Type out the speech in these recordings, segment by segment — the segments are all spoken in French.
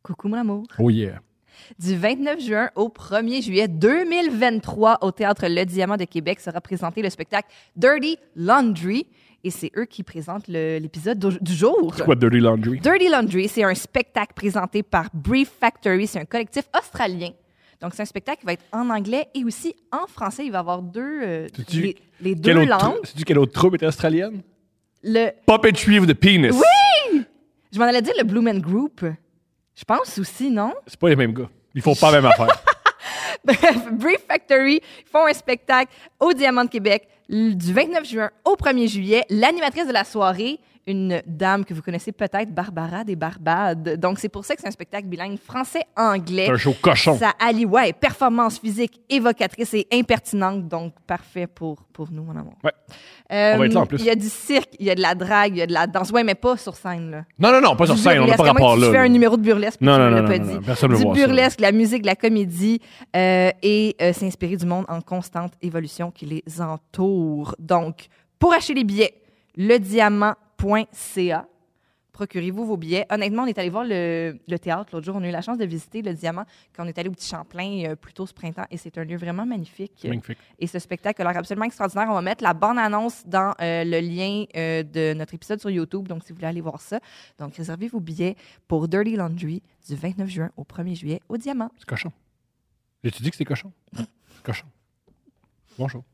Coucou mon amour. Oh yeah. Du 29 juin au 1er juillet 2023, au Théâtre Le Diamant de Québec sera présenté le spectacle Dirty Laundry. Et c'est eux qui présentent l'épisode du jour. C'est quoi Dirty Laundry? Dirty Laundry, c'est un spectacle présenté par Brief Factory. C'est un collectif australien. Donc, c'est un spectacle qui va être en anglais et aussi en français. Il va y avoir les deux langues. Sais-tu quelle autre troupe était australienne? Le... Puppetry of the Penis. Oui! Je m'en allais dire le Blue Man Group. Je pense aussi, non? C'est pas les mêmes gars. Ils font pas la même affaire. Bref, Brief Factory font un spectacle au Diamant de Québec du 29 juin au 1er juillet. L'animatrice de la soirée, une dame que vous connaissez peut-être, Barbara des Barbades. Donc, c'est pour ça que c'est un spectacle bilingue français-anglais. C'est un show cochon. Ça allie, performance physique évocatrice et impertinente. Donc, parfait pour nous, mon amour. Ouais. On va être là en plus. Il y a du cirque, il y a de la drague, il y a de la danse. Ouais, mais pas sur scène, là. Non, pas sur scène. On n'a pas rapport là. Tu fais un numéro de burlesque. Non, Du personne ne veut voir ça. burlesque, la musique, la comédie et s'inspirer du monde en constante évolution qui les entoure. Donc, pour acheter les billets, lediamant.ca. Procurez-vous vos billets. Honnêtement, on est allé voir le théâtre l'autre jour. On a eu la chance de visiter le Diamant quand on est allé au Petit Champlain plus tôt ce printemps. Et c'est un lieu vraiment magnifique. Magnifique. Et ce spectacle a l'air absolument extraordinaire. On va mettre la bande-annonce dans le lien de notre épisode sur YouTube. Donc, si vous voulez aller voir ça. Donc, réservez vos billets pour Dirty Laundry du 29 juin au 1er juillet au Diamant. C'est cochon. J'ai-tu dit que c'était cochon? C'est cochon. Bon show.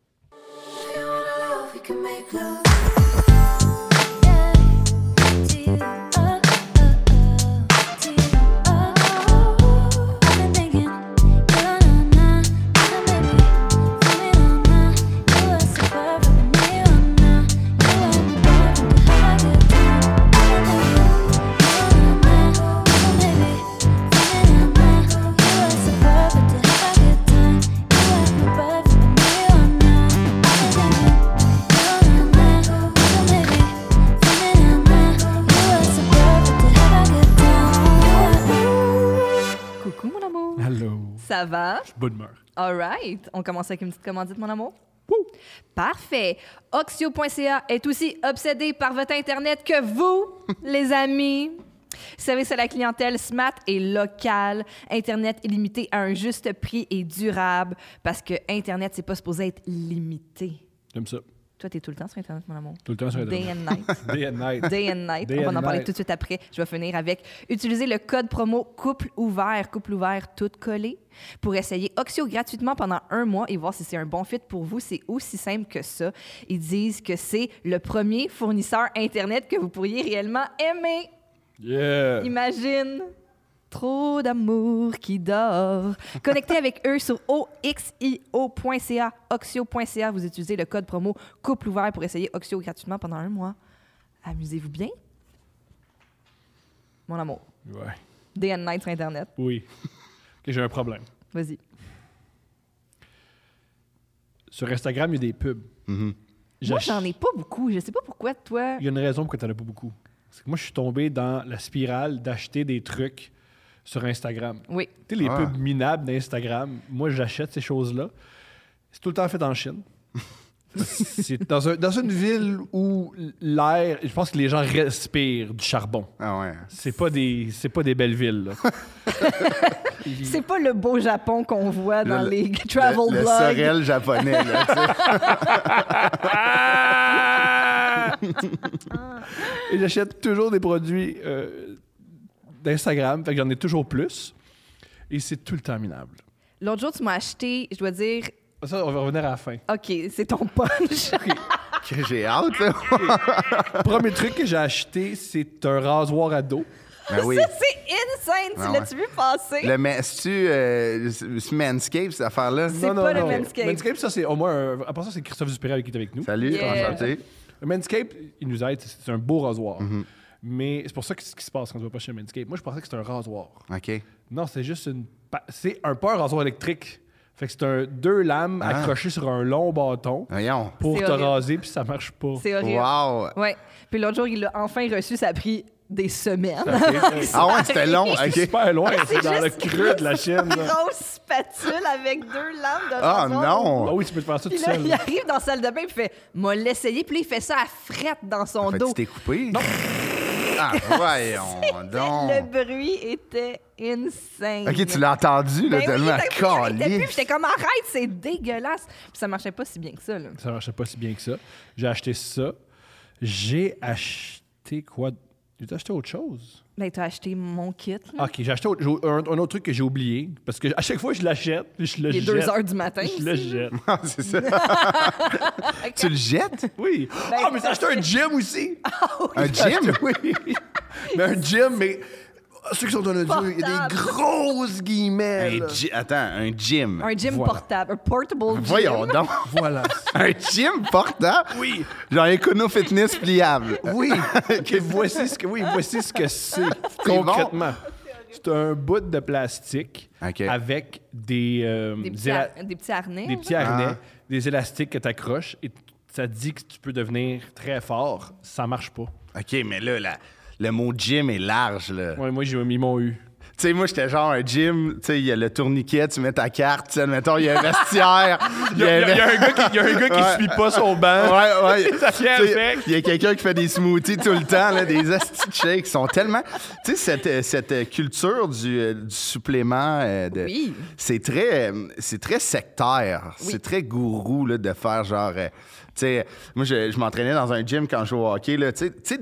Ça va? Je suis de bonne humeur. All right. On commence avec une petite commandite, mon amour? Parfait. Oxio.ca est aussi obsédé par votre Internet que vous, les amis. Service à la clientèle smart et local. Internet illimité à un juste prix et durable parce que Internet, c'est pas supposé être limité. J'aime ça. Toi, t'es tout le temps sur Internet, mon amour. Tout le temps sur Internet. Day and night. Day and night. Day and night. Day On va and en parler night. tout de suite après. Je vais finir avec utiliser le code promo couple ouvert tout collé pour essayer Oxio gratuitement pendant 1 mois et voir si c'est un bon fit pour vous. C'est aussi simple que ça. Ils disent que c'est le premier fournisseur Internet que vous pourriez réellement aimer. Yeah! Imagine! Trop d'amour qui dort. Connectez avec eux sur oxio.ca, oxio.ca. Vous utilisez le code promo couple ouvert pour essayer Oxio gratuitement pendant 1 mois. Amusez-vous bien. Mon amour. Ouais. Day and night sur Internet. Oui. OK, j'ai un problème. Vas-y. Sur Instagram, il y a des pubs. Moi, j'en ai pas beaucoup. Je sais pas pourquoi, toi... Il y a une raison pourquoi tu n'en as pas beaucoup. C'est que moi, je suis tombé dans la spirale d'acheter des trucs sur Instagram. Oui. Tu sais, les pubs minables d'Instagram, moi, j'achète ces choses-là. C'est tout le temps fait en Chine. C'est dans une ville où l'air... Je pense que les gens respirent du charbon. Ah ouais. C'est pas des belles villes, là. C'est pas le beau Japon qu'on voit dans les travel le blogs. sorel japonais, là, tu sais. Et j'achète toujours des produits d'Instagram, fait que j'en ai toujours plus. Et c'est tout le temps minable. L'autre jour, tu m'as acheté, je dois dire... Ça, on va revenir à la fin. OK, c'est ton punch. Que j'ai hâte, là. Premier truc que j'ai acheté, c'est un rasoir à dos. Ben oui. Ça, c'est insane. Ah Tu l'as-tu vu passer? C'est Manscaped, cette affaire-là? C'est pas le Manscaped. Manscaped, ça, c'est au moins... À part ça, c'est Christophe Dupéré qui est avec nous. Salut, Yeah. enchanté. Le Manscaped, il nous aide. C'est un beau rasoir. Mais c'est pour ça que ce qui se passe quand tu vas pas chez Manscaped. Moi, je pensais que c'était un rasoir. OK. Non, c'est juste c'est pas un rasoir électrique. Fait que c'est 2 lames accrochées sur un long bâton Voyons. pour C'est te horrible. raser, puis ça marche pas. C'est horrible. Wow. Ouais. Puis l'autre jour, il l'a enfin reçu. Ça a pris des semaines. Ah ouais, c'était long. C'est OK. super loin, c'est dans le juste creux de la Chine. Une là. grosse spatule avec 2 lames de Ah rasoir. non. Ah oui, tu peux te faire ça tout Puis là, seul. il arrive dans la salle de bain et il fait « M'a l'essayer ». Puis là, il fait ça à frette dans son En fait, dos. tu t'es coupé? Non. Ah, voyons donc. Le bruit était insane. OK, tu l'as entendu, là, Ben tellement oui, il arrêtait plus, calé. j'étais comme arrête, c'est dégueulasse. Puis ça marchait pas si bien que ça, là. Ça marchait pas si bien que ça. J'ai acheté ça. J'ai acheté quoi? J'ai acheté autre chose? Ben, t'as acheté mon kit, là. OK, j'ai acheté un autre truc que j'ai oublié. Parce que à chaque fois, je l'achète. Je le Il est jette. 2 heures du matin. Je le jette. Ah, c'est ça. Tu le jettes? Oui. Ah, mais j'ai acheté un gym aussi. Un J'ai acheté- gym? Oui. Mais un gym, mais ceux qui sont dans le gym, il y a Portable. des grosses guillemets. là. Attends, un gym. Un gym Voilà. portable, un portable gym. Voyons donc. Voilà. Un gym portable? Oui. Genre Econo Fitness pliable. Oui. Ok, voici ce que c'est concrètement. C'est un bout de plastique OK. avec des Des petits harnais. des petits là. harnais, des élastiques que tu accroches et ça dit que tu peux devenir très fort. Ça marche pas. OK, mais là, le mot gym est large, là. Ouais, moi, ils m'ont eu. Tu sais, moi, j'étais genre un gym, tu sais, il y a le tourniquet, tu mets ta carte, tu sais, admettons, il y a un vestiaire. Il y a un gars qui suit pas son banc. Ouais. Ça vient Tu sais, avec. il y a quelqu'un qui fait des smoothies tout le temps, là, des asti de shakes. Ils sont tellement... Tu sais, cette culture du supplément, Oui. c'est très sectaire. Oui. C'est très gourou, là, de faire genre... tu sais, moi, je m'entraînais dans un gym quand je jouais au hockey, là, tu sais,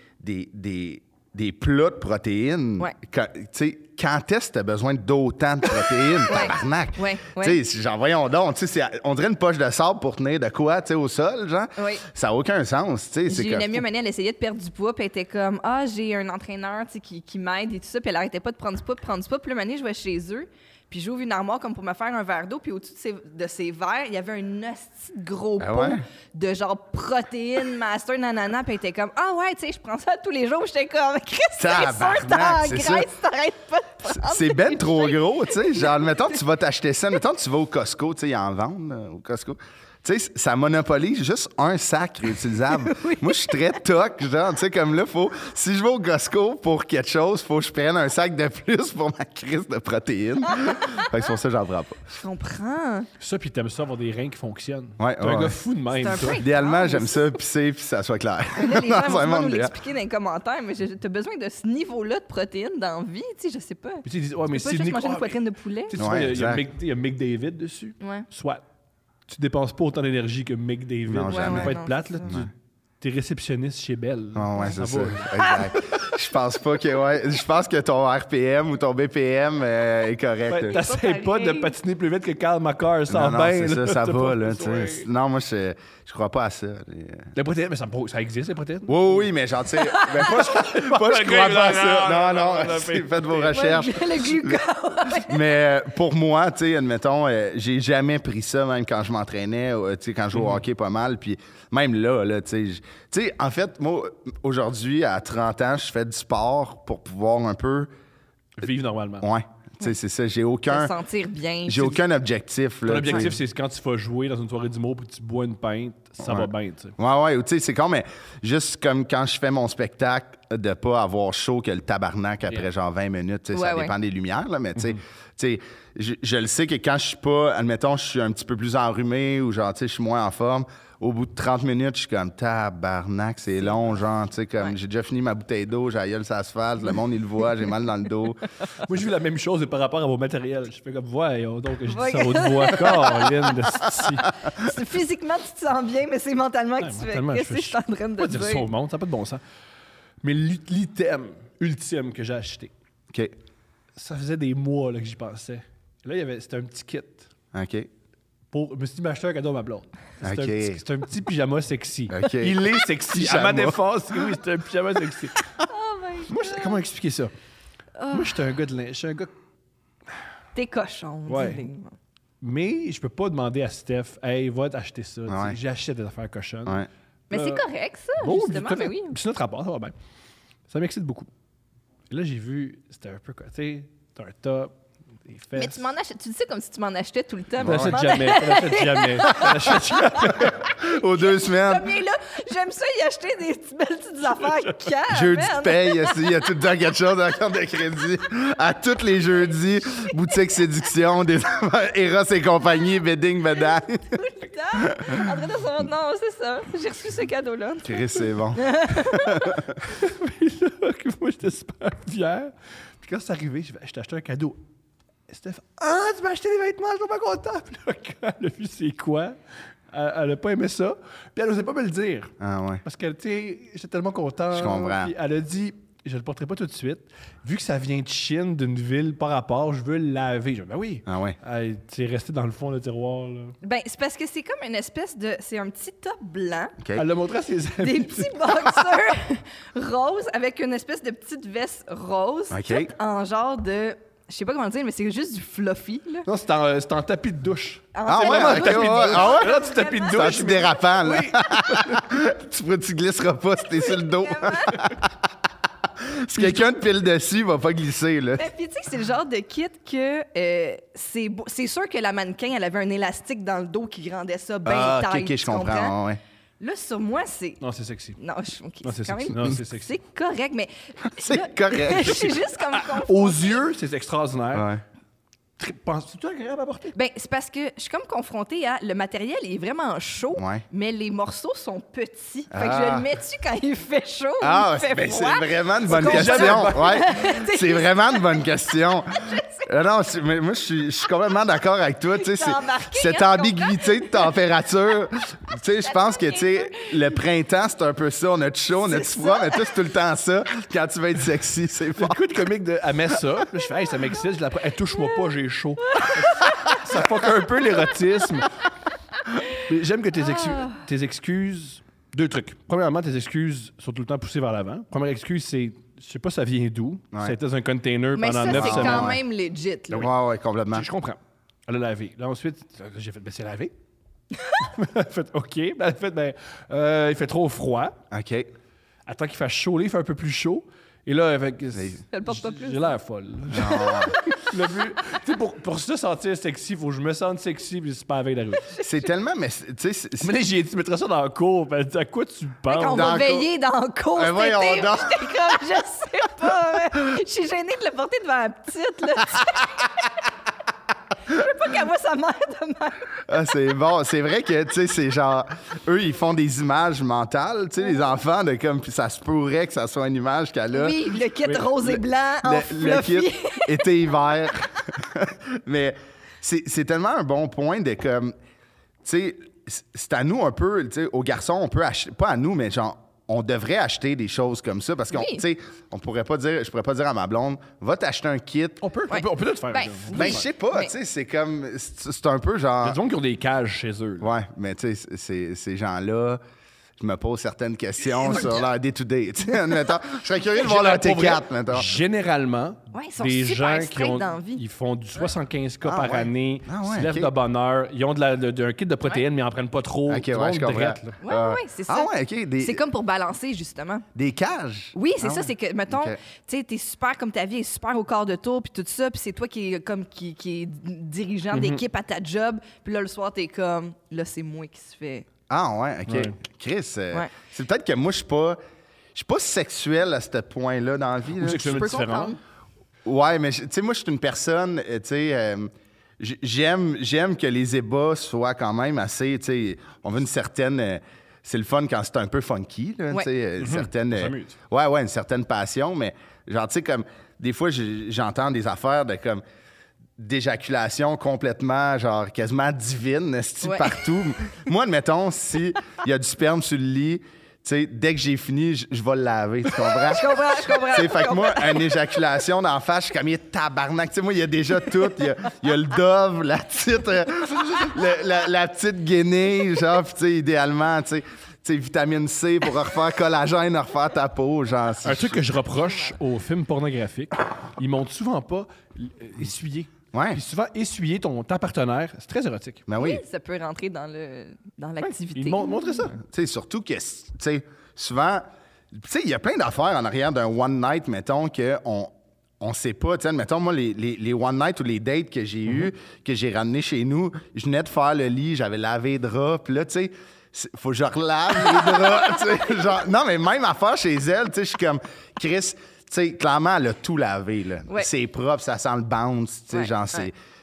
des plats de protéines. Ouais. Tu sais, quand est-ce que tu as besoin d'autant de protéines, tabarnak? Ouais. Tu sais, genre, voyons donc, tu sais, on dirait une poche de sable pour tenir de quoi, tu sais, au sol, genre. Oui. Ça n'a aucun sens, tu sais. c'est J'ai que- une amie, elle essayait de perdre du poids, puis elle était comme ah, j'ai un entraîneur tu sais, qui m'aide et tout ça, puis elle arrêtait pas de prendre du poids. Puis là, une année, je vais chez eux, puis j'ouvre une armoire comme pour me faire un verre d'eau, puis au-dessus de ces verres, il y avait un hostie de gros Ah pot ouais? de genre protéines, master, nanana, puis elle était comme ah ouais, tu sais, je prends ça tous les jours. J'étais comme Chris, c'est sûr, Tabarnak, t'es en c'est ça. graisse, t'arrêtes pas de prendre. C'est ben des trop shakes. gros, tu sais. Genre, mettons, tu vas t'acheter ça. Mettons, tu vas au Costco, tu sais, ils en vendent, là, au Costco. Tu sais, ça monopolise juste un sac réutilisable. Moi, je suis très toc, genre, tu sais, comme là, si je vais au Costco pour quelque chose, faut que je prenne un sac de plus pour ma crise de protéines. Fait que c'est pour ça que j'en prends pas. Je comprends. Ça, puis t'aimes ça avoir des reins qui fonctionnent. Ouais, T'es un ouais. gars fou de même, C'est un toi. peu Idéalement, intense. j'aime ça pisser puis ça soit clair. Là, les gens Dans un vont monde nous idéal. l'expliquer dans les commentaires, mais t'as besoin de ce niveau-là de protéines dans la vie, tu sais, je sais pas. Puis tu sais, ils disent, ouais, mais Tu peux si pas juste Nick- manger une ah, poitrine de poulet. Tu sais, Ouais, il y a exact. Mick- il y a Mick David dessus. Ouais. Soit tu dépenses pas autant d'énergie que Mick David. Non, ça jamais. peut pas être non, plate, c'est là. ça. T'es réceptionniste chez Belle. Ouais, c'est ça. va. Exact. Je pense pas que, je pense que ton RPM ou ton BPM est correct. Ouais, là. T'essaies pas de pareil. patiner plus vite que Karl McCarr, ça non, va bien. c'est ça, là. ça T'as va, pas là, besoin. tu sais. Non, moi, je crois pas à ça. Les protéines, mais ça existe, les protéines? Oui, mais genre, tu sais, ben, pas je crois pas à ça. Non, faites vos recherches. Le glucose. Mais pour moi, tu sais, admettons, j'ai jamais pris ça, même quand je m'entraînais, tu sais, quand je jouais au hockey pas mal. Puis même là, tu sais, en fait, moi, aujourd'hui, à 30 ans, je fais du sport pour pouvoir un peu. Vivre normalement. Ouais, tu sais, c'est ça. J'ai Se aucun sentir bien. objectif. Là, Ton objectif, tu sais. c'est quand tu vas jouer dans une soirée d'humour puis tu bois une pinte, ça va bien, tu sais. Ouais, ou tu sais, c'est comme, mais juste comme quand je fais mon spectacle, de pas avoir chaud que le tabarnak après genre 20 minutes, tu sais, ça Ouais, dépend des lumières, là, mais tu sais, je le sais que quand je suis pas, admettons, je suis un petit peu plus enrhumé ou genre, tu sais, je suis moins en forme, au bout de 30 minutes, je suis comme tabarnak, c'est long, genre, tu sais, comme j'ai déjà fini ma bouteille d'eau, j'ai la gueule sur l'asphalte, le monde il le voit, j'ai mal dans le dos. Moi, j'ai vu la même chose mais par rapport à vos matériels. Je fais comme, voyons donc, je dis ça Voyons. à haute voix. Caroline de sti. Physiquement, tu te sens bien, mais c'est mentalement que Ouais, tu fais. mentalement, Qu'est-ce que je suis en train de pas dire ça au dire? monde, ça n'a pas de bon sens. Mais l'item ultime que j'ai acheté, OK, ça faisait des mois là, que j'y pensais. Là, c'était un petit kit. OK. Je me suis dit, m'acheter un cadeau à ma blonde. Ok. C'est un petit pyjama sexy. Ok. Il est sexy. À Pyjama. ma défense, oui, c'est un pyjama sexy. Oh my Moi, comment expliquer ça? Moi, j'étais un gars de linge. Je suis un gars. T'es cochon. Ouais. dis-le. Mais je peux pas demander à Steph, hey, va t'acheter ça. Tu sais, Ouais. J'achète des affaires cochonnes. Ouais. Mais c'est correct, ça, Bon, justement. tout à fait. Mais oui. C'est notre rapport, ça va bien. Ça m'excite beaucoup. Et là, j'ai vu, c'était un peu quoi. Tu sais, t'as un top, des fesses. Mais tu m'en achètes. Tu dis ça comme si tu m'en achetais tout le temps. T'en mais achètes tu m'en jamais. T'en achètes jamais. T'en achètes jamais. Aux 2 semaines, Combien là? J'aime ça y acheter des belles petites affaires calmes. jeudi de paye, il y a tout le temps quelque chose dans la carte de crédit. À tous les jeudis, boutique séduction, des affaires, Eros et compagnie, bedding, bedang. Tout le temps. En train de savoir, non, c'est ça. J'ai reçu ce cadeau-là. Chris, c'est bon. Puis là, moi, j'étais super fier. Puis quand c'est arrivé, je t'ai acheté un cadeau. Et Steph, tu m'as acheté des vêtements, je suis pas content. Puis là, quand elle a vu c'est quoi, elle a pas aimé ça. Puis elle n'osait pas me le dire. Ah ouais. Parce que, tu sais, j'étais tellement content. Je comprends. Puis elle a dit, je le porterai pas tout de suite. Vu que ça vient de Chine, d'une ville par rapport, je veux le laver. Je dis, ben oui. Ah ouais. C'est resté dans le fond du tiroir, là. Ben, c'est parce que c'est comme une espèce de... C'est un petit top blanc, OK. Elle l'a montré à ses amis. des petits boxers roses avec une espèce de petite veste rose. OK. Tout en genre de... Je sais pas comment dire, mais c'est juste du fluffy, là. Non, c'est en tapis de douche. Ah ouais, Vraiment, ok, tapis de ouais. douche. Ah ouais? Là, tu tapis de C'est un douche. petit dérapant, là. Tu glisseras pas si t'es sur le dos. Si quelqu'un te pile dessus, il va pas glisser, là. Puis tu sais, c'est le genre de kit que c'est sûr que la mannequin, elle avait un élastique dans le dos qui rendait ça bien OK, tight. OK, je tu comprends. Ouais. Là, sur moi, c'est... Non, c'est sexy. Non, OK, Non, c'est quand sexy. même... Non, c'est sexy. C'est correct, mais... C'est là, correct. Je suis juste comme... Aux yeux, c'est extraordinaire. Ouais. Penses-tu agréable à porter? Ben, c'est parce que je suis comme confrontée à... Le matériel est vraiment chaud, Ouais. mais les morceaux sont petits. Fait que Ah. je le mets-tu quand il fait chaud ou Ah, il fait ben, c'est froid? vraiment une bonne qu'on question. jamais- Ouais. C'est vraiment une bonne question. Non, mais moi, je suis complètement d'accord avec toi. Tu sais, T'as embarqué, cette hein, ambiguïté de température, tu sais, je pense que, tu sais, le printemps, c'est un peu ça. On a du chaud, on a du froid, mais toi, c'est tout le temps ça. Quand tu veux être sexy, c'est Le fort. coup de comique de. Elle met ça. Là, je fais, hey, ça m'excite. Je la prends. Elle touche-moi pas, j'ai chaud. Ça fuck un peu l'érotisme. Mais j'aime que tes excuses. Deux trucs. Premièrement, tes excuses sont tout le temps poussées vers l'avant. Première excuse, c'est. Je sais pas ça vient d'où. Ouais. Ça a été dans un container Mais pendant ça, 9 c'est semaines. quand même legit, là. Ouais, complètement. Je comprends. Elle a lavé. Là, ensuite, j'ai fait, ben, c'est lavé. Elle a fait, OK. Ben, elle a fait, ben, il fait trop froid. OK. Attends qu'il fasse chaud, là, il fait un peu plus chaud. Et là, avec, Elle le porte pas plus. j'ai l'air folle. Le but, tu sais, pour se sentir sexy, il faut que je me sente sexy, puis c'est pas la veille d'arriver. C'est tellement, mais tu sais, Mais là, j'ai dit, tu mettrais ça dans le cours. Ben, elle dit, à quoi tu Fait qu'on penses? Dans va le veiller dans le cours Ben cet voyons été. donc. J'étais comme, je sais pas. Je suis gênée de le porter devant la petite, là. Je veux pas qu'elle voit sa mère de même. Ah, c'est bon. C'est vrai que, tu sais, c'est genre... Eux, ils font des images mentales, tu sais, les enfants, de comme... Puis ça se pourrait que ça soit une image qu'elle a. Oui, le kit rose et blanc en le fluffy. kit été-hiver. Mais c'est tellement un bon point de comme... Tu sais, c'est à nous un peu, tu sais, aux garçons, on peut acheter... Pas à nous, mais genre... On devrait acheter des choses comme ça parce qu'on, Oui. tu sais, je pourrais pas dire à ma blonde, va t'acheter un kit. On peut tout faire. Ben, Ben, je sais pas, Mais- tu sais, c'est comme, c'est un peu Il y a genre. du monde qui ont des cages chez eux. là. Ouais, mais tu sais, ces gens-là, je me pose certaines questions sur leur day-to-day. Tu sais, admettons, je serais curieux de voir leur Pour vrai, T4, mettons. Généralement, Ouais, ils sont des super gens qui straight ont, dans la vie. ils font du 75 cas Ah, par ouais. année, Ah, ouais, se lèvent ok. de bonne heure, ils ont un kit de protéines, mais ils en prennent pas trop. Ok, Du ouais, monde je comprends. drette, là. Ouais, ouais, c'est ça. Ah ouais, ok. C'est comme pour balancer, justement. Des cages. Oui, c'est Ah ça, ouais. c'est que, mettons, Ok. tu sais, t'es super, comme ta vie est super au quart de tour, puis tout ça, puis c'est toi qui est, comme, qui est dirigeant d'équipe à ta job, puis là, le soir, t'es comme, là, c'est moi qui se fait. Ah ouais, ok. Ouais. Chris, Ouais. c'est peut-être que moi, je suis pas sexuel à ce point-là dans la vie. Ou là. sexuellement Je peux différent. comprendre. Ouais, mais tu sais, moi, je suis une personne, tu sais, j'aime que les ébats soient quand même assez, tu sais, on veut une certaine. C'est le fun quand c'est un peu funky, là, Ouais. tu sais, une certaine. On s'amuse. Ouais, une certaine passion, mais genre, tu sais, comme, des fois, j'entends des affaires de comme d'éjaculation complètement, genre, quasiment divine, style Ouais. partout. Moi, admettons, si il y a du sperme sur le lit, tu sais, dès que j'ai fini, je vais le laver, tu comprends? Je comprends. Tu sais, fait que moi, une éjaculation d'en face, je suis comme, il est tabarnak. Tu sais, moi, il y a déjà tout. Il y a le dove, la petite, la petite guenille, genre, puis tu sais, idéalement, tu sais, vitamine C pour refaire collagène, refaire ta peau, genre. Un truc que je reproche aux films pornographiques, ils montrent souvent pas essuyer. Ouais. Puis souvent, essuyer ta partenaire, c'est très érotique. Ben oui. Oui, ça peut rentrer dans l'activité. Ils montrent ça. Tu sais, surtout que, tu sais, souvent, tu sais, il y a plein d'affaires en arrière d'un one night, mettons, on sait pas. Tu sais, mettons, moi, les one night ou les dates que j'ai eues, que j'ai ramenés chez nous, je venais de faire le lit, j'avais lavé les draps, puis là, tu sais, faut que je relave les draps, tu sais, genre, non, mais même affaire chez elle, tu sais, je suis comme, Chris, tu sais, clairement, elle a tout lavé, là. Ouais. C'est propre, ça sent le bounce, tu sais, Ouais, genre, ouais.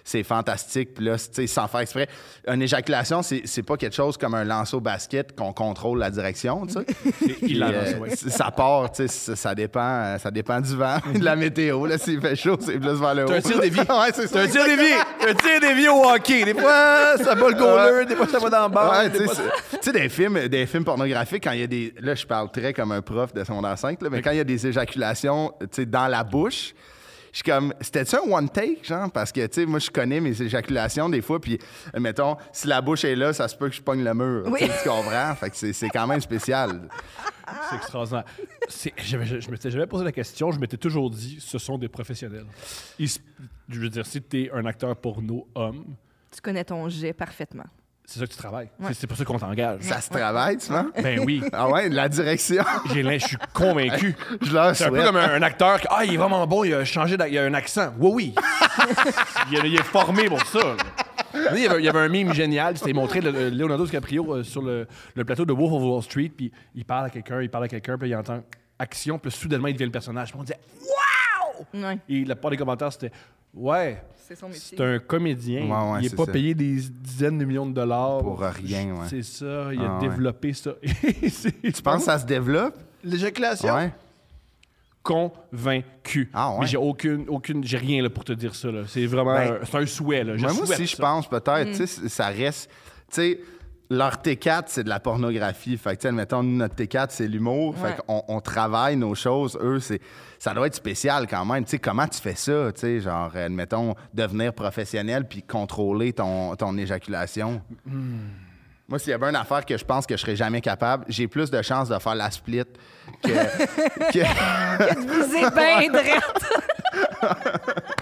c'est fantastique. Puis là, tu sais, sans faire exprès, une éjaculation, c'est pas quelque chose comme un lancer au basket qu'on contrôle la direction, tu sais. Puis, ça part, tu sais, ça dépend du vent, de la météo. Là, s'il fait chaud, c'est plus vers le haut. C'est un tir dévié. Ouais, c'est ça. Un tir dévié au hockey. Des fois, ça bat le goaler, des fois, ça va dans le bar. Ouais, tu sais, des films pornographiques, quand il y a des... Là, je parle très comme un prof de secondaire 5, là, mais quand il y a des éjaculations, tu sais, dans la bouche, je suis comme... C'était-tu un one take, genre? Parce que, tu sais, moi, je connais mes éjaculations des fois, puis, mettons, si la bouche est là, ça se peut que je pogne le mur. Oui. Tu comprends? Fait que c'est quand même spécial. C'est extraordinaire. Je m'étais jamais posé la question, je m'étais toujours dit, ce sont des professionnels. Je veux dire, si tu es un acteur porno homme, Tu connais ton jet parfaitement. c'est ça que tu travailles. Ouais. C'est pour ça qu'on t'engage. Ça se travaille, tu vois? Ben oui. Ah ouais, la direction. Je suis convaincu. Je leur C'est un peu souhaite. comme un acteur qui, il est vraiment bon, il a changé, il a un accent. Oui. il est formé pour ça. Là. Il y avait un meme génial, c'était montré Leonardo DiCaprio sur le plateau de Wolf of Wall Street, puis il parle à quelqu'un, puis il entend action, puis soudainement il devient le personnage. Puis on disait wow! Ouais. Et la plupart des commentaires c'était ouais, C'est son métier. c'est un comédien, Ouais, il n'est c'est pas ça. payé des dizaines de millions de dollars Pour rien, ouais. C'est ça, il a Ah, ouais. développé ça. Tu penses que ça se développe? l'éjaculation? Ouais. Convaincu. Ah, ouais. Mais j'ai j'ai rien là, pour te dire ça. Là. C'est vraiment Ben, c'est un souhait. Là. Moi souhaite aussi, je ça. pense peut-être. Tu sais, ça reste. Tu sais, leur T4, c'est de la pornographie. Fait que, tu sais, admettons, nous, notre T4, c'est l'humour. Ouais. Fait qu'on travaille nos choses. Eux, ça doit être spécial quand même. Tu sais, comment tu fais ça? Tu sais, genre, admettons, devenir professionnel puis contrôler ton éjaculation. Moi, s'il y avait une affaire que je pense que je serais jamais capable, j'ai plus de chances de faire la split que... Vous êtes bien drette.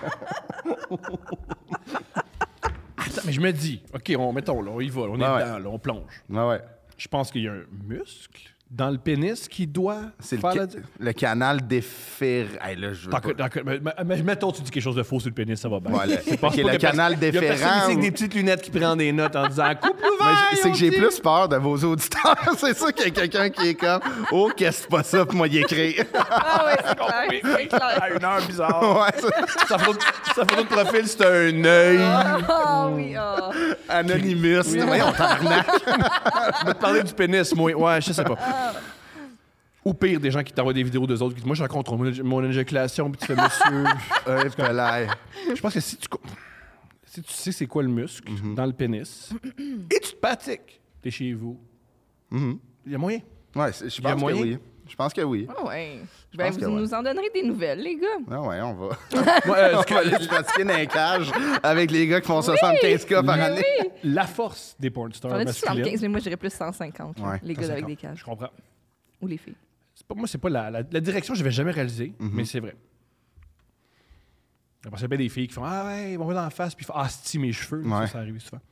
Attends, mais je me dis, OK, mettons, là, on y va, on est Ouais. dedans, là, on plonge. Ouais. Je pense qu'il y a un muscle dans le pénis qui doit C'est faire le canal déférent. Hey, là, je veux pas... mais mettons, tu dis quelque chose de faux sur le pénis, ça va bien. Voilà. C'est pas Ok, pas le que canal il y a personne déférent ici avec ou- des petites lunettes qui prend des notes en disant « Coupe Mais ouvert! c'est que j'ai plus peur de vos auditeurs. C'est sûr qu'il y a quelqu'un qui est comme « Oh, qu'est-ce que c'est pas ça pour moi y écrire? Ah ouais, c'est clair. C'est clair. À une heure bizarre. Ouais, ça- Sa photo de profil, c'est un œil. Ah oui, ah. Anonymous. Voyons, tabarnak. Je vais te parler du pénis, moi. Ouais, je sais pas. Ou pire, des gens qui t'envoient des vidéos d'eux autres qui disent « Moi, je raconte mon éjaculation, puis tu fais « Monsieur... » Pelaye. Je pense que si tu sais c'est quoi le muscle dans le pénis et tu te pratiques, t'es chez vous, il y a moyen. Ouais, je y a pense que moyen? oui. Je pense que oui. Ah ouais. Ben, pense que vous ouais. nous en donnerez des nouvelles, les gars. Ah ouais, on va. Moi, On va aller se pratiquer dans les cages avec les gars qui font 75 cas par année. Oui. la force des porn stars On a dit 75, masculines. mais moi, je dirais plus 150. là, Ouais, les gars avec des Je cages. comprends. Ou les filles. C'est pas la direction que je vais jamais réaliser, mais c'est vrai. Après, ça fait des filles qui font « Ah ouais, ils vont voir dans la face, puis ils font « Ah, c'est mes cheveux. Ouais. Ça arrive souvent.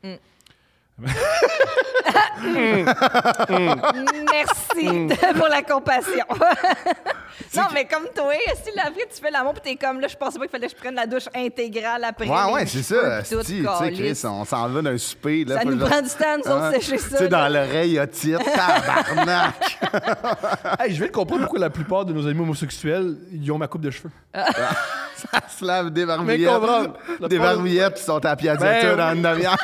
Merci pour la compassion. Non, mais comme toi, si après tu fais l'amour, puis t'es comme là, je pensais pas qu'il fallait que je prenne la douche intégrale après. Ouais, les c'est cheveux, ça. puis tout, asti, Tu sais, câlisse. Chris, on s'en va d'un souper. Là, Ça faut nous genre- prend du temps, nous autres, Ah, sécher Tu ça. sais, là. dans l'oreille, a titre, tabarnak. Hey, je viens de comprendre pourquoi la plupart de nos amis homosexuels, ils ont ma coupe de cheveux. Ça se lave des Mais barbillettes. comprendre. Des barbillettes qui sont à Piazzetta Ben dans oui. une avion.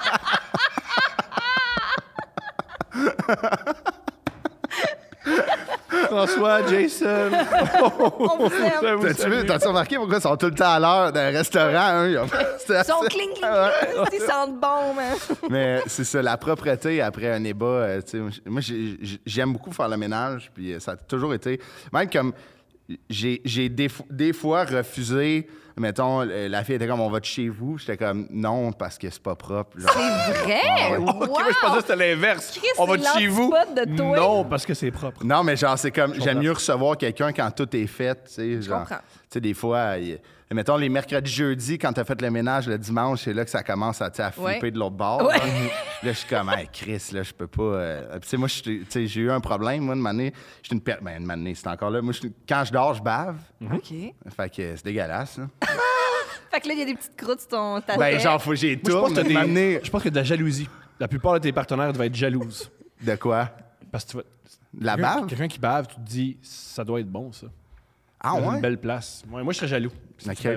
François, Jason. On vous aime. T'as-tu remarqué pourquoi ils sont tout le temps à l'heure d'un restaurant? Hein? Ils sont cling, ils sentent bon, man. Mais c'est ça, la propreté après un ébat. Tu sais, moi, j'aime beaucoup faire le ménage, puis ça a toujours été. Même comme j'ai des fois refusé. Mettons, la fille était comme on va de chez vous. J'étais comme non, parce que c'est pas propre. Genre. C'est vrai? Wow! OK, moi, je pensais que c'était l'inverse. Chris, On va c'est de chez vous. l'antipode de toi. Non, parce que c'est propre. Non, mais genre, c'est comme, j'aime comprends. mieux recevoir quelqu'un quand tout est fait, tu sais, genre. comprends. Tu sais, des fois, mettons, les mercredis, jeudis, quand t'as fait le ménage le dimanche, c'est là que ça commence à, tu sais, à flipper Ouais. de l'autre bord. Ouais. Là, Là, je suis comme, hey, Chris, là, je peux pas. Puis, tu sais, moi, tu sais, j'ai eu un problème, moi, une année. J'étais une année, c'est encore là. Moi, quand je dors, je bave. OK. Fait que c'est dégueulasse, là. Fait que là, il y a des petites croûtes sur ton tapis. Ben, genre, faut que j'ai Moi, je tout. pense que mais une année- je pense que de la jalousie. La plupart de tes partenaires devaient être jalouses. De quoi? Parce que tu vas... De la quelqu'un- bave? Quelqu'un qui bave, tu te dis, ça doit être bon, ça. Ah, Dans ouais? une belle place. Moi, je serais jaloux. Si Ok. tu l'avais.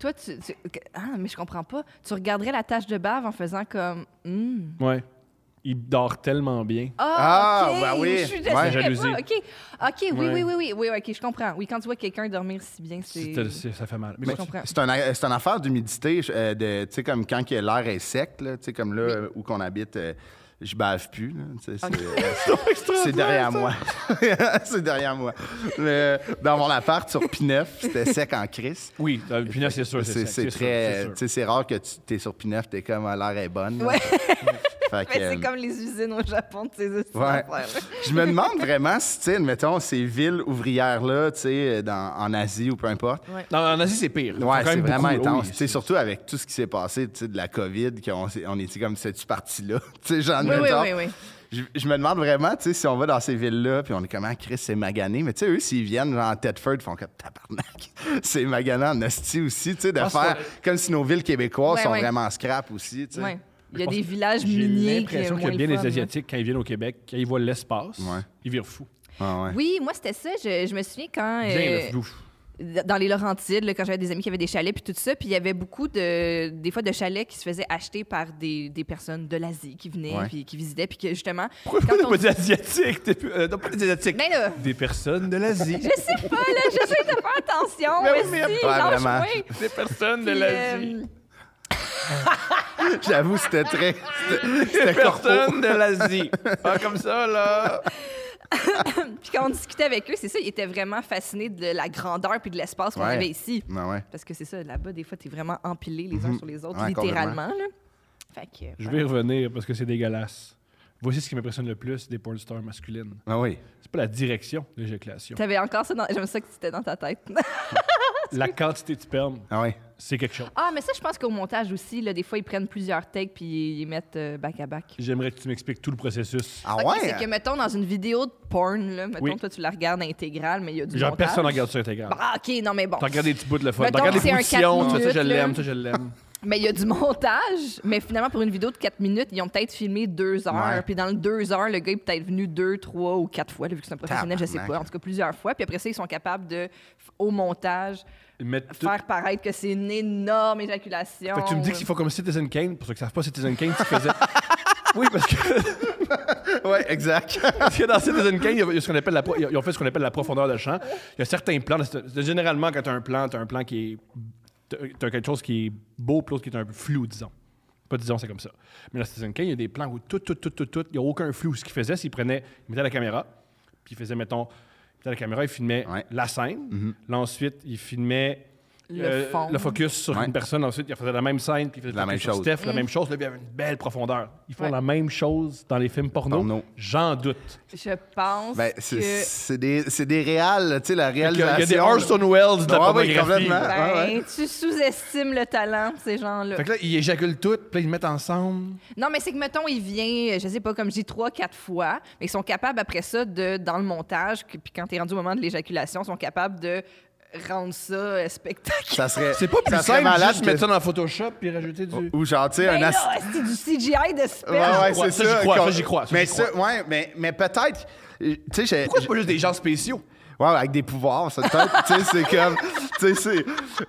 toi, ah, mais je comprends pas. Tu regarderais la tache de bave en faisant comme... Ouais. Il dort tellement bien. Ah, OK. ben oui. Je suis Ouais. Jalousie. OK, oui, Ouais. oui, OK, je comprends. Oui, quand tu vois quelqu'un dormir si bien, c'est... Ça fait mal. Mais Je moi, comprends. C'est une affaire d'humidité, tu sais, comme quand que l'air est sec, là, tu sais, comme là où qu'on habite, je bave plus, là, tu sais, c'est derrière moi. C'est derrière moi. Mais dans mon appart, sur P9, c'était sec en crise. oui, P9, c'est sûr. C'est sûr, très... sûr. Tu sais, c'est rare que tu es sur P9, t'es comme, l'air est bonne. là. Ouais. Fait que, Mais c'est comme les usines au Japon de ces Ouais. affaires-là. Je me demande vraiment si, tu sais, admettons, ces villes ouvrières-là, tu sais, en Asie ou peu importe, Ouais. Non, en Asie, c'est pire. Ils ouais, font quand c'est même vraiment beaucoup- intense. oui, Tu sais, surtout avec tout ce qui s'est passé, tu sais, de la COVID, on était comme, c'est-tu parti là? Tu sais, genre, Oui, admettons, oui. je me demande vraiment, tu sais, si on va dans ces villes-là, puis on est comment, Chris, c'est magané. Mais tu sais, eux, s'ils viennent genre, en Thetford, ils font comme tabarnak. C'est magané en hostie aussi, tu sais, de Ah, c'est faire pas- comme si nos villes québécoises Ouais, sont ouais. vraiment scrap aussi, tu sais. Ouais. Il y a Je des pense- villages J'ai miniers l'impression qui que bien les Asiatiques, quand ils viennent au Québec, quand ils voient l'espace, Ouais. ils virent fous. Ah, ouais. Oui, moi, c'était ça. Je me souviens quand... Bien, là, flou. dans les Laurentides, là, quand j'avais des amis qui avaient des chalets puis tout ça, puis il y avait beaucoup des fois de chalets qui se faisaient acheter par des personnes de l'Asie qui venaient Ouais. puis qui visitaient puis que justement Pourquoi quand on on pas des Asiatiques? Non, pas des Asiatiques. Ben là, Des personnes de l'Asie. je sais pas là, j'essaie de faire attention, Mais oui, aussi, mais- Ouais, lâche-moi. vraiment. Des personnes de Puis, l'Asie. J'avoue, c'était très... Des C'était corpo. personnes de l'Asie. Pas comme ça, là. Puis quand on discutait avec eux, c'est ça, ils étaient vraiment fascinés de la grandeur puis de l'espace qu'on Ouais. avait ici. Ah, ouais. Parce que c'est ça, là-bas, des fois, t'es vraiment empilés les uns sur les autres, Ouais, littéralement. Là. Fait que, Je vais y revenir parce que c'est dégueulasse. Voici ce qui m'impressionne le plus des porn stars masculines. Ah oui. C'est pas la direction de l'éjaculation. T'avais encore ça dans... J'aime ça que c'était dans ta tête. La quantité de sperme, Ah oui. c'est quelque chose. Ah, mais ça, je pense qu'au montage aussi, là, des fois, ils prennent plusieurs takes puis ils mettent back-à-back. J'aimerais que tu m'expliques tout le processus. Ah OK, ouais? c'est que, mettons, dans une vidéo de porn, là, mettons, Oui. toi, tu la regardes intégrale, mais il y a du Genre, montage. personne ne regarde ça intégral. Ah, OK, non, mais bon. Tu regardes des petits bouts de le fun. Tu Mettons regardes que des c'est un positions. 4 Tu fais ça, je minutes, l'aime, là. ça, je l'aime. Mais il y a du montage. Mais finalement, pour une vidéo de 4 minutes, ils ont peut-être filmé 2 heures. Ouais. Puis dans le 2 heures, le gars est peut-être venu 2, 3 ou 4 fois, là, vu que c'est un professionnel, je sais Tabarnak. pas. En tout cas, plusieurs fois. Puis après ça, ils sont capables de, au montage, Ils mettent tout- faire paraître que c'est une énorme éjaculation. Fait que tu me dis qu'il faut comme Citizen Kane. Pour ceux qui ne savent pas, Citizen Kane, tu faisais. Oui, parce que, Ouais, exact. parce que dans Citizen Kane, il y a ce qu'on appelle ils ont fait ce qu'on appelle la profondeur de champ. Il y a certains plans. Généralement, quand tu as un plan qui est. Tu as quelque chose qui est beau, puis l'autre qui est un peu flou, disons. Pas disons, c'est comme ça. Mais dans Citizen Kane, il y a des plans où tout, il n'y a aucun flou. Ce qu'il faisait, c'est qu'il mettait la caméra, puis il faisait, mettons, il mettait la caméra, il filmait Ouais. la scène. Là, ensuite, il filmait Le fond. le focus sur Ouais. une personne. Ensuite, il faisait la même scène, puis il faisait La le même focus sur chose. Steph, la même chose. Là, il y avait une belle profondeur. Ils font Ouais. la même chose dans les films porno. J'en doute. Je pense Ben, que... c'est des réals, tu sais, la Il y a réalisation. des Orson Welles de la Ouais, oui, pornographie. complètement. Ben, Ouais, ouais. tu sous-estimes le talent de ces gens-là. Fait que là, ils éjaculent tout, puis là, ils le mettent ensemble. Non, mais c'est que, mettons, il vient, je sais pas, comme je dis, 3-4 fois, mais ils sont capables, après ça, dans le montage, puis quand t'es rendu au moment de l'éjaculation, ils sont capables de rendre ça spectaculaire. Ça serait. C'est pas plus ça serait simple malade juste que- mettre ça dans Photoshop puis rajouter du... Ou genre, tu sais, Ben un là, ass- c'est du CGI de Ouais, sperme. ouais, crois, c'est ça, ça. j'y crois, qu'on- ça, j'y crois, ça, Mais j'y crois. ça, ouais, mais peut-être. Tu sais, j'ai. Pourquoi c'est pas juste des gens spéciaux? Ouais, avec des pouvoirs, ça peut-être. Tu sais, c'est comme. Tu sais, c'est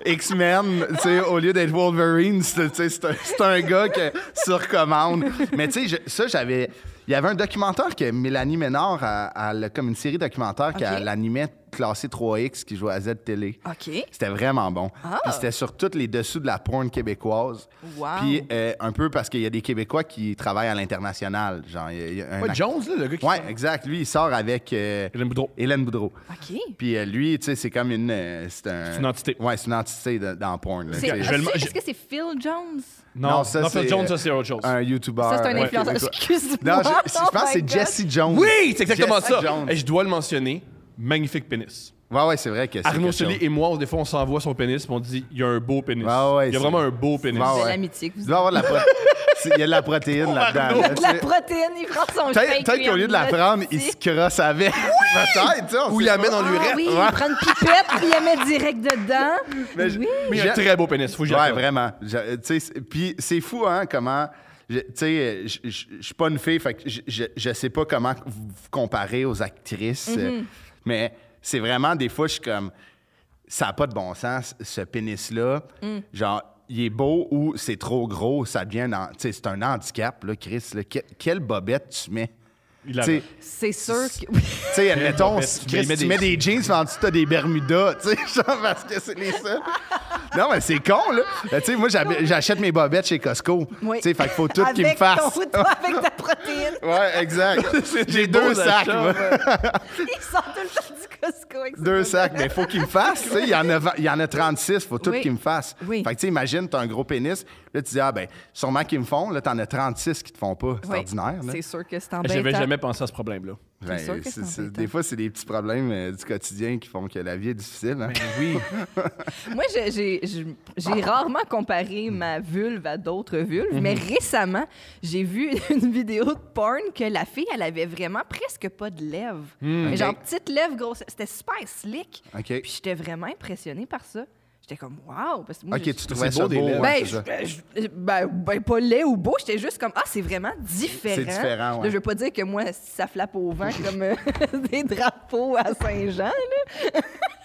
X-Men, tu sais, au lieu d'être Wolverine, tu sais, c'est un gars qui sur commande. Mais tu sais, ça, j'avais. Il y avait un documentaire que Mélanie Ménard, comme une série documentaire Ok. qu'elle animait classé 3X qui jouait à Z-Télé. OK. C'était vraiment bon. Ah. Puis c'était sur tous les dessous de la porn québécoise. Wow. Puis un peu parce qu'il y a des Québécois qui travaillent à l'international. Genre, il y a un Ouais, Jones, là, le gars qui... Ouais, exact. Lui, il sort avec Hélène Boudreau. Hélène Boudreau. OK. Puis lui, tu sais, c'est comme une... c'est une entité. Ouais, c'est une entité dans porn. là, C'est- tu sais. je vais le- Est-ce que c'est Phil Jones? Non, Non, ça, Phil c'est, Jones, ça, c'est autre chose. Un YouTuber. Ça, c'est un ouais, influenceur. québécois. Excuse-moi. Non, je Oh pense que c'est my God. Jesse Jones. Oui, c'est exactement Jesse ça. Jones. Et je dois le mentionner. Magnifique pénis. Ouais, c'est vrai que c'est Arnaud quelque Soli chose. et moi, des fois, on s'envoie son pénis, puis on dit il y a un beau pénis. Ouais, il y a c'est- vraiment un beau pénis. Ouais, De ouais. l'amitié que vous Il doit y avoir de la il y a de la protéine là-dedans. Arnaud. là, De tu la sais. protéine, il prend son Peut-être shake, peut-être qu'au lieu de la prendre, il se crosse avec. Peut-être, tu sais. on Ou sait il la pas. met dans l'urètre. Ah oui, Ouais. il prend une pipette puis il la met direct dedans. Mais je- Oui. Mais il y a un très beau pénis. Faut que j'y Ouais, accorde. vraiment. Tu sais, puis c'est fou, hein, comment. Tu sais, je suis pas une fille, fait que je sais pas comment vous comparer aux actrices, mais c'est vraiment, des fois, je suis comme. ça n'a pas de bon sens, ce pénis-là. Genre, il est beau ou c'est trop gros, ça devient... c'est un handicap, là, Chris. Là. Quelle bobette tu mets? T'sais, c'est sûr que... Tu sais, admettons, Chris, tu tu mets des jeans, mais en dessous, t'as des Bermudas, tu sais, genre, parce que c'est les seuls. Non, mais c'est con, là. Tu sais, moi, j'achète mes bobettes chez Costco. Oui. Tu sais, fait qu'il faut tout qu'ils me fassent. Avec ta protéine. Ouais, exact. J'ai 2 sacs, moi. Ils sortent tout le temps du Costco avec ça. 2 sacs, mais il faut qu'ils me fassent. Tu sais, il y en a 36, il faut tout qu'ils me fassent. Oui. Fait que, tu sais, imagine, t'as un gros pénis. Là, tu dis, ah, ben, sûrement qu'ils me font. Là, t'en as 36 qui te font pas. C'est ordinaire, là. C'est sûr que c'est embêtant. J'avais jamais pensé à ce problème-là. Ben, sûr que c'est embêtant. des fois, c'est des petits problèmes du quotidien qui font que la vie est difficile. Hein? Oui. Moi, j'ai rarement comparé ma vulve à d'autres vulves, mais récemment, j'ai vu une vidéo de porn que la fille, elle avait vraiment presque pas de lèvres. Mais genre, petite lèvre grosse. C'était super slick. OK. Puis j'étais vraiment impressionnée par ça. J'étais comme, wow! Parce que moi, OK, tu trouvais c'est ça beau, des beau. lèvres. ouais, ben, c'est ça. ben, pas laid ou beau, j'étais juste comme, ah, c'est vraiment différent. C'est différent, ouais. Là, je veux pas dire que moi, ça flappe au vent comme des drapeaux à Saint-Jean, là.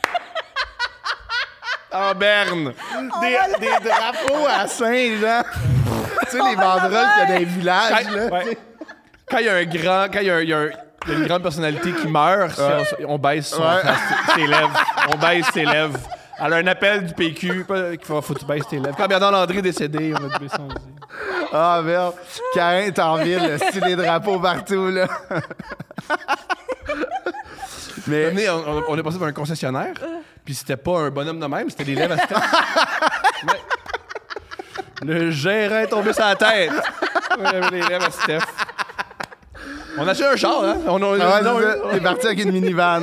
En Berne. Des drapeaux à Saint-Jean. Tu sais, les banderoles qu'il y a dans les villages, là. Ouais. Quand il y a un grand... Quand il y a une grande personnalité qui meurt, on baisse ses lèvres. On baisse ses lèvres. Elle a un appel du PQ qu'il faut que tu baisses tes lèvres. Quand Bernard Landry est décédé, on a baissé son dit. Ah, merde. Carin est en ville, style les drapeaux partout, là. Mais... On est passé par un concessionnaire, puis c'était pas un bonhomme de même, c'était des lèvres à Steph. Le gérant est tombé sur la tête. Les lèvres à Steph. On a acheté un char, hein? T'es parti avec une minivan.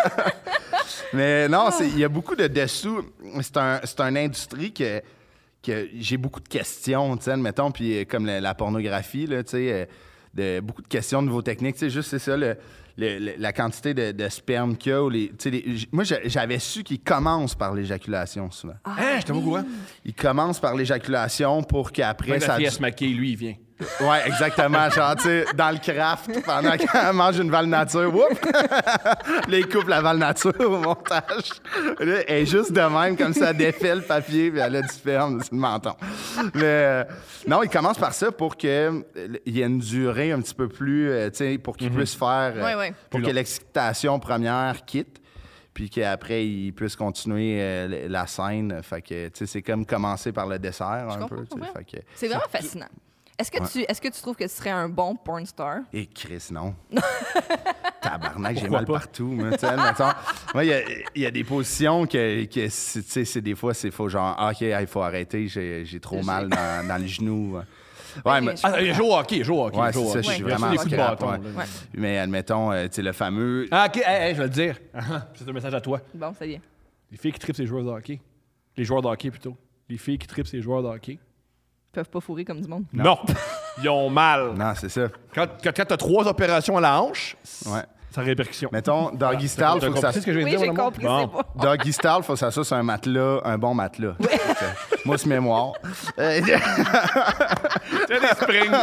Mais non, il y a beaucoup de dessous. C'est une industrie que j'ai beaucoup de questions, tu sais, admettons, puis comme la pornographie, là, tu sais, beaucoup de questions de vos techniques. Tu sais, juste, c'est ça, la quantité de sperme qu'il y a. Moi, j'avais su qu'ils commencent par l'éjaculation, souvent. Hein, j'étais au courant. Ils commencent par l'éjaculation pour qu'après, La fille, elle se maquille, lui, il vient. Ouais, exactement. Genre, tu sais, dans le craft, pendant qu'elle mange une Val Nature, whoop! Là, il coupe la Val Nature au montage. Là, elle est juste de même, comme ça, elle défait le papier, puis elle a du sperme sur le menton. Mais non, il commence par ça pour qu'il y ait une durée un petit peu plus, tu sais, pour qu'il puisse faire, pour que l'excitation première quitte, puis qu'après, il puisse continuer la scène. Fait que, tu sais, c'est comme commencer par le dessert un peu. Fait que, c'est vraiment fascinant. Est-ce que tu trouves que tu serais un bon porn star? Et Chris, non. Tabarnak, j'ai mal partout. Moi, moi, il y a des positions que c'est des fois, c'est faux. Genre, OK, il faut arrêter, j'ai trop mal dans les genoux. Ouais, mais... il joue au hockey, Ouais, c'est ça, je suis vraiment des coups de bâton. ouais. Mais admettons, tu sais, le fameux... Ah, OK, je vais le dire. C'est un message à toi. Bon, ça y est. Les filles qui trippent ces joueurs de hockey. Les joueurs de hockey, plutôt. Les filles qui trippent ces joueurs de hockey. Ils peuvent pas fourrer comme du monde. Non. Ils ont mal. Non, c'est ça. Quand t'as 3 opérations à la hanche, ouais. ça a répercussion. Mettons, Doggy Style, faut que ça... Oui, j'ai compris, c'est bon. Doggy Style, faut que ça soit sur un matelas, un bon matelas. Moi, c'est mémoire. C'est des springs.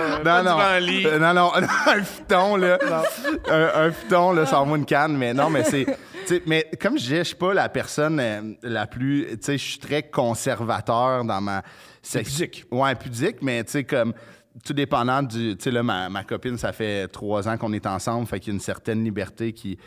Non, un futon, là. Un futon, là, sors-moi une canne, mais non, mais c'est... mais comme je disais, je suis pas la personne la plus... Tu sais, je suis très conservateur dans ma... pudique. Ouais, pudique, mais tu sais, comme... Tout dépendant du... Tu sais, là, ma copine, ça fait 3 ans qu'on est ensemble, fait qu'il y a une certaine liberté qui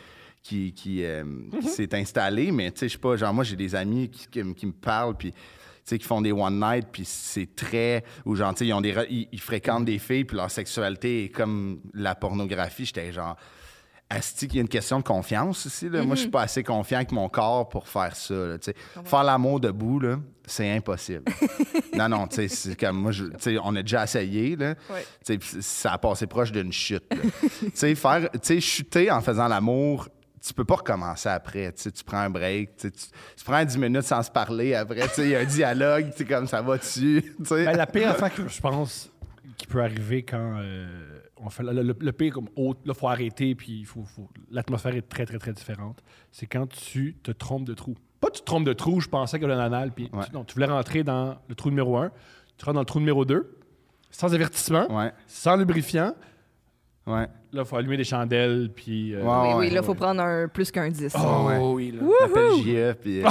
s'est installée, mais tu sais, je sais pas, genre, moi, j'ai des amis qui me parlent, puis... Tu sais, qui font des one night, puis c'est très... Ou genre, tu sais, ils fréquentent des filles, puis leur sexualité est comme la pornographie. J'étais genre... Asti, qu'il y a une question de confiance ici, là. Moi, je suis pas assez confiant avec mon corps pour faire ça, là, tu sais. Faire l'amour debout, là, c'est impossible. non, tu sais, c'est comme... Moi, tu sais, on a déjà essayé, là. Ouais. Tu sais, ça a passé proche d'une chute, tu sais, chuter en faisant l'amour... Tu peux pas recommencer après. Tu prends un break. Tu prends 10 minutes sans se parler après. Il y a un dialogue. Comme ça va dessus. Ben, la pire affaire que je pense qui peut arriver quand on fait le pire, comme là, il faut arrêter, puis l'atmosphère est très, très, très différente. C'est quand tu te trompes de trou. Pas tu te trompes de trou, je pensais que le anal, puis non, tu voulais rentrer dans le trou numéro 1, tu rentres dans le trou numéro 2, sans avertissement, sans lubrifiant. Ouais. Là, il faut allumer des chandelles, puis... Ouais, Oui, ouais, là, il faut ouais. prendre plus qu'un 10. Oh, Ouais. oui, là. On appelle JE, puis...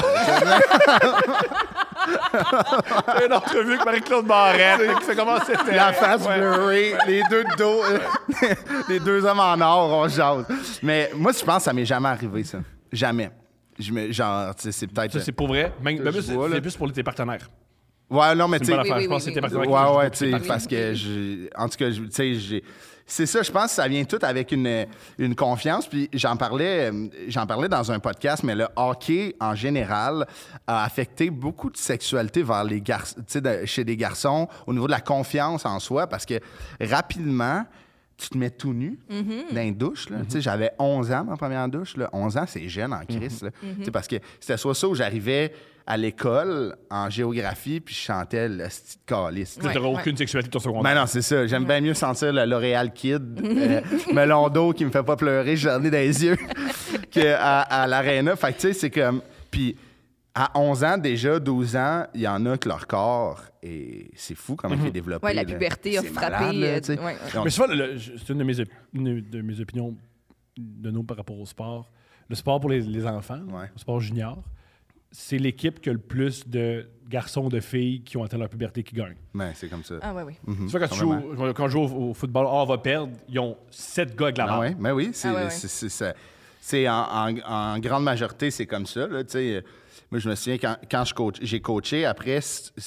C'est une entrevue avec Marie-Claude Barrette, qui fait comment c'était. La face Ouais. blurrée, les deux de dos, les deux hommes en or, on jase. Mais moi, je pense que ça m'est jamais arrivé, ça. Jamais. Genre, tu sais, c'est peut-être... Ça, c'est pour vrai. Même Je plus, vois, là. c'est plus pour tes partenaires. Ouais, non, mais C'est tu une sais... bonne affaire. oui, Je pense oui, que c'est tes oui. partenaires qui Ouais, jouent ouais, pour tu tes sais, partenaires. parce que en tout cas, tu sais, c'est ça, je pense que ça vient tout avec une confiance. Puis j'en parlais dans un podcast, mais le hockey, en général, a affecté beaucoup de sexualité vers les garçons, tu sais, chez des garçons, au niveau de la confiance en soi, parce que rapidement, tu te mets tout nu dans une douche. Là. Tu sais, j'avais 11 ans, ma première douche. Là. 11 ans, c'est jeune en Christ. Là. Tu sais, parce que c'était soit ça où j'arrivais à l'école en géographie, puis je chantais le style de calice. Tu n'auras aucune sexualité de ton secondaire. Ben non, c'est ça. J'aime bien mieux sentir le L'Oréal Kid, melon d'eau qui me fait pas pleurer, j'en ai dans les yeux, qu'à l'Arena. Fait que tu sais, c'est comme... Puis à 11 ans, déjà, 12 ans, il y en a que leur corps, et c'est fou comment il est développé. Ouais, la là. puberté a C'est frappé. malade, là, tu sais. Ouais. Donc, Mais souvent, c'est une de mes opinions de nous par rapport au sport. Le sport pour les enfants, Ouais. le sport junior, c'est l'équipe qui a le plus de garçons ou de filles qui ont atteint leur puberté qui gagne. ben, c'est comme ça. Ah, oui, oui. Tu vois, quand je joue au football, on va perdre, ils ont 7 gars avec la Ah barre. ouais, ben oui, c'est, Ah ouais, ouais. c'est en grande majorité, c'est comme ça. Là, tu sais. Moi, je me souviens, quand j'ai coaché, après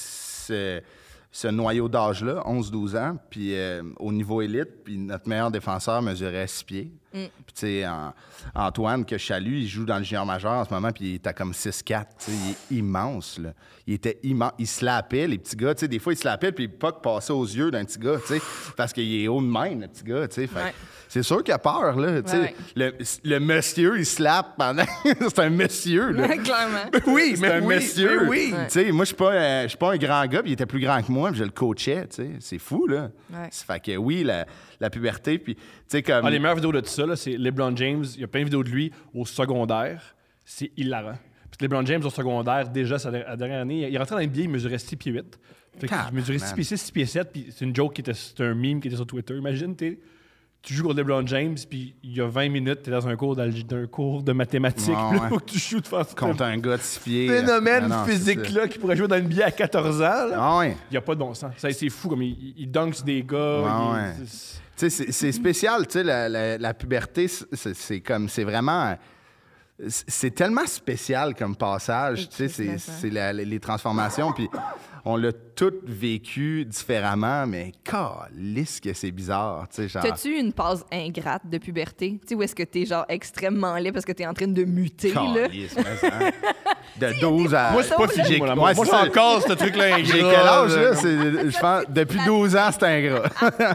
ce noyau d'âge-là, 11-12 ans, puis au niveau élite, puis notre meilleur défenseur mesurait 6 pieds. Puis, tu sais, Antoine, que je salue, il joue dans le junior majeur en ce moment, puis il était comme 6'4". Tu sais, il est immense, là. Il était immense. Il se lapait, les petits gars. Tu sais, des fois, il se lapait, puis le puck passait aux yeux d'un petit gars, tu sais, parce qu'il est haut de même, le petit gars, tu sais. Fait que Ouais. c'est sûr qu'il a peur, là. Tu sais. Ouais. Le monsieur, il se lappe pendant... c'est un monsieur, là. Clairement. Oui, c'est un monsieur. mais oui. Tu sais, moi, je suis pas un grand gars, puis il était plus grand que moi, puis je le coachais, tu sais. C'est fou, là. Ouais. Ça fait que oui, la puberté, puis tu sais, comme... Ah, les meilleures vidéos de tout ça, là, c'est LeBron James. Il y a plein de vidéos de lui au secondaire. C'est hilarant. Puis LeBron James au secondaire, déjà, la dernière année, il est rentré dans l'NBA, il mesurait 6 pieds 8. Fait que il mesurait 6 pieds 6, 6 pieds 7, puis c'est une joke c'était un meme qui était sur Twitter. Imagine, tu joues contre LeBron James, puis il y a 20 minutes, tu es dans un cours de mathématiques, Ouais, puis là, ouais. faut que tu shootes face Contre un gars de 6 pieds. phénomène Ah non, c'est ça. physique-là qui pourrait jouer dans l'NBA à 14 ans. Là. Ah ouais. Il n'y a pas de bon sens. Ça, c'est fou, comme il dunk sur des gars. Ouais, ouais. Tu sais, c'est spécial, tu sais, la puberté, c'est comme, c'est vraiment... C'est tellement spécial comme passage, tu sais, c'est les transformations, puis on l'a toutes vécu différemment, mais calisse que c'est bizarre, tu sais, genre... T'as-tu une passe ingrate de puberté? Tu sais, où est-ce que t'es genre extrêmement laid parce que t'es en train de muter, là? Calisse, mais ça, de 12 à... Moi, c'est pas Moi, fini. Moi, moi, moi, c'est c'est ça. encore ce truc-là ingrat. J'ai quel âge, là? Je pense, depuis 12 ans, c'est ingrat.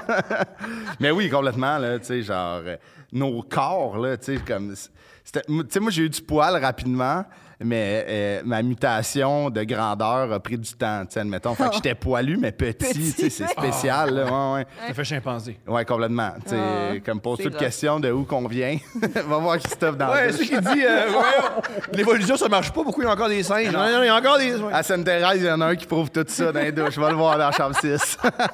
Mais oui, complètement, là, tu sais, genre, nos corps, là, tu sais, comme... Tu sais, moi, j'ai eu du poil rapidement, mais ma mutation de grandeur a pris du temps, tu sais, admettons. Fait que j'étais poilu, mais petit, tu sais, c'est spécial, là, ouais, ouais. Ça fait chimpanzé. Ouais, complètement. Tu sais, comme pose c'est toute rough. question de où qu'on vient. Va voir Christophe dans Ouais, le c'est ce qu'il dit. L'évolution, ça marche pas. Pourquoi il y a encore des singes? Non, il y a encore des... À Sainte-Thérèse, il y en a un qui prouve tout ça dans les douches. Je vais le voir dans la chambre 6.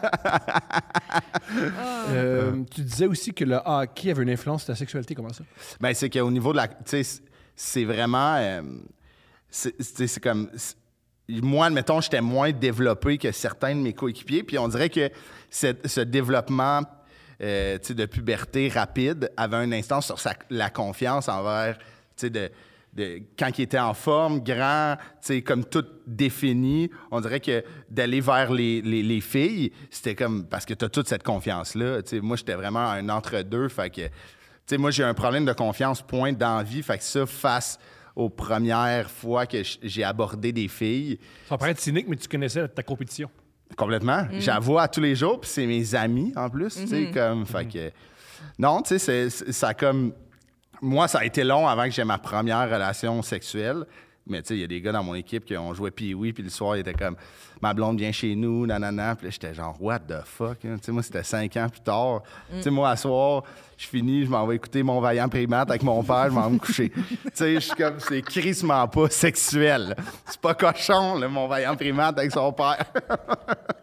Tu disais aussi que le hockey avait une influence sur ta sexualité. Comment ça? Ben, c'est qu'au niveau de la... Tu sais, c'est vraiment... c'est comme... Moi, admettons, j'étais moins développé que certains de mes coéquipiers. Puis on dirait que ce développement tu sais, de puberté rapide avait une instance sur la confiance envers... Tu sais, quand il était en forme, grand, tu sais, comme tout défini, on dirait que d'aller vers les filles, c'était comme... Parce que tu as toute cette confiance-là. Tu sais, moi, j'étais vraiment un entre-deux. Fait que... Tu sais, moi, j'ai un problème de confiance, point d'envie. Fait que ça, face aux premières fois que j'ai abordé des filles... Ça paraît être cynique, mais tu connaissais ta compétition. Complètement. J'avoue à tous les jours, puis c'est mes amis, en plus, tu sais, comme... Fait que... Non, tu sais, ça comme... Moi, ça a été long avant que j'ai ma première relation sexuelle. Mais tu sais, il y a des gars dans mon équipe qui ont joué Pee-Wee, puis le soir, ils étaient comme « Ma blonde vient chez nous, nanana. » Puis là, j'étais genre « What the fuck? Hein? » Tu sais, moi, c'était 5 ans plus tard. Tu sais, moi, à soir, je finis, je m'en vais écouter Mon Vaillant Primate avec mon père, je m'en vais me coucher. Tu sais, je suis comme, c'est crissement pas sexuel. C'est pas cochon, là, Mon Vaillant Primate avec son père.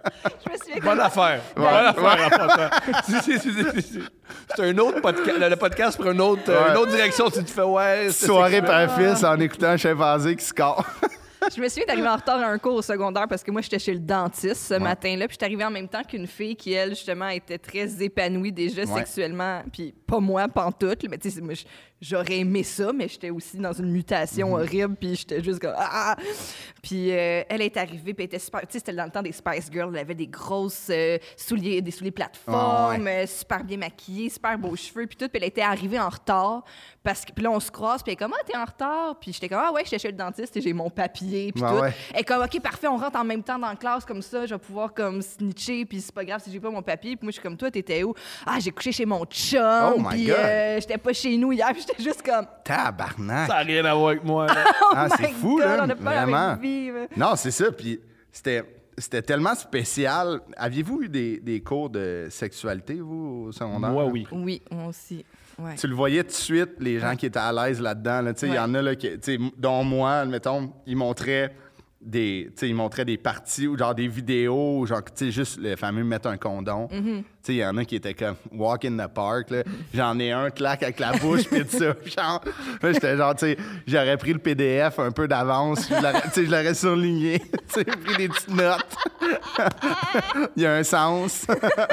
Je me souviens Bonne affaire. Bonne affaire en passant. C'est un autre podcast. Le podcast pour une autre direction. Si tu fais, Soirée père-fils en écoutant un chimpanzé qui score. Je me souviens d'arriver en retard à un cours au secondaire parce que moi, j'étais chez le dentiste ce matin-là. Puis, j'étais arrivée en même temps qu'une fille qui, elle, justement, était très épanouie déjà sexuellement. Puis, pas moi, pantoute. Mais tu sais, moi, j'aurais aimé ça, mais j'étais aussi dans une mutation horrible. Puis, j'étais juste comme ah! Puis, elle est arrivée, puis elle était super. Tu sais, c'était dans le temps des Spice Girls. Elle avait des grosses souliers plateformes, super bien maquillée, super beaux cheveux, puis tout. Puis, elle était arrivée en retard. Puis là, on se croise, puis elle est comme, ah, t'es en retard. Puis, j'étais comme, ah, ouais, j'étais chez le dentiste et j'ai mon papier, puis tout. Ouais. Elle est comme, OK, parfait, on rentre en même temps dans la classe, comme ça, je vais pouvoir, comme, snitcher, puis c'est pas grave si j'ai pas mon papier. Puis moi, je suis comme, toi, t'étais où? Ah, j'ai couché chez mon chum, Oh my puis God. j'étais pas chez nous hier, puis j'étais juste comme, Tabarnak. Ça n'a rien à voir avec moi. Là. Ah, c'est my fou, God, là. on a pas la Vraiment. même vie, mais- Non, c'est ça. Puis c'était tellement spécial. Aviez-vous eu des cours de sexualité, vous, au secondaire? Moi, oui. Oui, moi aussi. Ouais. Tu le voyais tout de suite, les gens qui étaient à l'aise là-dedans. Là. Tu sais, il y Ouais. en a, là, qui, tu sais, dont moi, admettons, ils montraient des parties ou genre des vidéos, genre, tu sais, juste le fameux mettre un condom. Tu sais, il y en a qui étaient comme walk in the park, là. J'en ai un, claque avec la bouche, pis tout ça. Genre, là, j'étais genre, tu sais, j'aurais pris le PDF un peu d'avance, tu sais, je l'aurais surligné, tu sais, pris des petites notes. Il y a un sens.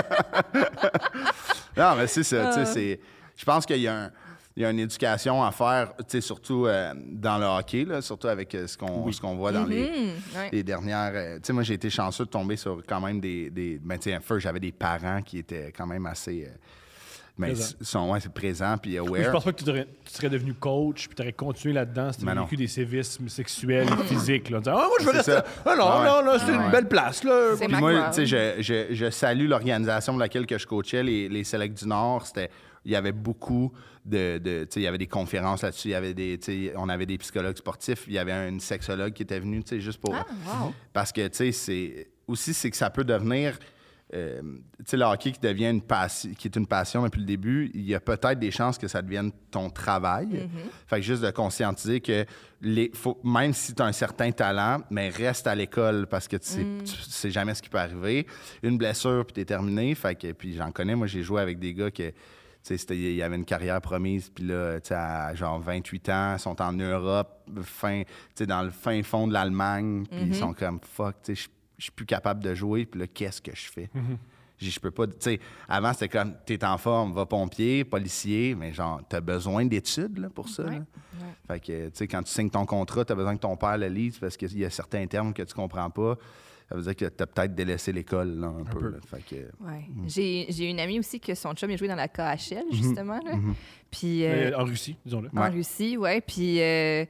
Non, mais c'est ça, tu sais, c'est... Je pense qu'il y a une éducation à faire, tu sais, surtout dans le hockey, là, surtout avec ce qu'on voit dans les dernières... tu sais, moi, j'ai été chanceux de tomber sur quand même ben, tu sais, first, j'avais des parents qui étaient quand même assez... mais c'est présent puis aware. Je pense pas que tu serais devenu coach puis tu aurais continué là-dedans si tu avais vécu des sévices sexuels et physiques. Là, en disant, ah, moi, je veux C'est rester. ça. Ah non, Ouais. non, c'est une belle place. Là. C'est Puis ma moi, gloire. tu sais, je salue l'organisation de laquelle que je coachais, les Selects du Nord. Il y avait beaucoup tu sais, il y avait des conférences là-dessus. Il y avait tu sais, on avait des psychologues sportifs. Il y avait une sexologue qui était venue, tu sais, juste pour... Ah, wow. Parce que, tu sais, c'est que ça peut devenir... tu sais, le hockey qui devient qui est une passion depuis le début, il y a peut-être des chances que ça devienne ton travail. Fait que juste de conscientiser que même si tu as un certain talent, mais reste à l'école parce que tu sais jamais ce qui peut arriver. Une blessure, puis t'es terminé. Fait que, puis j'en connais, moi, j'ai joué avec des gars que... Il y avait une carrière promise, puis là, à genre 28 ans, ils sont en Europe, dans le fin fond de l'Allemagne, puis ils sont comme « fuck, je suis plus capable de jouer, puis là, qu'est-ce que je fais? Je peux pas... » Tu sais, avant, c'était comme « t'es en forme, va pompier, policier, mais genre, t'as besoin d'études là, pour ça. Ouais. Là. Ouais. Fait que, tu sais, quand tu signes ton contrat, t'as besoin que ton père le lise parce qu'il y a certains termes que tu comprends pas. Ça veut dire que t'as peut-être délaissé l'école, là, un peu. Là. Fait que... Ouais. J'ai une amie aussi que son chum a joué dans la KHL, justement. Là. Puis, En Russie, disons-le. en Russie, ouais. Puis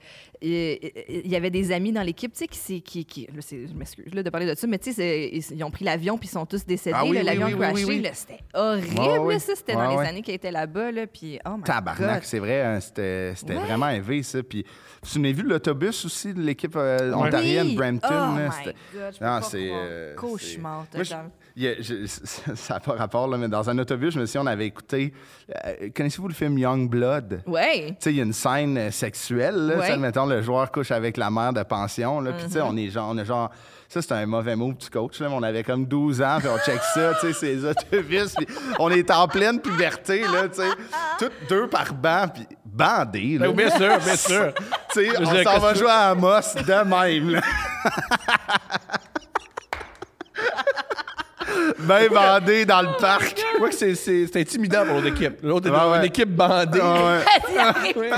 il y avait des amis dans l'équipe, tu sais, là, je m'excuse là, de parler de ça, mais tu sais, ils ont pris l'avion puis ils sont tous décédés. Ah oui, là, oui, l'avion oui, a oui, crashé. oui. Là, c'était horrible. Ouais, ouais. Là, ça, c'était Ouais, dans ouais. les années qu'elle était là-bas. Là, puis, oh my Tabarnak, God. c'est vrai, hein, c'était Ouais. vraiment élevé, ça. Puis, tu n'as vu l'autobus aussi de l'équipe ontarienne Oui. Brampton? Oh là, my c'était- God, je peux Non, pas c'est, croire. Moi, Cauchemar, total. ça n'a pas rapport, là, mais dans un autobus, je me souviens, on avait écouté... connaissez-vous le film Young Blood? Ouais. Tu sais, il y a une scène sexuelle, là. Ouais. Tu sais, admettons, le joueur couche avec la mère de pension, là. Puis, tu sais, on est genre... Ça, c'est un mauvais move du coach, là. Mais on avait comme 12 ans, puis on check ça, tu sais, ces autobus. Puis on est en pleine puberté, là, tu sais. Toutes deux par banc, puis bandés, là. Bien sûr, bien sûr. Tu sais, on Je s'en va que- jouer à Amos de même, là. Ben bandé dans le parc. Je crois que c'est intimidant pour l'autre équipe. L'autre Ouais, ouais. une équipe bandée. Ah ouais.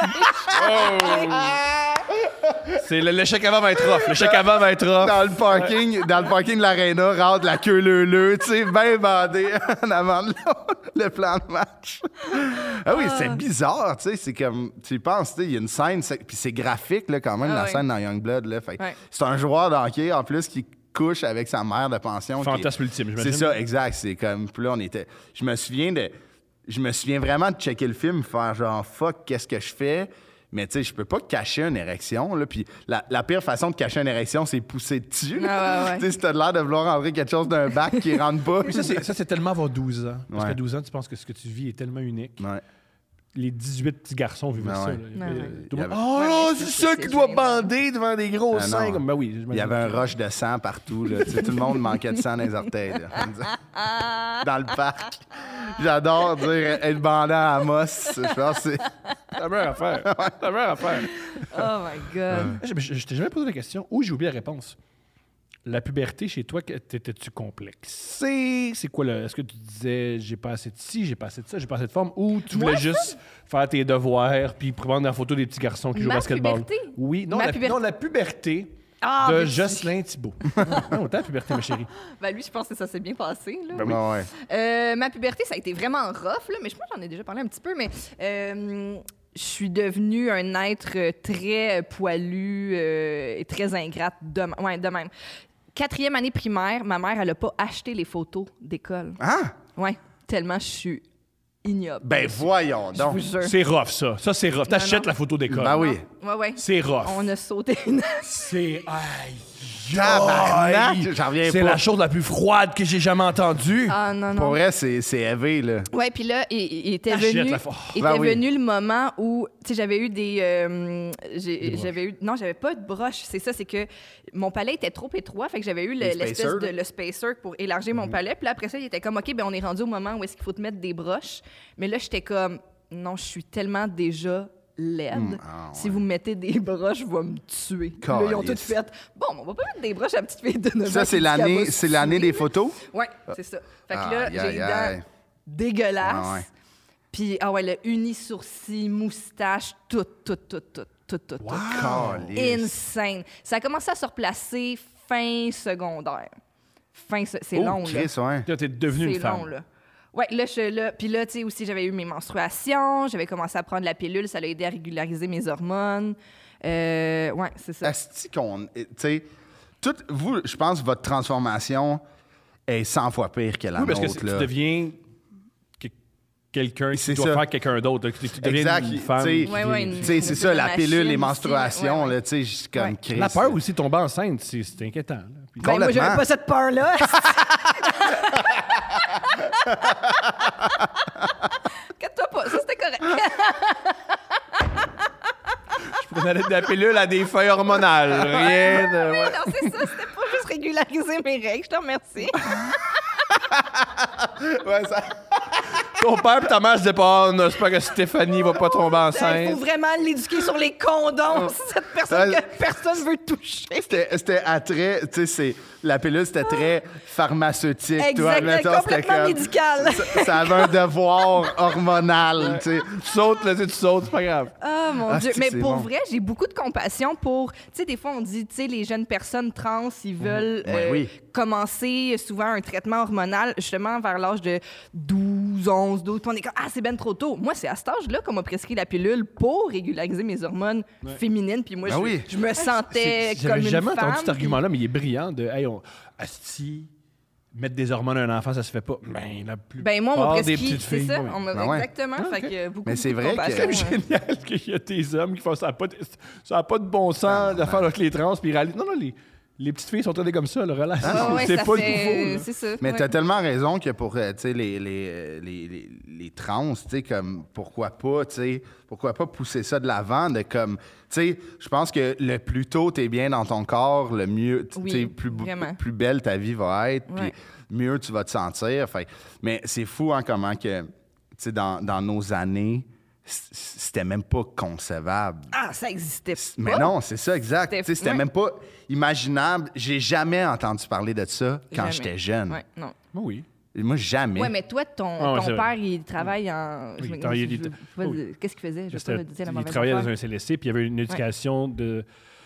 C'est l'échec avant va être rough. L'échec avant va être rough. Dans le parking de l'aréna, rentre la queue leu, tu sais, bien bandé en avant de le plan de match. Ah oui, c'est bizarre, tu sais, c'est comme, tu y penses, tu sais, il y a une scène, puis c'est graphique, là, quand même, la ouais. scène dans Youngblood, là, fait que Ouais. c'est un joueur de hockey, en plus, qui couche avec sa mère de pension. Fantasme ultime, j'imagine. C'est ça, exact, c'est comme, puis là, on était, je me souviens vraiment de checker le film, faire genre, fuck, qu'est-ce que je fais? Mais tu sais, je peux pas cacher une érection, là. Puis la pire façon de cacher une érection, c'est pousser dessus. Ouais. Tu sais, si t'as l'air de vouloir enlever quelque chose d'un bac qui rentre pas. Mais ça, c'est tellement avoir 12 ans. Parce Ouais. qu'à 12 ans, tu penses que ce que tu vis est tellement unique. Ouais. les 18 petits garçons vivaient ça. ouais. Là. Ouais, Tout le ouais. monde, oh Ouais, là, mais c'est c'est- ça c'est qui doit gênant. bander devant des gros Ah, seins. non. Comme, ben oui, Il y avait un rush de sang partout. Là. Tu sais, tout le monde manquait de sang dans les orteils. Là. Dans le parc. J'adore dire être bandant à Amos. Je pense que c'est... la meilleure affaire. La meilleure affaire. Oh my God. Je t'ai jamais posé la question. Ou j'ai oublié la réponse. La puberté chez toi, t'étais-tu complexé? C'est quoi là? Est-ce que tu disais j'ai pas assez de ci, j'ai pas assez de ça, j'ai pas assez de forme? Ou tu voulais Moi, juste faire tes devoirs puis prendre la photo des petits garçons qui jouent au Ma basketball? puberté? Oui, non, Ma la, puberté. non, la puberté Ah, de mais Jocelyn Thibault. Non, ta puberté, ma chérie. Ben lui, je pense que ça s'est bien passé. Là. Ben oui. Ah ouais. Ma puberté, ça a été vraiment rough, là, mais je pense que j'en ai déjà parlé un petit peu, mais je suis devenue un être très poilu et très ingrate de même. 4e année primaire, ma mère, elle a pas acheté les photos d'école. Ah! Ouais, tellement je suis ignoble. Ben voyons je donc. vous jure. C'est rough, ça. Ça, c'est rough. T'achètes non. la photo d'école. Ben oui. Ouais. C'est rough. On a sauté une... C'est... Aïe! Tabarnak! Aïe! J'en reviens C'est pas. la chose la plus froide que j'ai jamais entendue. Ah non, non. Pour vrai, c'est élevé, là. Ouais, puis là, il était Achète venu, la pho- il Ben était oui. venu le moment où, tu sais, j'avais eu j'avais pas de broche. C'est ça, c'est que mon palais était trop étroit, fait que j'avais eu Les l'espèce spacers, de là. le spacer pour élargir mon palais. Puis là, après ça, il était comme, OK, ben on est rendu au moment où est-ce qu'il faut te mettre des broches. Mais là, j'étais comme, non, je suis tellement déjà laide. Ah, Si vous me mettez des broches, je vais me tuer. Puis là, ils ont toutes Calisse. fait, bon, on va pas mettre des broches à la petite fille de 9 ans. Ça, c'est qui dit qu'elle va l'année, se c'est l'année tuer. des photos? Ouais, c'est ça. Fait que là, Aïe, j'ai aïe, les aïe. dents dégueulasses. Ah ouais. Puis, ah ouais, le uni-sourcil, moustache, tout. Calisse. Insane. Ça a commencé à se replacer fin secondaire. C'est long, là. Chris, ouais. Là, t'es devenue une C'est femme. long, là. Ouais, là, puis là, tu sais, aussi, j'avais eu mes menstruations, j'avais commencé à prendre la pilule, ça l'a aidé à régulariser mes hormones. Ouais, c'est ça. Asti qu'on... Tu sais, vous, je pense que votre transformation est 100 fois pire que la Oui, parce que nôtre, tu là. deviens quelqu'un qui C'est doit ça. faire quelqu'un d'autre. Tu deviens Exact. une femme. Tu sais, Ouais, une- tu sais, c'est une ça, la machine pilule, les aussi, menstruations, ouais. là, tu sais, je suis comme Ouais. Chris. La peur aussi de tomber enceinte, c'est inquiétant. Là. Puis- Ben, moi, j'avais complètement. pas cette peur-là. Inquiète-toi pas, ça, c'était correct. Je prenais de la pilule à des feuilles hormonales. Rien de... ouais. Non, c'est ça, c'était pas juste régulariser mes règles, je te remercie. Ouais, ça... Ton père et ta mère se disaient pas, oh, j'espère que Stéphanie va pas tomber Il enceinte. faut vraiment l'éduquer sur les condoms, c'est cette personne Ouais. que personne veut toucher. C'était à très... Tu sais, la pilule, c'était très pharmaceutique. toi, Exact, mettons, c'était complètement comme- médical. Ça avait un devoir hormonal, tu sais. Tu sautes, là, tu sautes, c'est pas grave. Oh mon Ah, Dieu. c'est Mais que c'est pour bon. vrai, j'ai beaucoup de compassion pour. Tu sais, des fois, on dit, tu sais, les jeunes personnes trans, ils veulent Ouais, oui. commencer souvent un traitement hormonal, justement, vers l'âge de 12, 11, 12. Puis on est comme, ah, c'est ben trop tôt. Moi, c'est à cet âge-là qu'on m'a prescrit la pilule pour régulariser mes hormones féminines. Puis moi, Ben oui. je me sentais comme J'avais une jamais femme. entendu cet argument-là, mais il est brillant de, hey, asti, mettre des hormones à un enfant, ça se fait pas. Ben, la plus. Ben moi, on m'a des prescrit, petites c'est filles. ça. oui. On m'a- Ben ouais. Exactement. Ah, Fait ok. que beaucoup, Mais c'est beaucoup de vrai que- compassion, C'est génial qu'il y a des hommes qui font ça. Ça n'a pas de bon sens de faire avec les trans. Puis ils réalisent, non, les petites filles sont traitées comme ça, le relâche. Ah ouais, c'est ça pas fait- nouveau. là. C'est ça. Mais ouais. t'as tellement raison que pour tu sais, les trans, tu sais, comme pourquoi pas pousser ça de l'avant, de comme, tu sais, je pense que le plus tôt t'es bien dans ton corps, le mieux, tu Oui, sais, vraiment. plus belle ta vie va être, puis Ouais. mieux tu vas te sentir. Fait, mais c'est fou, hein, comment que, tu sais, dans nos années, c'était même pas concevable. Ah, ça existait pas. Mais non, c'est ça, exact. C'était- Tu sais, C'était ouais. même pas imaginable. J'ai jamais entendu parler de ça quand Jamais. j'étais jeune. Ouais, non. Oui. Moi, jamais. Ouais, mais toi, ton ouais, c'est père, vrai. il travaille en. Oui, je me- il travaille- je- il était- je- je- oui. Qu'est-ce qu'il faisait? Je vais C'était- pas dire la il mauvaise travaillait dans affaire. un CLSC, puis il y avait une éducation de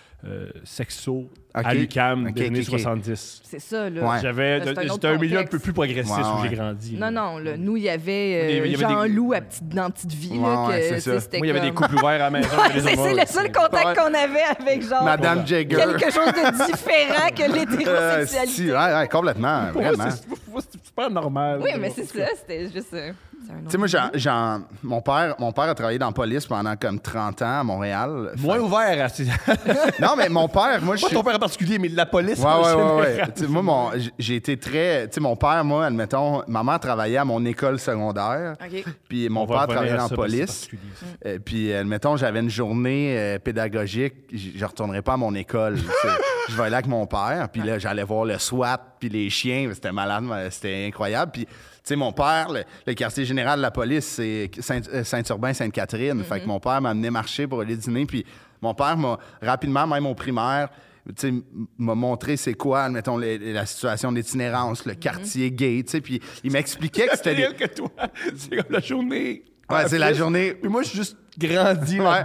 sexo Ok. à l'UQAM Ok, des années ok, ok. 70. C'est ça, là. Ouais. J'avais, C'est un autre c'était un milieu un contexte. peu plus progressiste Ouais, où ouais. j'ai grandi. Non, là. non, là, nous, il y avait Il y avait des- Jean-Loup dans Petite Vie. là, Ouais, que, c'est tu sais, ça. c'était Moi, il y avait des comme- couples ouverts à la maison. Ouais, il y avait des c'est hormones. le seul contact qu'on avait avec genre Madame Jagger. quelque chose de différent que Si, l'hétérosexualité. ouais, complètement, Pour moi, vraiment. c'est super normal. Oui, mais c'est ça, c'était juste... C'est un autre Tu sais, moi, niveau. mon père a travaillé dans la police pendant comme 30 ans à Montréal. Moins ouvert à ces... Non, mais mon père, moi, je Pas suis... ton père en particulier, mais la police Ouais. en général. Tu sais, moi, j'ai été très... Tu sais, mon père, moi, admettons, ma mère travaillait à mon école secondaire. OK. Puis mon On va père revenir travaillait à dans la ça, parce que c'est police. particulier, ça. Puis, admettons, j'avais une journée pédagogique. Je retournerais pas à mon école. Tu sais. Je vais aller avec mon père. Puis là, j'allais voir le SWAT, puis les chiens. C'était malade, c'était incroyable. Puis, tu sais, mon père, le quartier général de la police, c'est Saint-Urbain, Sainte-Catherine. Fait que mon père m'a amené marcher pour aller dîner. Puis mon père m'a rapidement, même au primaire, tu sais, m'a montré c'est quoi, admettons, la situation d'itinérance, le quartier gay, tu sais. Puis il m'expliquait que c'était... C'est réel que toi. C'est comme la journée. Ouais, c'est la journée... Puis moi, je suis juste grandi. Ouais,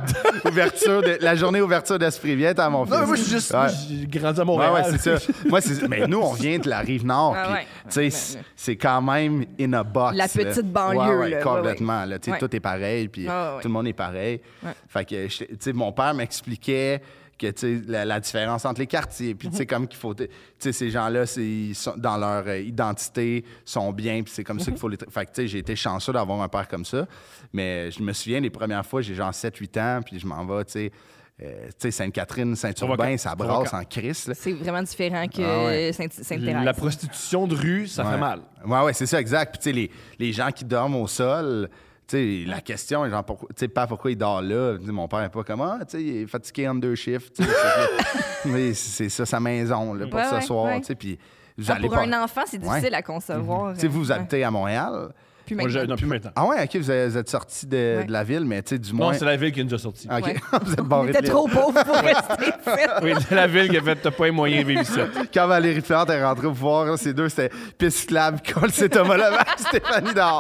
la journée ouverture d'Esprit. Viens, t'as mon fils. Non, moi, je suis juste. Ouais. Moi, j'ai grandi à Montréal. Ouais, c'est ça. Moi, mais nous, on vient de la Rive-Nord. Ah puis, ouais. tu sais, c'est quand même in a box. La petite là. banlieue, Ouais, là. complètement. Là, tu sais, Ouais. tout est pareil, puis Ah ouais. tout le monde est pareil. Ouais. Fait que, tu sais, mon père m'expliquait que, tu sais, la différence entre les quartiers, puis, tu sais, comme qu'il faut... Tu sais, ces gens-là, ils sont, dans leur identité, sont bien, puis c'est comme ça qu'il faut les... Fait que, tu sais, j'ai été chanceux d'avoir un père comme ça, mais je me souviens, les premières fois, j'ai genre 7-8 ans, puis je m'en vais, tu sais, Sainte-Catherine, Saint-Urbain, ça brasse en crise, là. C'est vraiment différent que Ah ouais. Sainte-Thérèse. La prostitution de rue, ça fait mal. Ouais, c'est ça, exact. Puis, tu sais, les gens qui dorment au sol, tu sais, la question est genre, tu sais, pas pourquoi il dort là. Mon père n'est pas comme, tu sais, il est fatigué en 2 shifts. Tu sais, mais c'est ça, sa maison, là, pour Ouais, ce ouais, soir, ouais. tu sais. Puis, vous allez pour pas... un enfant, c'est difficile à concevoir. Tu sais, vous habitez à Montréal. Puis Moi, maintenant. non, plus maintenant. Ah ouais, OK, vous êtes sorti de la ville, mais tu sais, du Non, moins... c'est la ville qui nous a sortis. OK, Ouais. vous êtes On barré était de trop pauvres pour rester ici. Oui, c'est la ville qui a fait t'as pas les moyens de vivre ici. Quand Valérie Plante est rentrée au pouvoir, là, ces deux, c'était piste cyclable, Cole, c'est Thomas Levac, Stéphanie dehors.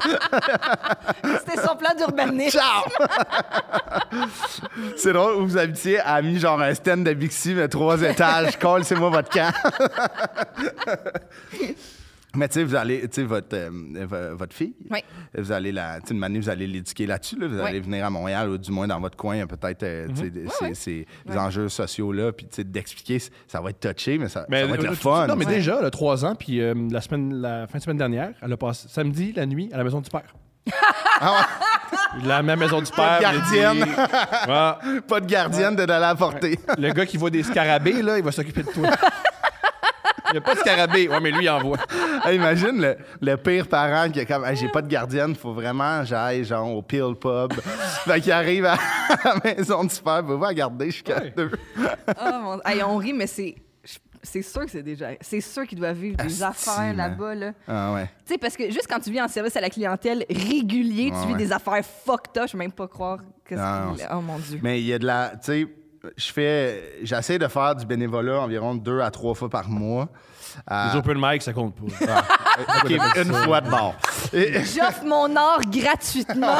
C'était son plan d'urbanisme. Ciao! C'est drôle, vous habitiez à mis genre un stand de Bixi, mais 3 étages. Cole, c'est moi votre camp. Mais tu sais, vous allez, tu sais, votre fille, Oui. vous allez tu sais, une année, vous allez l'éduquer là-dessus, là, vous Oui. allez venir à Montréal, ou du moins dans votre coin, peut-être, tu sais, ces enjeux sociaux-là, puis tu sais, d'expliquer, ça va être touché, mais ça va être le fun. Non, mais tu sais. déjà, elle a 3 ans, puis la fin de semaine dernière, elle a passé samedi, la nuit, à la maison du père. La même maison du père. gardienne. Ouais. Pas de gardienne de la porter. Le gars qui voit des scarabées, là, il va s'occuper de toi. Il n'y a pas de scarabée. Ouais, mais lui, il en voit. Hey, imagine le pire parent qui est comme hey, j'ai pas de gardienne, faut vraiment j'aille genre au Peel Pub. Fait qu'il arrive à la maison du père, va voir garder jusqu'à 2. Oh, mon... Hey, on rit, mais c'est sûr que c'est déjà... C'est sûr qu'ils doivent vivre des affaires là-bas, là. Ah ouais. Tu sais, parce que juste quand tu vis en service à la clientèle régulier, tu vis des affaires fucked up. Je peux même pas croire que c'est... Oh, mon Dieu. Mais il y a de la tu sais, j'essaie de faire du bénévolat environ 2 à 3 fois par mois. Les open mic, ça compte pas. OK, une fois de bord. J'offre mon art gratuitement.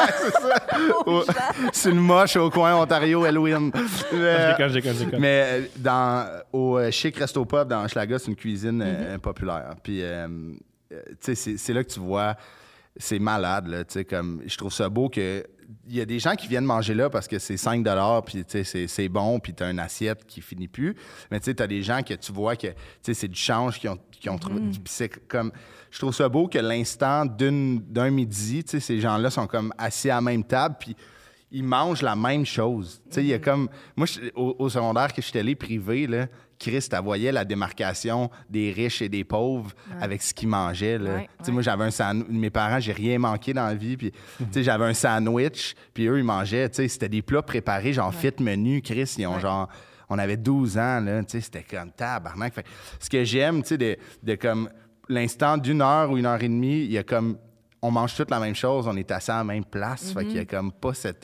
C'est une moche au coin Ontario Halloween. Je déconne. Mais au Chic Resto Pub dans Hochelaga, c'est une cuisine populaire. Puis, tu sais, c'est là que tu vois, c'est malade, là. Tu sais, comme, je trouve ça beau que. Il y a des gens qui viennent manger là parce que c'est 5 $, puis tu sais, c'est bon, puis tu as une assiette qui finit plus. Mais tu sais, tu as des gens que tu vois que tu sais, c'est du change qui ont trouvé. Puis c'est comme. Je trouve ça beau que l'instant d'un midi, tu sais, ces gens-là sont comme assis à la même table, puis ils mangent la même chose. Tu sais, il y a comme. Moi, au secondaire, que j'étais allé privé, là, Chris, tu voyais la démarcation des riches et des pauvres avec ce qu'ils mangeaient. Là. Tu sais, moi, j'avais un sandwich. Mes parents, j'ai rien manqué dans la vie. Puis, tu sais, j'avais un sandwich. Puis eux, ils mangeaient. Tu sais, c'était des plats préparés, genre fit menu. Chris, ils ont genre. On avait 12 ans, là. Tu sais, c'était comme tabarnak. Fait, ce que j'aime, tu sais, de comme l'instant d'1 heure ou 1 heure et demie, il y a comme. On mange toute la même chose, on est assis à la même place. Fait qu'il y a comme pas cette.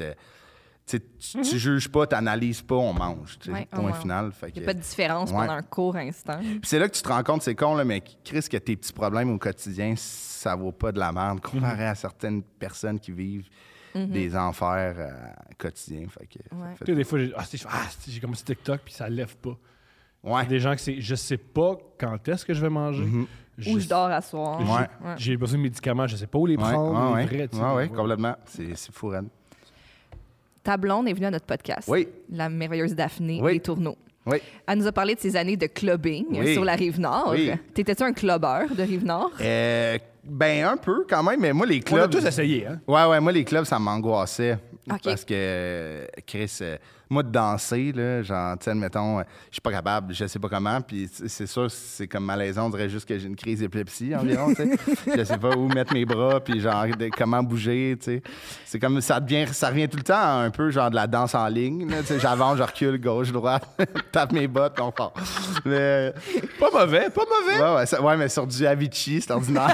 Tu juges pas, tu n'analyses pas, on mange. Point final. Il n'y a pas de différence pendant un court instant. Puis c'est là que tu te rends compte, c'est con, là, mais Chris, que tes petits problèmes au quotidien, ça vaut pas de la merde comparé à certaines personnes qui vivent des enfers quotidiens. Fait que, Tu sais, des fois, j'ai commencé TikTok, puis ça lève pas. Ouais. Des gens que c'est. Je sais pas quand est-ce que je vais manger. Ou je dors à soir. J'ai besoin de médicaments, je sais pas où les prendre. Oui, complètement. C'est fou, raide. Ta blonde est venue à notre podcast. Oui. La merveilleuse Daphné Oui. des Tourneaux. Oui. Elle nous a parlé de ses années de clubbing Oui. sur la Rive-Nord. Oui. T'étais-tu un clubbeur de Rive-Nord? Ben, un peu quand même, mais moi, les On a clubs. tous essayé, hein? Ouais, moi, les clubs, ça m'angoissait. OK. Parce que, Chris, moi, de danser, là, genre, tu sais, admettons, je suis pas capable, je sais pas comment, puis c'est sûr, c'est comme malaisant, on dirait juste que j'ai une crise d'épilepsie environ, tu sais. Je sais pas où mettre mes bras, puis genre, comment bouger, tu sais. C'est comme, ça revient tout le temps à un peu, genre, de la danse en ligne, là, tu sais, j'avance, je recule, gauche, droite, tape mes bottes, puis on part. Mais, Pas mauvais, pas mauvais. ouais, mais sur du Avicii, c'est ordinaire.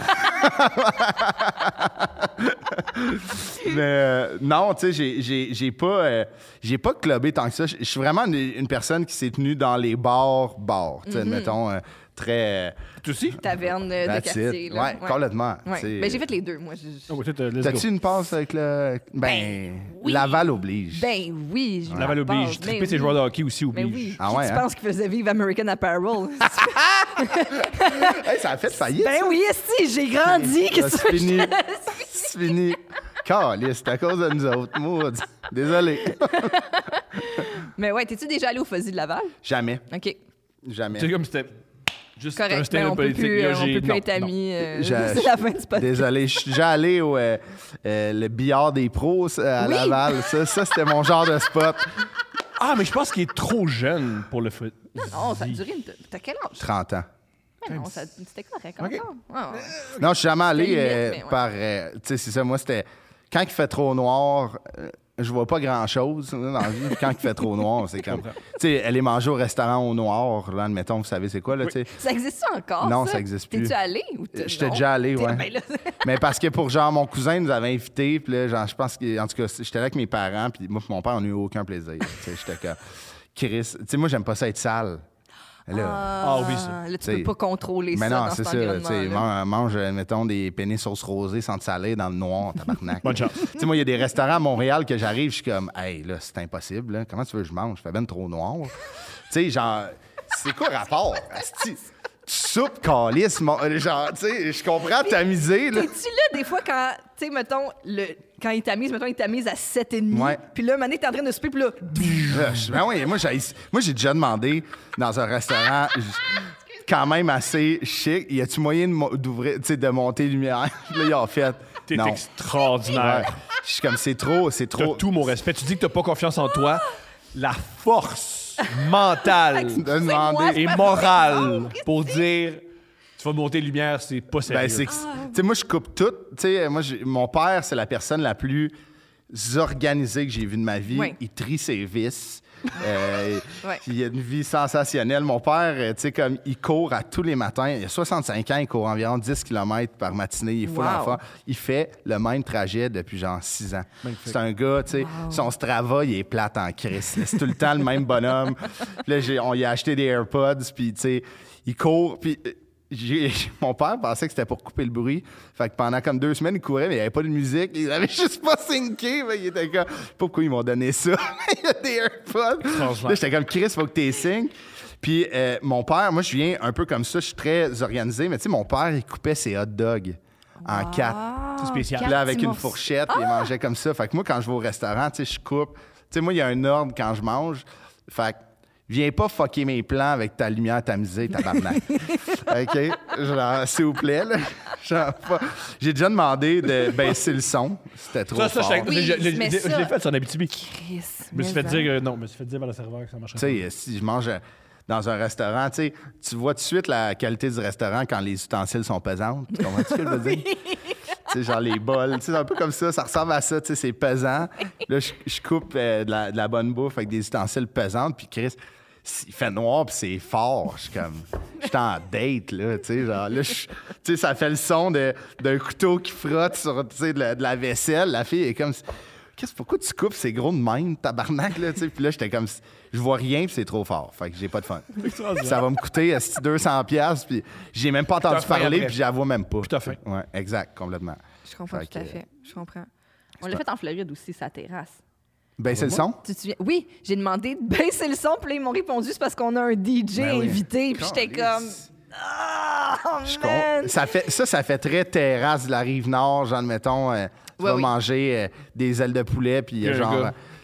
Mais non, tu sais, j'ai pas clubé tant que ça. Je suis vraiment une personne qui s'est tenue dans les bars, tu sais, admettons, très... Tu aussi? Taverne de That's quartier. it. Là. Ouais, complètement. Ouais. tu sais. Ben, j'ai fait les deux, moi. Oh, ouais, let's T'as-tu go. une passe avec le... Ben, oui. Laval oblige. Ben oui, je Laval la oblige. passe. Tripper Ben ses oui. joueurs de hockey aussi Mais oblige. oui. Ah Qui ouais, tu hein? penses qu'il faisait vivre American Apparel? Hey, ça a fait faillite. Ben ça. oui, si, j'ai grandi. Ça, Qu'est-ce que c'est fini. je C'est fini. Caliste, c'est à cause de nous autres. Maudit. Désolé. Mais ouais, t'es-tu déjà allé au Fuzzy de Laval? Jamais. OK. Jamais. C'est comme c'était juste un Correct. Ben, stand-up on peut politique. plus, Là, on peut plus non, être non. amis. Je- C'est la fin du podcast. Désolé, je suis déjà allé au le billard des pros à Oui. Laval. Ça c'était mon genre de spot. Ah, mais je pense qu'il est trop jeune pour le foot. Non, ça a duré une... T'as quel âge? 30 ans. Mais non, c'était correct OK. encore. Ah, ouais. Non, je suis jamais allé C'était limite, mais ouais. par... tu sais, c'est ça, moi, c'était... Quand il fait trop noir, je vois pas grand-chose dans la vie. Puis quand il fait trop noir, c'est comme... Tu sais, aller manger au restaurant au noir, là, admettons, vous savez c'est quoi, là, tu sais. Ça existe encore, Non, ça? ça existe plus. T'es-tu allé? Ou J'étais non? déjà allé, T'es- ouais. ben là- Mais parce que pour genre, mon cousin nous avait invités, puis là, genre, je pense que, en tout cas, j'étais là avec mes parents, puis moi, puis mon père, on n'a eu aucun plaisir. Tu sais, j'étais comme, Chris, tu sais, moi, j'aime pas ça être sale. Là, Ah oui, ça. Là, tu T'sais, peux pas contrôler mais ça non, dans c'est cet ça. Tu sais, environnement-là. mange, mettons, des pénis sauce rosée sans te saler dans le noir, tabarnak. Bonne chance. Tu sais, moi, il y a des restaurants à Montréal que j'arrive, je suis comme, hey, là, c'est impossible, là. Comment tu veux que je mange? Je fais ben trop noir. Tu sais, genre, c'est quoi le rapport? Asti? Tu soupes, calice, genre, tu sais, je comprends tamiser, là. T'es-tu là des fois quand, tu sais, mettons, quand il tamise à 7,5. Ouais. Puis là, Mané, t'es en train de souper, puis là, Ben oui, moi, j'ai déjà demandé dans un restaurant quand même assez chic, y a-tu moyen d'ouvrir, tu sais, de monter lumière? Là, il a fait. T'es non. extraordinaire. Ouais. Je suis comme, c'est trop. T'as tout mon respect. Tu dis que t'as pas confiance en toi. La force mentale De demander. et morale pour dire tu vas monter lumière, c'est pas sérieux. Ben, c'est que- tu sais, moi, je coupe tout. Tu sais, moi, mon père, c'est la personne la plus organisée que j'ai vue de ma vie. Oui. Il trie ses vis. Ouais. Il a une vie sensationnelle. Mon père, tu sais, comme il court à tous les matins. Il a 65 ans, il court environ 10 km par matinée. Il est full Wow. en forme. Il fait le même trajet depuis genre 6 ans. C'est un gars, tu sais, son Strava, il est plate en crise. C'est tout le temps le même bonhomme. Puis là, on lui a acheté des AirPods, puis tu sais, il court, puis... Mon père pensait que c'était pour couper le bruit. Fait que pendant comme 2 semaines, il courait, mais il n'y avait pas de musique. Il avait juste pas synqué. Il était comme, pourquoi ils m'ont donné ça? Il y a des AirPods. Là, j'étais comme, Chris, il faut que tu sync. Puis mon père, moi, je viens un peu comme ça. Je suis très organisé. Mais tu sais, mon père, il coupait ses hot dogs en 4. C'est spécial. Puis là, avec petits une morceaux. fourchette, il mangeait comme ça. Fait que moi, quand je vais au restaurant, tu sais, je coupe. Tu sais, moi, il y a un ordre quand je mange. Fait que viens pas fucker mes plans avec ta lumière tamisée, tabarnak. OK? Genre, s'il vous plaît, là. Genre, j'ai déjà demandé de baisser le son. C'était trop Ça, fort. Oui, je mais l'ai ça- fait, son Abitibi. Chris. Je me suis fait dire non, je me suis fait dire par le serveur que ça marchait Tu sais, si je mange dans un restaurant, tu sais, tu vois tout de suite la qualité du restaurant quand les ustensiles sont pesantes. Tu comprends ce que je veux dire? Tu sais, genre les bols, tu sais, un peu comme ça ressemble à ça, tu sais, c'est pesant. Là, je coupe de la bonne bouffe avec des ustensiles pesantes, puis Chris, il fait noir, puis c'est fort. Je suis comme, je suis en date, là, tu sais, genre, là, tu sais, ça fait le son d'un couteau qui frotte sur, tu sais, de la vaisselle. La fille est comme... Qu'est-ce pourquoi tu coupes ces gros de même, tabarnak, là, tu sais? Puis là, j'étais comme, je vois rien, puis c'est trop fort. Fait que j'ai pas de fun. Ça va me coûter 200$, puis j'ai même pas entendu t'as faim parler, après. puis j'avoue même pas. Puis t'as faim. Ouais, exact, complètement. Je comprends Fait tout à que- fait. Je comprends. On l'a fait en Floride aussi, sa terrasse. Baisser le son? Tu te souviens? Oui, j'ai demandé de baisser le son, puis là, ils m'ont répondu, c'est parce qu'on a un DJ Ben oui. invité, puis j'étais comme... Calisse. Ah, Je man! Ça fait très terrasse de la Rive-Nord, genre, mettons, tu Ouais, vas oui. manger des ailes de poulet, puis Il y a un genre, gars.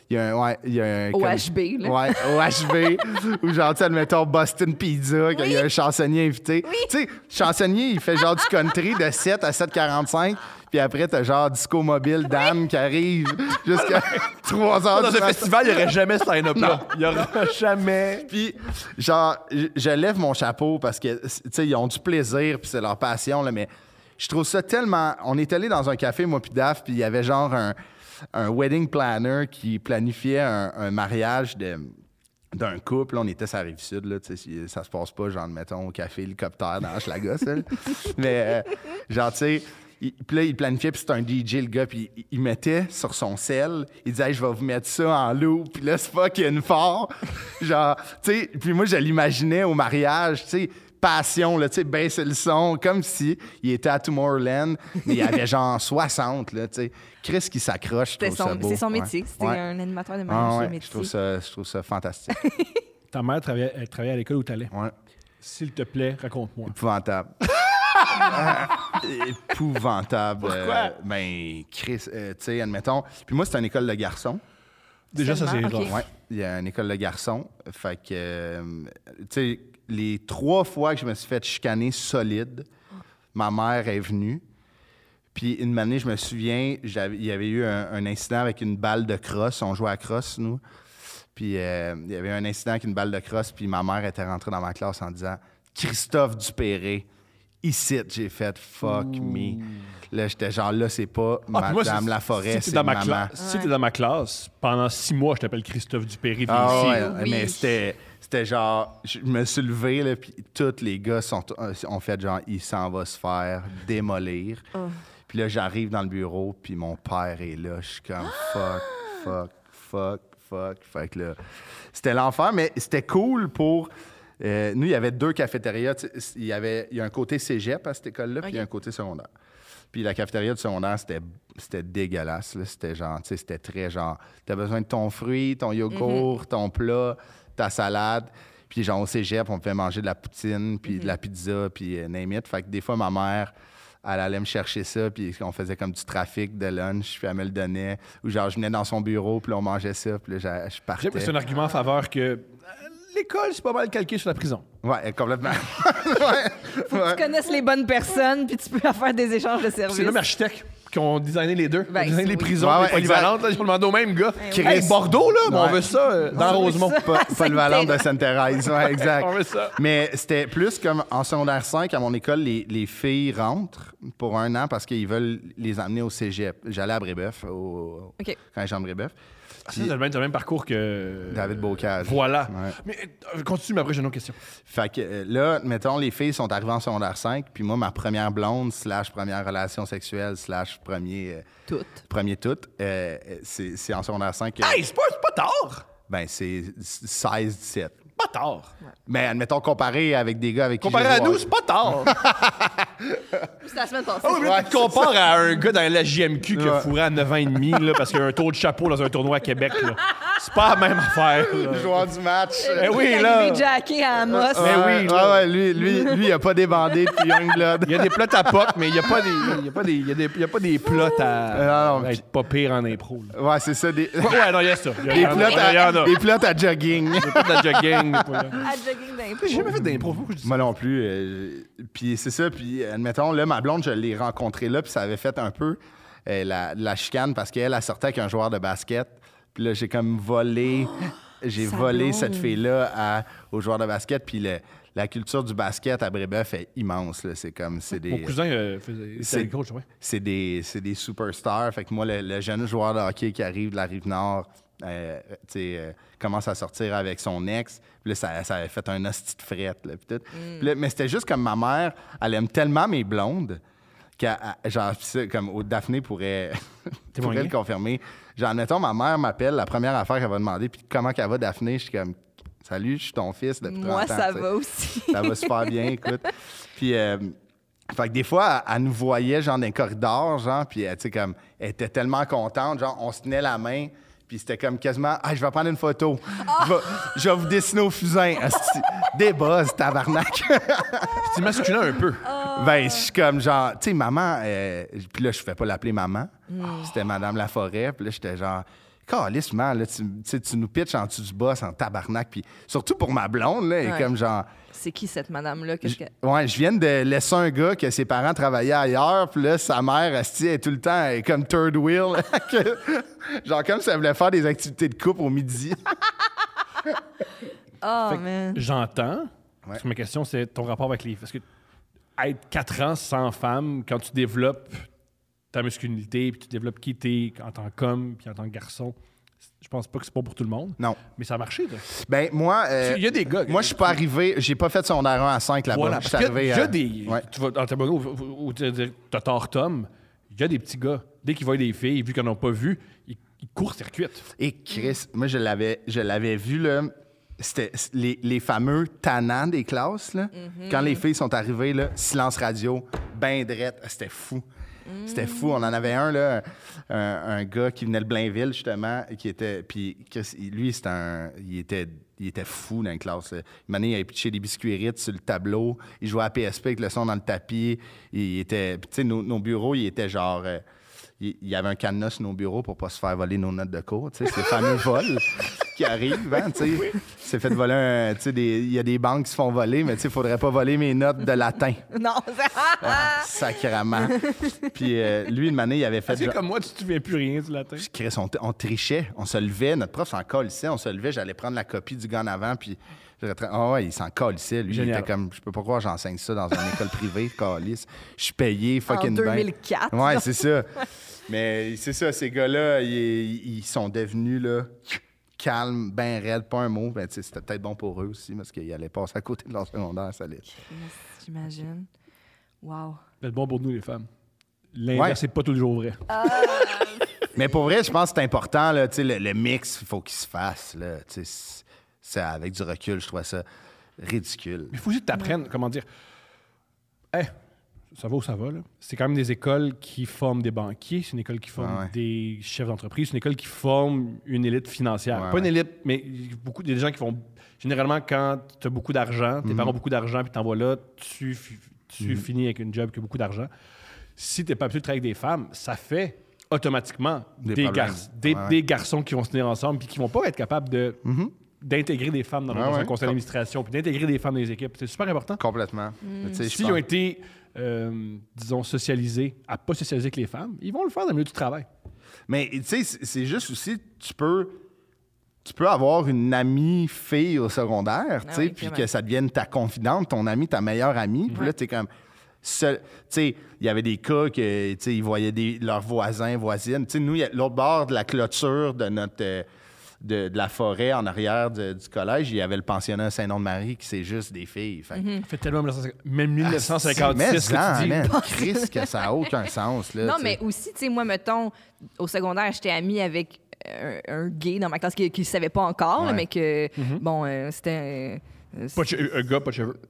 il y a un OHB, là. Ouais, OHB, ou genre, tu sais, admettons, Boston Pizza, qu'il y a un chansonnier invité. Oui. Tu sais, chansonnier, il fait genre du country de 7 à 7h45, puis après, t'as genre Disco Mobile, Dan, qui arrive jusqu'à 3 heures Dans du un matin. festival, il n'y aurait jamais ce line-up là. Il n'y aura jamais. Puis, genre, je lève mon chapeau parce que, tu sais, ils ont du plaisir, puis c'est leur passion, là, mais je trouve ça tellement... On est allé dans un café, moi puis Daph, puis il y avait genre un wedding planner qui planifiait un mariage d'un couple. On était sur la Rive-Sud, là, tu sais, ça se passe pas, genre, mettons, au café hélicoptère dans Hochelaga, ça, là. Mais, genre, tu sais... Puis là, il planifiait, puis c'était un DJ, le gars, puis il mettait sur son sel, il disait hey, « je vais vous mettre ça en loop », puis là, c'est fucking fort. Genre, tu sais, puis moi, je l'imaginais au mariage, tu sais, passion, là, tu sais, baisser le son, comme si il était à Tomorrowland, mais il y avait genre 60, là, tu sais. Chris qui s'accroche, je trouve ça beau. C'est son métier. Ouais. C'était Ouais. un animateur de mariage, Ouais, son métier. je trouve ça fantastique. Ta mère travaillait à l'école où t'allais. Ouais. S'il te plaît, raconte-moi. Épouvantable. Épouvantable. Pourquoi? Ben, Chris, tu sais, admettons. Puis moi, c'est une école de garçons. Déjà, ça, c'est Seulement, genre. ok. Ouais, il y a une école de garçons. Fait que, tu sais, les 3 fois que je me suis fait chicaner solide, ma mère est venue. Puis une année, je me souviens, il y avait eu un incident avec une balle de crosse. On jouait à crosse, nous. Puis il y avait un incident avec une balle de crosse, puis ma mère était rentrée dans ma classe en disant « Christophe Dupéré, ici, j'ai fait fuck me. » Là, j'étais genre, là, c'est pas Ah, puis moi, Madame Laforêt, si c'est t'es dans ma maman. classe, si t'es dans ma classe, pendant 6 mois, je t'appelle Christophe Dupéry. viens Ah ici. ouais, Oui. mais c'était genre, je me suis levé, là, puis tous les gars ont fait genre, il s'en va se faire démolir. Puis là, j'arrive dans le bureau, puis mon père est là. Je suis comme fuck. Fait que là, c'était l'enfer, mais c'était cool pour... nous, il y avait 2 cafétérias. Il y a un côté cégep à cette école-là, puis il y a un côté secondaire. Puis la cafétéria du secondaire, c'était dégueulasse. Là. C'était genre, tu sais, c'était très genre, t'as besoin de ton fruit, ton yogourt, ton plat, ta salade. Puis genre au cégep, on pouvait manger de la poutine, puis de la pizza, puis name it. Fait que des fois, ma mère, elle allait me chercher ça, puis on faisait comme du trafic de lunch, puis elle me le donnait. Ou genre, je venais dans son bureau, puis là, on mangeait ça, puis là, je partais. C'est un argument en faveur que l'école, c'est pas mal calqué sur la prison. Ouais, complètement. ouais. Tu connaisses les bonnes personnes, puis tu peux faire des échanges de services. C'est le même architecte qui ont designé les deux. Ben, Ils ont designé les oui. prisons, Ouais, les ouais, polyvalentes. Là, ils ont demandé au même gars. oui. Hey, Bordeaux, là, mais on Ouais. veut ça dans Rosemont. Pas le Valente de Sainte-Thérèse. Ouais, exact. On veut ça. Mais c'était plus comme en secondaire 5, à mon école, les filles rentrent pour 1 an parce qu'ils veulent les amener au cégep. J'allais à Brébeuf, OK. quand j'étais en Brébeuf. C'est le même parcours que David Bocage. Voilà. Ouais. Mais continue, mais après, j'ai une autre question. Fait que là, mettons, les filles sont arrivées en secondaire 5, puis moi, ma première blonde, / première relation sexuelle, / premier tout, c'est en secondaire 5. Hey, c'est pas tard! Ben, c'est 16-17. Pas tard. Mais admettons, comparé avec des gars avec Comparé qui à j'ai nous, joué- c'est pas tard. C'est la semaine passée. Ah oui, mais là, tu te compares à un gars dans la JMQ qui a Ouais. fourré à 9 ans et demi là, parce qu'il a un tour de chapeau dans un tournoi à Québec. Là. C'est pas la même affaire. là. Le joueur du match. Eh oui, Il est là. arrivé jacké à Amos. Mais oui, là. ouais, lui, il a pas débandé depuis Youngblood. Il y a des plots à pop, mais il n'y a pas des plots à non, être pas pire en impro. Là. Ouais, c'est ça, des Ouais, non, il y a ça. Il y des en a. plots Il y en a. des plots à jogging. Des plots de la jogging. À jogging d'impro. J'ai jamais fait d'impro. Pourquoi je dis ça? Moi non plus. Puis c'est ça, puis admettons, là, ma blonde, je l'ai rencontrée là, puis ça avait fait un peu la chicane parce qu'elle, elle sortait avec un joueur de basket. Puis là, j'ai comme volé... J'ai sa volé blonde. cette fille-là au joueur de basket, puis la culture du basket à Brébeuf est immense. Là. C'est comme... C'est des... Mon cousin faisait c'est- le coach, ouais. C'est des superstars. Fait que moi, le jeune joueur de hockey qui arrive de la Rive-Nord, commence à sortir avec son ex. Puis là, ça avait fait un hostie de frette. Là, puis tout. Puis là, mais c'était juste comme ma mère, elle aime tellement mes blondes genre, comme Daphné pourrait Témoigner. le confirmer. Genre, mettons, ma mère m'appelle, la première affaire qu'elle va demander, puis comment qu'elle va, Daphné? Je suis comme, salut, je suis ton fils depuis 30 ans. Moi, ça tu sais. va aussi. Ça va super bien, écoute. Puis, fait que des fois, elle nous voyait, genre, dans les corridors, genre, puis, tu sais, comme, elle était tellement contente, genre, on se tenait la main, puis c'était comme quasiment, ah, je vais prendre une photo. Je vais vous dessiner au fusain. Asti. Des buzz, tabarnak. C'est masculin un peu. Ben, je suis comme, genre, tu sais, maman, puis là, je fais pas l'appeler maman. C'était Madame Laforêt, puis là, j'étais genre, calissement, là, tu nous pitches en dessous du boss en tabarnak. Puis surtout pour ma blonde, là, elle est comme genre... C'est qui cette madame-là? Ouais, je viens de laisser un gars que ses parents travaillaient ailleurs, puis là, sa mère, elle est tout le temps elle est comme third wheel. Genre comme si elle voulait faire des activités de couple au midi. Oh, man. J'entends. Ouais. Parce que ma question, c'est ton rapport avec les... Parce que être 4 ans sans femme, quand tu développes ta masculinité, puis tu développes qui t'es en tant qu'homme, puis en tant que garçon, je pense pas que c'est pas pour tout le monde. Non. Mais ça a marché, là. Ben, moi... Il y a des gars... Moi, je suis pas arrivé... J'ai pas fait secondaire 1 à 5 là-bas. Voilà, Je suis parce qu'il arrivé y a des... Ouais. Tu vas dans ta mono où t'as tort Tom, il y a des petits gars, dès qu'ils voient des filles, vu qu'ils n'en ont pas vu, ils court-circuitent. Et Chris, moi, je l'avais vu, là... C'était les fameux tannants des classes, là. Quand les filles sont arrivées, là, silence radio, ben drette, c'était fou. C'était fou. On en avait un, là, un gars qui venait de Blainville, justement, qui était... Puis Chris, lui, il était fou dans la classe. Une année, il avait pitché des biscuits rites sur le tableau. Il jouait à PSP avec le son dans le tapis. Il était... Tu sais, nos bureaux, il était genre... il y avait un cadenas sur nos bureaux pour pas se faire voler nos notes de cours. Tu sais, c'est le fameux vol qui arrive, hein, tu sais. C'est fait voler tu sais, il y a des banques qui se font voler, mais tu sais, il faudrait pas voler mes notes de latin. Non, Sacrément. Puis lui, une année, il avait fait... C'est comme moi, tu te souviens plus rien du latin. Chris, on trichait, on se levait. Notre prof s'en calissait, on se levait. J'allais prendre la copie du gars en avant, puis... Ah ouais, il s'en calissait. Lui, Génial. il était comme... Je peux pas croire que j'enseigne ça dans une école privée, calisse. Je suis payé, fucking en bien. 2004. Ouais, là. c'est ça. Mais c'est ça, ces gars-là, ils sont devenus, là... calme, ben raide, pas un mot. Ben, c'était peut-être bon pour eux aussi, parce qu'ils allaient passer à côté de leur secondaire, ça allait. J'imagine. Wow. C'est bon pour nous, les femmes. L'inverse, c'est pas toujours vrai. Mais pour vrai, je pense que c'est important, là, le mix, il faut qu'il se fasse. Là, avec du recul, je trouve ça ridicule. Il faut aussi que tu apprennes, comment dire... Ça va où ça va, là? C'est quand même des écoles qui forment des banquiers, c'est une école qui forme des chefs d'entreprise, c'est une école qui forme une élite financière. Ouais, pas une élite, mais beaucoup des gens qui font... Généralement, quand tu as beaucoup d'argent, tes parents ont beaucoup d'argent, puis t'envoies là, tu finis avec une job qui a beaucoup d'argent. Si tu n'es pas habitué de travailler avec des femmes, ça fait automatiquement des garçons qui vont se tenir ensemble puis qui vont pas être capables d'intégrer des femmes dans un conseil d'administration puis d'intégrer des femmes dans les équipes. C'est super important. Complètement. S'ils ont été, disons, socialisés à pas socialiser avec les femmes, ils vont le faire dans le milieu du travail. Mais tu sais, c'est juste aussi, tu peux avoir une amie fille au secondaire, tu sais, puis que ça devienne ta confidente, ton amie, ta meilleure amie. Puis là, tu es comme... Tu sais, il y avait des cas que, tu sais, ils voyaient leurs voisins, voisines. Tu sais, nous, l'autre bord de la clôture de notre... De la forêt en arrière du collège, il y avait le pensionnat Saint-Nom-de-Marie qui c'est juste des filles. Fait. Ça fait tellement 1956 que tu dis. Chris, que ça n'a aucun sens. Là, non, mais aussi, tu sais, moi, mettons, au secondaire, j'étais amie avec un gay dans ma classe qui ne savait pas encore, là, mais que, bon, c'était... un gars, pas de cheveux.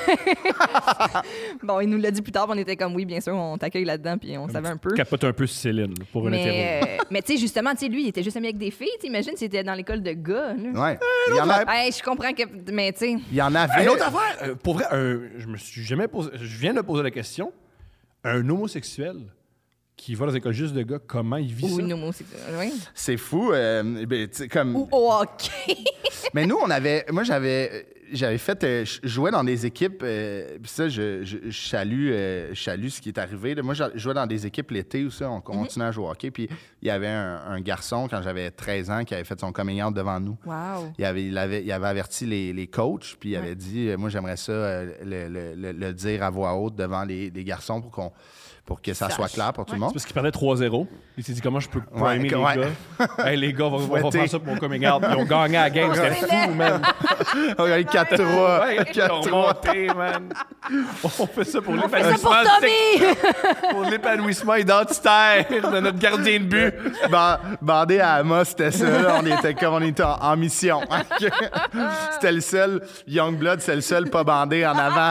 Bon, il nous l'a dit plus tard, on était comme, oui, bien sûr, on t'accueille là-dedans, puis on savait un peu. Capote un peu Céline, là, pour un hétéro. Mais tu sais, justement, tu sais, lui, il était juste ami avec des filles. T'imagines s'il était dans l'école de gars. Là. Ouais. Il y en a... je comprends que... Mais tu sais... Il y en avait... Une autre affaire, pour vrai, je me suis jamais posé... Je viens de poser la question. Un homosexuel qui va dans les écoles juste de gars, comment il vit ça? Une homosexuelle, oui. C'est fou. Comme... Ou au hockey. Mais nous, Moi, j'avais fait... je jouais dans des équipes... Puis ça, je salue ce qui est arrivé. Là. Moi, je jouais dans des équipes l'été où ça, on continuait à jouer au hockey. Puis il y avait un garçon, quand j'avais 13 ans, qui avait fait son coming out devant nous. Wow. Il avait averti les coachs, puis il avait dit, moi, j'aimerais ça le dire à voix haute devant les garçons pour que ça soit clair pour tout le monde. C'est parce qu'il perdait 3-0. Il s'est dit, comment je peux primer les gars? Hey, les gars, on va faire ça pour mon coming out. Ils ont gagné à la game. C'était fou, man. On a eu 4-3. Ils ont monté, man. On fait ça pour l'épanouissement. Pour l'épanouissement identitaire de notre gardien de but. Bandé à Amos, c'était ça. Là. On était en mission. C'était le seul Youngblood, c'est le seul pas bandé en avant.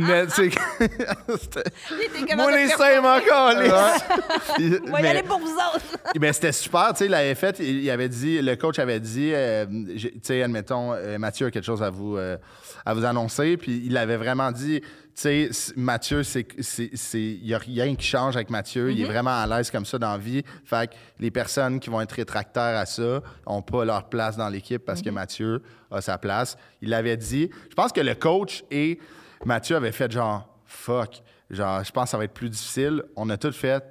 Moi, les seins encore. On va y aller pour vous autres. Mais c'était super, tu sais, le coach avait dit, tu sais, admettons, Mathieu a quelque chose à vous à vous annoncer. Puis il avait vraiment dit, tu sais, Mathieu, il n'y a rien qui change avec Mathieu. Il est vraiment à l'aise comme ça dans la vie. Fait que les personnes qui vont être rétractaires à ça n'ont pas leur place dans l'équipe parce que Mathieu a sa place. Il l'avait dit. Je pense que le coach et Mathieu avaient fait genre, fuck, genre, je pense que ça va être plus difficile. On a tout fait,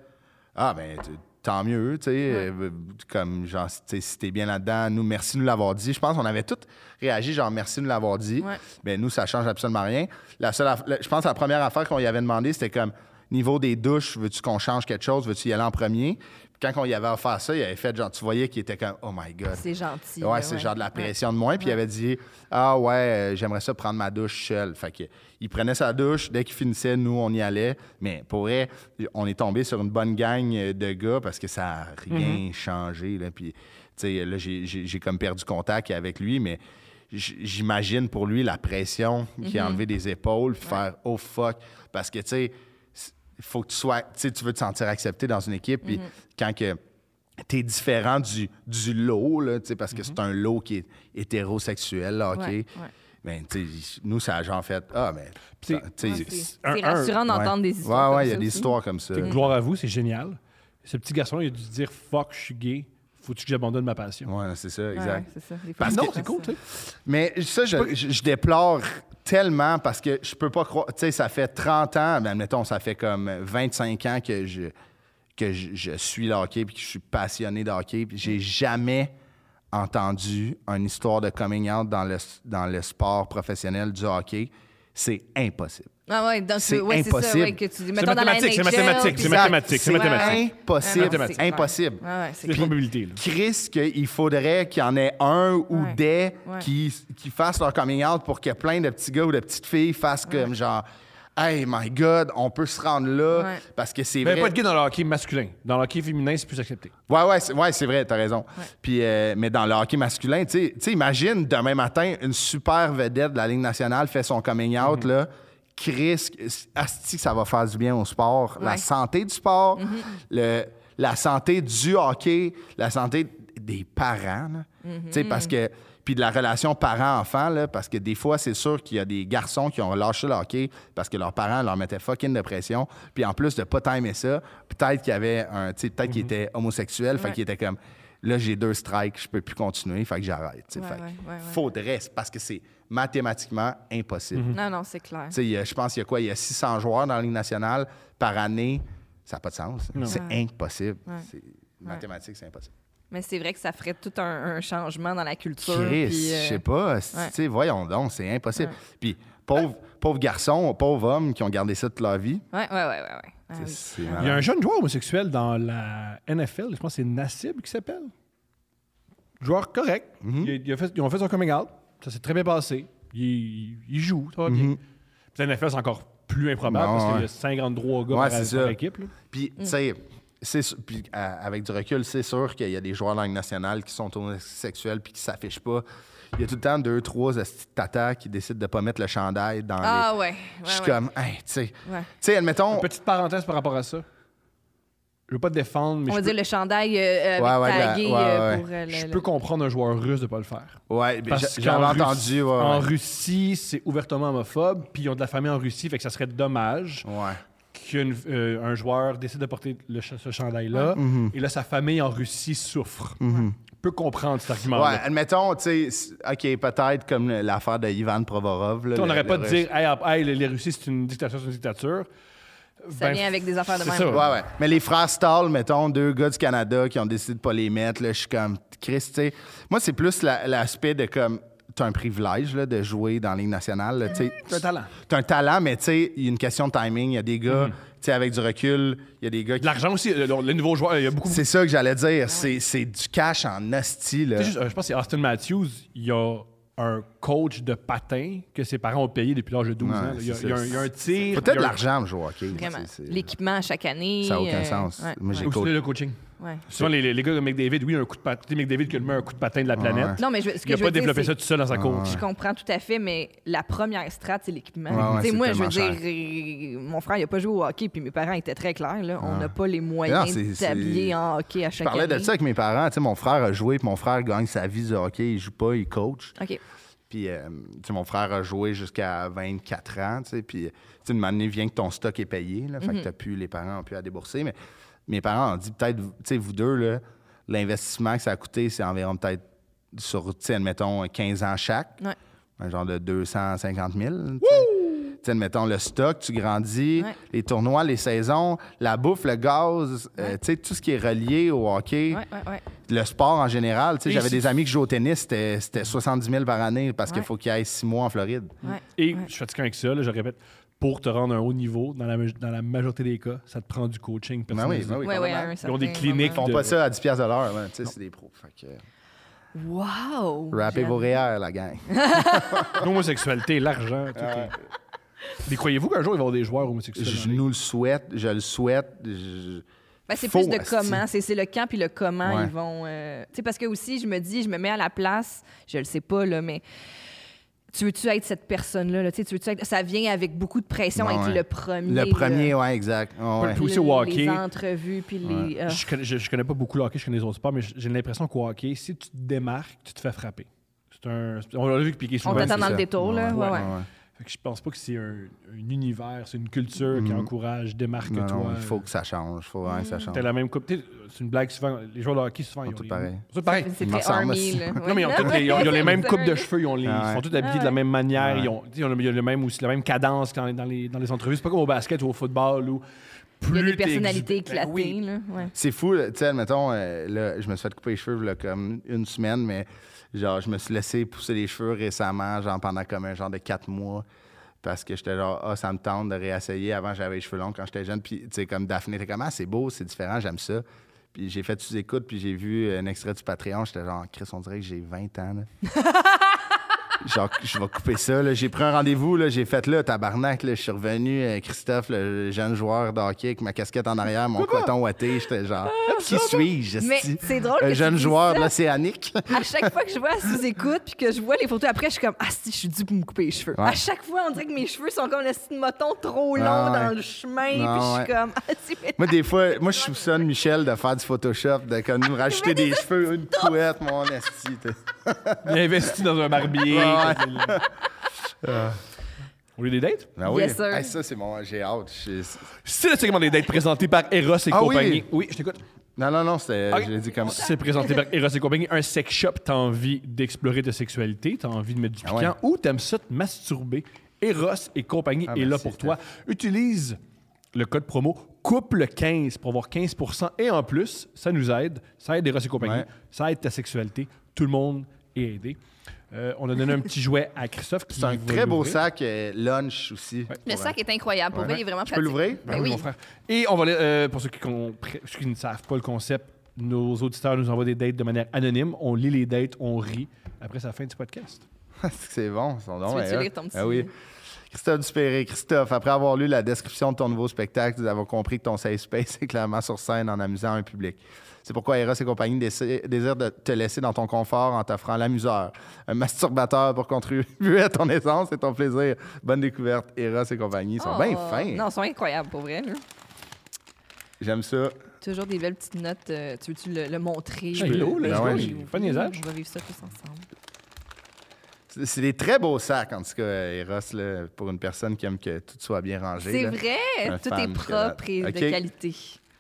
tant mieux, tu sais, comme genre, si t'es bien là-dedans, nous, merci de nous l'avoir dit. Je pense qu'on avait tous réagi, genre, merci de nous l'avoir dit. Ouais. Bien, nous, ça change absolument rien. Je pense que la première affaire qu'on lui avait demandé, c'était comme, niveau des douches, veux-tu qu'on change quelque chose? Veux-tu y aller en premier? Puis quand on y avait offert ça, il avait fait, genre, tu voyais qu'il était comme, oh my God. C'est gentil. Ouais, c'est genre de la pression de moins. Puis il avait dit, j'aimerais ça prendre ma douche seul. Fait que il prenait sa douche. Dès qu'il finissait, nous, on y allait. Mais pour vrai, on est tombé sur une bonne gang de gars parce que ça n'a rien changé. Là. Puis, tu sais, là, j'ai comme perdu contact avec lui, mais j'imagine pour lui la pression qui a enlevé des épaules, puis faire, oh fuck. Parce que, tu sais, il faut que tu sois, tu sais, tu veux te sentir accepté dans une équipe, puis quand que t'es différent du lot, là, tu sais, parce que c'est un lot qui est hétérosexuel, là, OK? Ouais. Ben, tu sais, nous, ça a genre fait, C'est rassurant d'entendre des histoires. Ouais, il y a comme des ça histoires comme ça. Gloire à vous, c'est génial. Ce petit garçon, il a dû se dire fuck, je suis gay, faut-tu que j'abandonne ma passion? Ouais, c'est ça, Ouais, exact. c'est ça. Des fois, Parce ça que- passe, C'est cool, tu sais. Mais ça, je déplore tellement parce que je peux pas croire. Tu sais, ça fait 30 ans, ben, mettons, ça fait comme 25 ans que je suis le hockey puis que je suis passionné de hockey. Puis j'ai jamais entendu une histoire de coming out dans le sport professionnel du hockey. C'est impossible. Ah ouais, donc C'est c'est ça, impossible. ouais, que tu dis. C'est Mettons dans la mathématique, c'est NHL, mathématique, puis c'est ça- mathématique, c'est mathématique. Impossible. Ah non, c'est clair. Impossible. Ouais, ouais, c'est C'est des clair. probabilités, là. Chris, qu'il faudrait qu'il y en ait un ou Ouais. des Ouais. qui fassent leur coming out pour que plein de petits gars ou de petites filles fassent comme genre hey my God, on peut se rendre là Ouais. parce que c'est Mais vrai. pas de gay dans le hockey masculin. Dans le hockey féminin, c'est plus accepté. Ouais, c'est vrai, t'as raison. Puis, mais dans le hockey masculin, tu sais, imagine demain matin, une super vedette de la Ligue nationale fait son coming out, là. Chris, asti que ça va faire du bien au sport. La Ouais. santé du sport, la santé du hockey, la santé des parents, là. Tu sais, parce que... Puis de la relation parent-enfant, là, parce que des fois, c'est sûr qu'il y a des garçons qui ont lâché le hockey parce que leurs parents leur mettaient fucking de pression. Puis en plus de pas timer ça, peut-être qu'il y avait un... Tu sais, peut-être qu'il était homosexuel, fait Ouais. qu'il était comme... Là, j'ai 2 strikes, je peux plus continuer, fait que j'arrête. Tu sais. Ouais, Fait que ouais. faudrait, c'est parce que c'est mathématiquement impossible. Non, c'est clair. Tu sais, je pense qu'il y a quoi? Il y a 600 joueurs dans la Ligue nationale par année. Ça n'a pas de sens. C'est impossible. Ouais. Mathématiques, c'est impossible. Mais c'est vrai que ça ferait tout un changement dans la culture. Chris, puis, je sais pas. Tu sais, voyons donc, c'est impossible. Ouais. Puis, pauvre garçon, pauvre homme qui ont gardé ça toute leur vie. Ouais. Ah oui. C'est Il y a malade. un jeune joueur homosexuel dans la NFL, je pense que c'est Nassib qui s'appelle. Joueur correct. Ils ont fait son coming out. Ça s'est très bien passé. Il joue, ça va bien. Puis la NFL, c'est encore plus improbable Non, parce qu'il y ouais. a 53 gars Ouais, par, c'est par ça. équipe. Là. Puis, tu sais, puis, avec du recul, c'est sûr qu'il y a des joueurs dans la Ligue nationale qui sont homosexuels puis qui s'affichent pas. Il y a tout le temps 2, 3 tatas qui décident de pas mettre le chandail dans Ah les... ouais. Je suis comme, hey, tu sais. Ouais. Tu sais, admettons... Petite parenthèse par rapport à ça. Je veux pas te défendre, mais On va dire le chandail avec tagué pour je peux comprendre un joueur russe de pas le faire. Ouais, ben, Parce j'avais qu'en entendu. Ouais, En ouais. Russie, c'est ouvertement homophobe, puis ils ont de la famille en Russie, fait que ça serait dommage Ouais. qu'un joueur décide de porter ce chandail-là, et là, sa famille en Russie souffre. Je peux comprendre cet argument-là. Ouais, admettons, tu sais, OK, peut-être comme l'affaire de Ivan Provorov. Là, On n'aurait pas de Russe. dire hey, les Russies, c'est une dictature, c'est une dictature. Ça vient avec des affaires de c'est même. ça. Ouais. Mais les frères Stahl, mettons, 2 gars du Canada qui ont décidé de pas les mettre, là, je suis comme, Chris, tu sais. Moi, c'est plus l'aspect de comme, t'as un privilège là, de jouer dans la Ligue nationale. Là, tu sais. C'est un talent. T'as un talent, mais tu sais, il y a une question de timing. Il y a des gars, tu sais, avec du recul, il y a des gars qui. De l'argent aussi, les nouveaux joueurs, il y a beaucoup. C'est ça que j'allais dire. C'est du cash en hostie, là. Tu sais, juste, je pense que c'est Austin Matthews, il y a un coach de patin que ses parents ont payé depuis l'âge de 12 ans. là. Il y a un tir. Faut peut-être il de y a un- l'argent pour jouer au hockey. Vraiment. C'est- L'équipement à chaque année. Ça n'a aucun sens. ouais. Moi, j'ai Aussi le coaching. Ouais. Souvent, les gars comme McDavid, oui, un coup de patin. Tu sais, McDavid qui a le un coup de patin de la planète. Non, mais ce Il que n'a je veux pas dire, développé c'est- ça tout seul dans sa coach. Je comprends tout à fait, mais la première strate, c'est l'équipement. Ouais, Tu sais, c'est moi, je veux tellement dire, mon frère, il n'a pas joué au hockey, puis mes parents étaient très clairs. Là. On n'a pas les moyens Non, c'est- de s'habiller en hockey à Je chaque année. parlais de ça avec mes parents. Tu sais, mon frère a joué, puis mon frère gagne sa vie du hockey. Il joue pas, il coach. OK. Puis, tu sais, mon frère a joué jusqu'à 24 ans, tu sais. Puis, tu sais, une année vient que ton stock est payé, là. Fait que les parents n'ont plus à débourser. Mais mes parents ont dit peut-être, tu sais, vous deux, là, l'investissement que ça a coûté, c'est environ peut-être sur, tu sais, admettons, 15 ans chaque. Ouais. Un genre de 250 000. Tu sais, admettons, le stock, tu grandis, les tournois, les saisons, la bouffe, le gaz, tu sais, tout ce qui est relié au hockey, le sport en général. Tu sais, j'avais des amis qui jouent au tennis, c'était 70 000 par année parce qu'il faut qu'ils aillent 6 mois en Floride. Et je suis fatigué avec ça, là, je répète, pour te rendre à un haut niveau, dans la majorité des cas, ça te prend du coaching personnalisé. Ils ont des cliniques. Ils font pas ça à 10$ de l'heure, là. Tu sais, c'est des pros. Fait que... Wow! Rappez vos REER, la gang. L'homosexualité, l'argent, tout est... Mais croyez-vous qu'un jour, il va y avoir des joueurs homosexuels? Je nous le souhaite, je le souhaite. Ben, c'est plus de comment, c'est le quand puis le comment ils vont... Tu sais, parce que aussi, je me mets à la place, je le sais pas, là, mais... Tu veux-tu être cette personne-là? Là? Tu veux-tu être... Ça vient avec beaucoup de pression, être le premier. Le premier, oui, exact. Puis aussi au hockey. Les entrevues, puis les... Je connais pas beaucoup le hockey, je connais les autres sports, mais j'ai l'impression qu'au hockey, si tu te démarques, tu te fais frapper. On l'a vu que Piqué souvent. On t'attend dans le détour, là. Fait que je pense pas que c'est un univers, c'est une culture qui encourage, démarque-toi. Non, il faut que ça change. Il faut vraiment que ça change. T'as la même coupe. C'est une blague souvent. Les joueurs de hockey, souvent, ils ont tout pareil. C'est pareil. C'est très army, là. Non, mais ils ont les mêmes coupes de cheveux. Ils sont tous habillés de la même manière. Ils ont la même cadence dans les entrevues. C'est pas comme au basket ou au football où il y a des personnalités éclatées. Là. C'est fou. Tu sais, admettons, là, je me suis fait couper les cheveux là, comme une semaine, mais genre, je me suis laissé pousser les cheveux récemment, genre pendant comme un genre de 4 mois. Parce que j'étais genre, ça me tente de réessayer. Avant, j'avais les cheveux longs quand j'étais jeune. Puis, tu sais, comme Daphné était comme, c'est beau, c'est différent, j'aime ça. Puis j'ai fait sous-écoute, puis j'ai vu un extrait du Patreon. J'étais genre, Chris, on dirait que j'ai 20 ans, là. Genre, je vais couper ça, là. J'ai pris un rendez-vous, là. J'ai fait, là, tabarnak, là. Je suis revenu, Christophe, le jeune joueur de hockey, avec ma casquette en arrière, mon coton ouaté. J'étais genre, qui suis-je? Mais c'est drôle. Un jeune joueur de l'Océanique. À chaque fois que je vois sous-écoute, puis que je vois les photos après, je suis comme, si, je suis dû pour me couper les cheveux. À chaque fois, on dirait que mes cheveux sont comme le style moton trop long dans le chemin, puis je suis comme, Moi, des fois, je soupçonne Michel de faire du Photoshop, de comme nous rajouter des cheveux, une couette, mon esti. Il a investi dans un barbier. Au lieu des dates? Ah oui. Yes, sir. Hey, ça, c'est mon... J'ai hâte. C'est le segment des dates présenté par Eros et compagnie. Oui, je t'écoute. Non, c'était... Je l'ai dit comme ça. C'est présenté par Eros et compagnie. Un sex shop, t'as envie d'explorer ta sexualité, t'as envie de mettre du piquant ou t'aimes ça te masturber. Eros et compagnie est là pour toi. Utilise le code promo COUPLE15 pour avoir 15% et en plus, ça nous aide. Ça aide Eros et compagnie. Ça aide ta sexualité. Tout le monde est aidé. On a donné un petit jouet à Christophe. C'est un très beau sac lunch aussi. Le sac est incroyable. Pour vrai, il est vraiment pratique. Tu peux l'ouvrir? Ben oui. Mon frère. Et on va pour ceux qui ne savent pas le concept, nos auditeurs nous envoient des dates de manière anonyme. On lit les dates, on rit. Après, c'est la fin du podcast. C'est bon. Tu veux lire ton petit... Ah oui. Christophe Dupéré. Christophe, après avoir lu la description de ton nouveau spectacle, nous avons compris que ton safe space est clairement sur scène en amusant un public. C'est pourquoi Eros et compagnie désire de te laisser dans ton confort en t'offrant l'amuseur, un masturbateur pour contribuer à ton essence et ton plaisir. Bonne découverte, Eros et compagnie. Ils sont bien fins. Non, ils sont incroyables, pour vrai. Là. J'aime ça. Toujours des belles petites notes. Tu veux-tu le montrer? Hello, pas de niaisage. On va vivre ça tous ensemble. C'est des très beaux sacs, en tout cas, Eros, là, pour une personne qui aime que tout soit bien rangé. C'est là. vrai! Tout est propre et de qualité.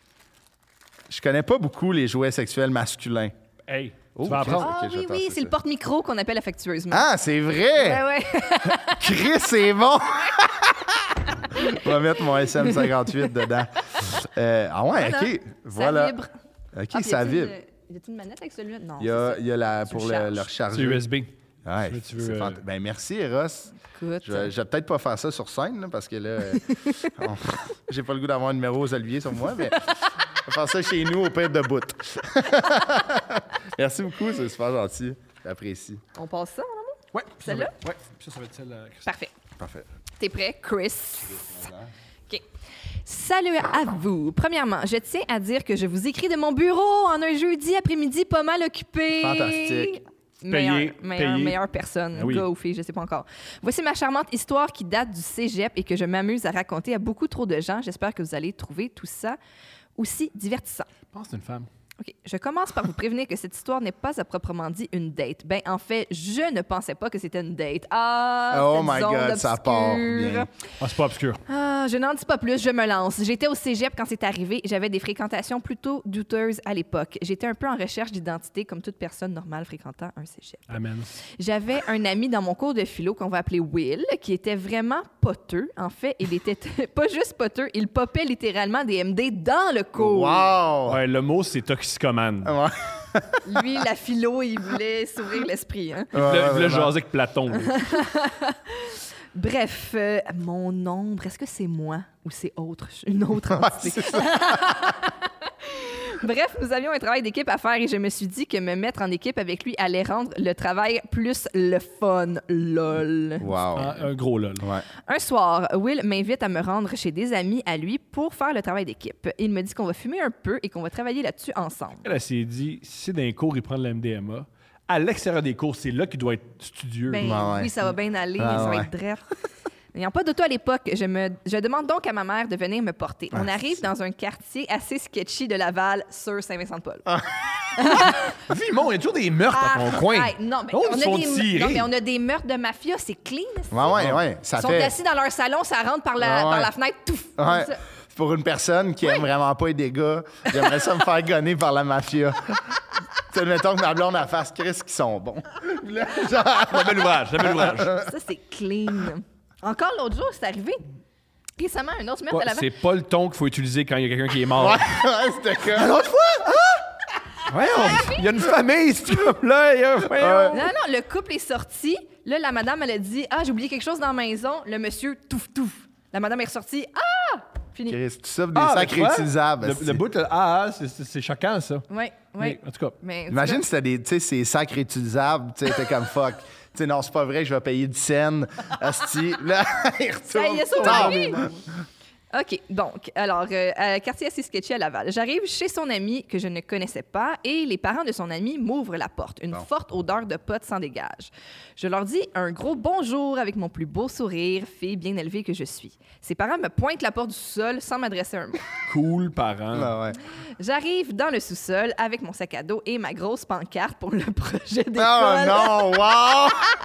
Je connais pas beaucoup les jouets sexuels masculins. Hey, tu vas apprendre. Ah oui, c'est le porte-micro qu'on appelle affectueusement. Ah, c'est vrai! Ouais. Chris, c'est bon! On va mettre mon SM58 dedans. OK. Voilà. Ça vibre. OK, ça vibre. Y a-t-il une manette avec celui-là? Non. Il y a la pour le recharger. C'est USB. Ouais, ben merci, Eros. Écoute. Je vais peut-être pas faire ça sur scène, là, parce que là, j'ai pas le goût d'avoir un numéro aux Olivier sur moi, mais je vais faire ça chez nous au père de bout. Merci beaucoup, c'est super gentil. J'apprécie. On passe ça, mon amour? Ouais. Celle-là? Ouais. Ça va être celle-là. Parfait. T'es prêt, Chris? OK. Salut à vous. Premièrement, je tiens à dire que je vous écris de mon bureau en un jeudi après-midi pas mal occupé. Fantastique. Meilleure personne, Ah oui. gars ou fille, je sais pas encore. Voici ma charmante histoire qui date du cégep et que je m'amuse à raconter à beaucoup trop de gens. J'espère que vous allez trouver tout ça aussi divertissant. Je pense que c'est une femme. OK. Je commence par vous prévenir que cette histoire n'est pas à proprement dit une date. Ben, en fait, je ne pensais pas que c'était une date. Ah, Oh cette my zone God, ça part obscure. bien. Ah, c'est pas obscur. Ah, je n'en dis pas plus, je me lance. J'étais au cégep quand c'est arrivé. J'avais des fréquentations plutôt douteuses à l'époque. J'étais un peu en recherche d'identité, comme toute personne normale fréquentant un cégep. Amen. J'avais un ami dans mon cours de philo qu'on va appeler Will, qui était vraiment poteux. En fait, il était pas juste poteux, il popait littéralement des MD dans le cours. Wow! Ouais, le mot, c'est toxicomane. Ouais. Lui, la philo, il voulait s'ouvrir l'esprit. Hein? Il voulait vraiment. jaser avec Platon. là. Bref, mon ombre, est-ce que c'est moi ou c'est une autre entité? Bref, nous avions un travail d'équipe à faire et je me suis dit que me mettre en équipe avec lui allait rendre le travail plus le fun. Lol. Wow. Ah, un gros lol. Ouais. Un soir, Will m'invite à me rendre chez des amis à lui pour faire le travail d'équipe. Il me dit qu'on va fumer un peu et qu'on va travailler là-dessus ensemble. Elle s'est dit, si c'est dans les cours, il prend de la MDMA. À l'extérieur des cours, c'est là qu'il doit être studieux. Ben Ouais. oui, ça va bien aller, Ah, ça va ouais. être drôle. N'ayant pas d'auto à l'époque, je demande donc à ma mère de venir me porter. On arrive dans un quartier assez sketchy de Laval sur Saint-Vincent-de-Paul. Vimon, il y a toujours des meurtres à ton coin. Hey, non, mais Oh, on ils a sont des, tirés. non, mais on a des meurtres de mafia, c'est clean. Ouais. Ça Ils sont fait. assis dans leur salon, ça rentre par la, Ouais. par la fenêtre, touf. Ouais. comme ça. Pour une personne qui aime vraiment pas les dégâts, j'aimerais ça me faire gonner par la mafia. Tu sais, mettons que ma blonde a face Chris qui sont bons. Là, genre- La belle ouvrage. Ça, c'est clean. Encore l'autre jour, c'est arrivé. Récemment, un autre meurtre à Ouais, Laval. c'est pas le ton qu'il faut utiliser quand il y a quelqu'un qui est mort. Ouais, c'était comme. L'autre fois! Ouais, il y a une famille, c'est comme là. Non, non, le couple est sorti. Là, la madame, elle a dit « Ah, j'ai oublié quelque chose dans la maison. » Le monsieur, touf. La madame est ressortie. « Ah! » Fini. Chris, tu souffres des sacs réutilisables. Le bout, c'est choquant, ça. Oui, oui. En tout cas. Mais, Imagine si t'as des, tu sais, ces sacs réutilisables, tu sais, t'es comme fuck. Tu sais, non, c'est pas vrai, je vais payer 10 cents. Asti, là, il retourne. Ça y est, sauvé tard. la vie! OK, donc, alors, quartier assez sketchy à Laval. J'arrive chez son ami que je ne connaissais pas et les parents de son ami m'ouvrent la porte. Une forte odeur de potes s'en dégage. Je leur dis un gros bonjour avec mon plus beau sourire, fille bien élevée que je suis. Ses parents me pointent la porte du sous-sol sans m'adresser un mot. Cool, parents. Ah ouais. J'arrive dans le sous-sol avec mon sac à dos et ma grosse pancarte pour le projet d'école. Oh non, wow!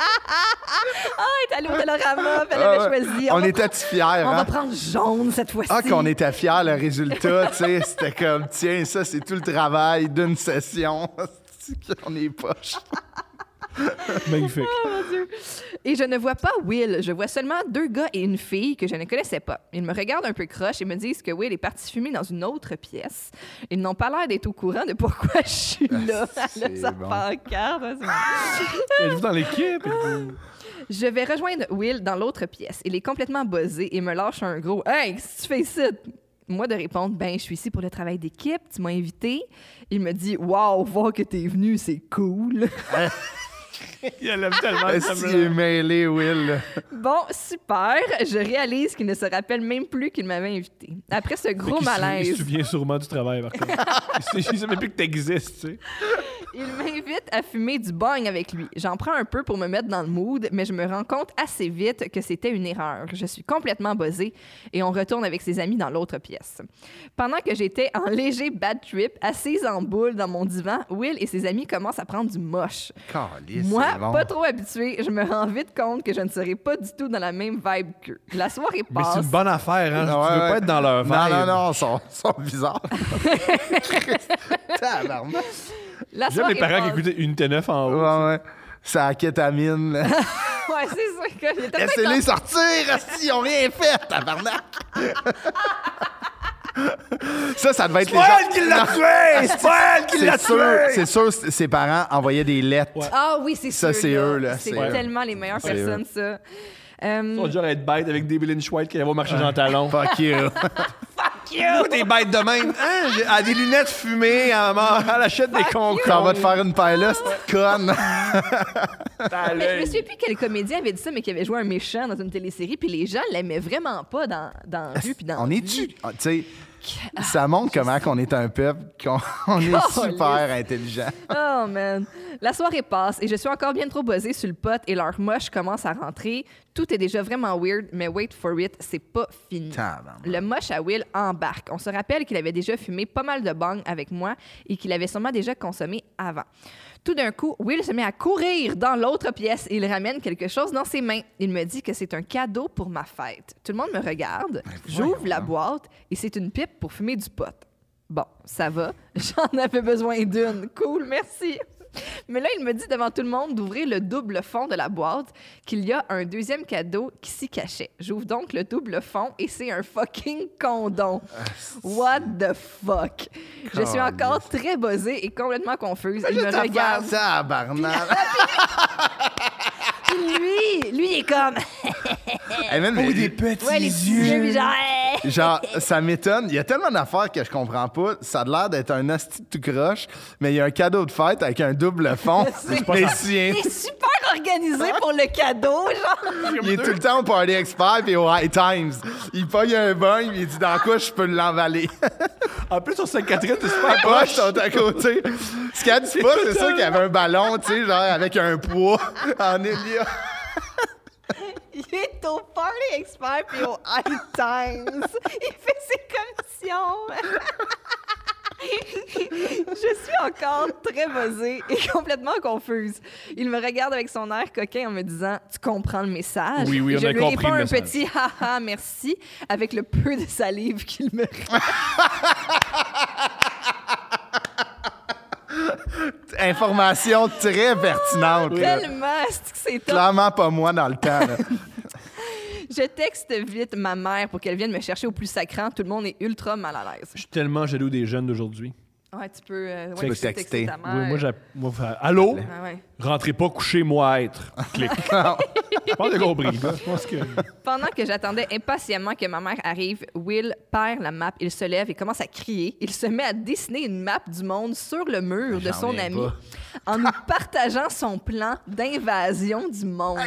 Elle est allée au Dolorama, elle avait choisi. On va était fiers, hein? On va prendre jaune cette fois-ci. Ah, qu'on était fiers, le résultat, tu sais, c'était comme, tiens, ça, c'est tout le travail d'une session. On est poche. Magnifique. Et je ne vois pas Will. Je vois seulement 2 gars et une fille que je ne connaissais pas. Ils me regardent un peu croche et me disent que Will est parti fumer dans une autre pièce. Ils n'ont pas l'air d'être au courant de pourquoi je suis là. Elle a sa bon. pancarte. C'est- Êtes-vous dans l'équipe? Je vais rejoindre Will dans l'autre pièce. Il est complètement buzzé et me lâche un gros « Hey, qu'est-ce que tu fais ici? » Moi, de répondre « Ben, je suis ici pour le travail d'équipe. Tu m'as invité. » Il me dit « Wow, voir que t'es venu, c'est cool. » Il aime tellement Est-ce qu'il est mêlé, Will? Bon, super. Je réalise qu'il ne se rappelle même plus qu'il m'avait invité. Après ce gros Il se malaise, souvient sûrement du travail, par contre. Il sait même plus que t'existes, tu sais. il m'invite à fumer du bong avec lui. J'en prends un peu pour me mettre dans le mood, mais je me rends compte assez vite que c'était une erreur. Je suis complètement buzzée et on retourne avec ses amis dans l'autre pièce. Pendant que j'étais en léger bad trip, assise en boule dans mon divan, Will et ses amis commencent à prendre du moche. Calisse, Moi, c'est bon. pas trop habituée, je me rends vite compte que je ne serai pas du tout dans la même vibe qu'eux. La soirée Mais passe. c'est une bonne affaire, hein? Ouais, tu veux ouais. pas être dans leur vibe. Non, ils sont bizarres. Tabarnak. La J'aime les soirée parents qui passe. écoutaient Unité 9 en haut. Ouais. C'est la kétamine, là. Ouais, c'est sûr que j'étais pas Laissez-les sortir, asti, ils ont rien fait, tabarnak. Ça devait être les gens... elle qui l'a tué! C'est pas elle qui l'a tué! C'est sûr, ses parents envoyaient des lettres. Ouais. Ah oui, c'est Ça, sûr. c'est eux, là. C'est C'est eux. tellement les meilleures C'est personnes, ça. Ils sont genre à être bêtes avec des Lynch White qui va marcher dans le talon. Fuck you. Pourquoi t'es bête de même? Hein? Elle a des lunettes fumées, elle achète des concours. On va te faire une paille là, cette conne. Mais je me souviens plus quel comédien avait dit ça, mais qui avait joué un méchant dans une télésérie, puis les gens l'aimaient vraiment pas dans la rue, puis dans On la est-tu... vie. Tu sais, ça montre comment qu'on est un peuple, qu'on est super intelligent. Oh, man. La soirée passe et je suis encore bien trop buzzée sur le pot et leur moche commence à rentrer. Tout est déjà vraiment weird, mais wait for it, c'est pas fini. Tabarnak. Le moche à Will embarque. On se rappelle qu'il avait déjà fumé pas mal de bang avec moi et qu'il avait sûrement déjà consommé avant. Tout d'un coup, Will se met à courir dans l'autre pièce et il ramène quelque chose dans ses mains. Il me dit que c'est un cadeau pour ma fête. Tout le monde me regarde. J'ouvre la boîte et c'est une pipe pour fumer du pot. Bon, ça va. J'en avais besoin d'une. Cool, merci. Mais là, il me dit devant tout le monde d'ouvrir le double fond de la boîte, qu'il y a un deuxième cadeau qui s'y cachait. J'ouvre donc le double fond et c'est un fucking condom. What the fuck? Je suis encore très buzzée et complètement confuse. Il me regarde. Ça, barnard. Lui, il est comme... Hey, man, mais- des petits Ouais, les petits yeux, puis genre... Genre, ça m'étonne. Il y a tellement d'affaires que je comprends pas. Ça a l'air d'être un asti tout croche, mais il y a un cadeau de fête avec un double fond. Mais sien. Il est super organisé pour le cadeau, genre. Il est tout le temps au Party Expert et au High Times. Il pogne un bain, il dit dans quoi je peux l'emballer. En plus, sur Sainte-Catherine, c'est super Les poches proche. sont à côté. Ce qu'elle dit pas, c'est sûr qu'il y avait un ballon, tu sais, genre avec un poids en hélia. Il est au Party Expert puis au High Times. Il fait ses commissions. Je suis encore très buzzée et complètement confuse. Il me regarde avec son air coquin en me disant « Tu comprends le message? » Oui, Et on je a lui compris réponds le un message. petit « haha, merci » avec le peu de salive qu'il me reste. Information très pertinente. là. Tellement, c'est top. Clairement pas moi dans le temps. là. Je texte vite ma mère pour qu'elle vienne me chercher au plus sacrant. Tout le monde est ultra mal à l'aise. Je suis tellement jaloux des jeunes d'aujourd'hui. Ouais, tu peux, peux tu texter. ta mère. Oui, moi, allô? Ah ouais. Rentrez pas, couchez, moi être. Clic. Je pense que j'ai compris, là. Je pense que... Pendant que j'attendais impatiemment que ma mère arrive, Will perd la map. Il se lève et commence à crier. Il se met à dessiner une map du monde sur le mur de J'en son reviens ami pas. en nous partageant son plan d'invasion du monde.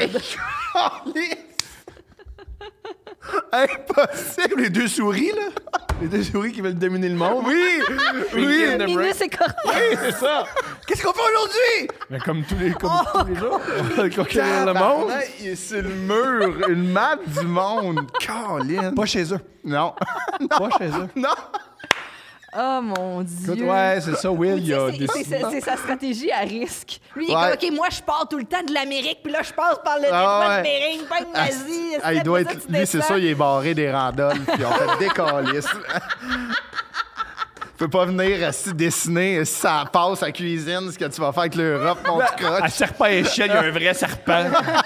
Impossible! Les deux souris, là? Les deux souris qui veulent dominer le monde? Oui! Oui! in the brain. Minus écorché. C'est ça! Qu'est-ce qu'on fait aujourd'hui? Mais comme tous les jours, on va conquérir le monde. Tabarnak, il est sur le mur, une map du monde. Caroline. Pas chez eux. Non. Pas chez eux. Non. Oh mon Dieu. Écoute, ouais, c'est ça, Will, il a C'est- décidé. c'est sa stratégie à risque. Lui, il est Ouais. comme, OK, moi, je pars tout le temps de l'Amérique, puis là, je passe par le détroit Ah ouais. de Bering, pas une nazie. Ah, il doit être. Lui, c'est ça, il est barré des randonnes, puis on fait des calices. Tu peux pas venir assis dessiner si ça passe à cuisine, ce que tu vas faire avec l'Europe, mon petit À croche. serpent et échelle, il y a un vrai serpent.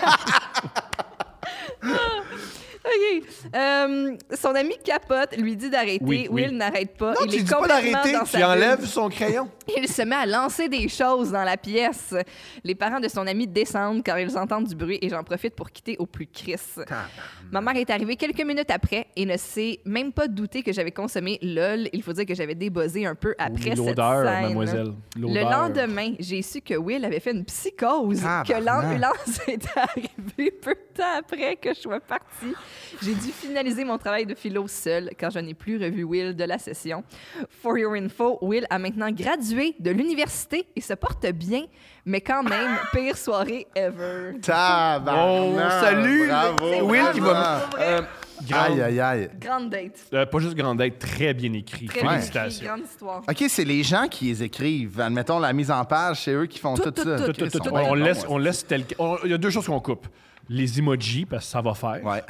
OK. Son ami capote, lui dit d'arrêter. Oui, oui. Will n'arrête pas. Non, il tu est dis pas complètement d'arrêter, dans tu sa enlèves bulle. son crayon. Il se met à lancer des choses dans la pièce. Les parents de son ami descendent car ils entendent du bruit et j'en profite pour quitter au plus crisse. Ma mère est arrivée quelques minutes après et ne s'est même pas douté que j'avais consommé LOL. Il faut dire que j'avais débuzzé un peu après cette L'odeur, scène. mademoiselle. Le L'odeur. lendemain, j'ai su que Will avait fait une psychose, Tabarnak. que l'ambulance était arrivée peu de temps après que je sois partie. J'ai dû finaliser mon travail de philo seul car je n'ai plus revu Will de la session. For your info, Will a maintenant gradué de l'université et se porte bien, mais quand même, pire soirée ever. Tabarnak. Oh, salut! Bravo. Will qui va. Bravo, vrai. Aïe, aïe, aïe. Grande date. Pas juste grande date, très bien écrit. Très bien écrit, Félicitations. grande histoire. OK, c'est les gens qui les écrivent. Admettons, la mise en page, c'est eux qui font tout, Tout, ça. tout, Tout, tout, tout. Tout On est laisse, on laisse tel quel. Il y a deux choses qu'on coupe. Les emojis, parce que ça va faire. Ouais.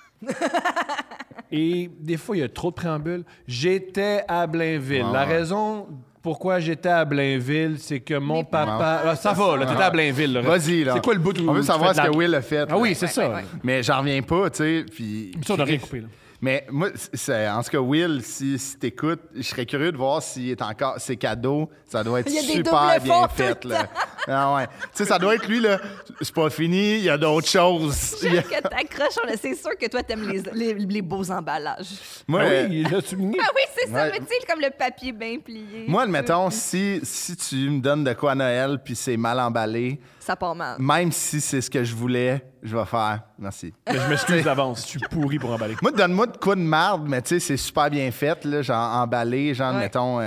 Et des fois, il y a trop de préambules. J'étais à Blainville. Ouais, La ouais. raison pourquoi j'étais à Blainville, c'est que mon Mais- papa... Ah, ça va, là, t'étais à Blainville. Là. Vas-y, là. C'est quoi le bout où On veut tu savoir fais ce de que la- Will a fait. Ah oui, là. c'est ça. ouais. Mais j'en reviens pas, tu sais. Puis. Ça, on a rien coupé, là. Mais moi, en tout cas, Will, si t'écoutes, je serais curieux de voir s'il est encore. Ses cadeaux, ça doit être Il y a des super doubles bien fonds fait, tout le là. Ah ouais. Tu sais, ça doit être lui, là. C'est pas fini, il y a d'autres choses. J'aime que t'accroches. C'est sûr que toi, t'aimes les beaux emballages. Moi, Ah oui, là, tu me Ah oui, c'est ça, Ouais. mais tu sais, comme le papier bien plié. moi, admettons, si tu me donnes de quoi à Noël puis c'est mal emballé, Ça part mal. même si c'est ce que je voulais, je vais faire. Merci. Mais je m'excuse d'avance, je suis pourri pour emballer. Moi, donne-moi de quoi de marde, mais tu sais, c'est super bien fait, là, genre emballé, genre, Ouais. mettons,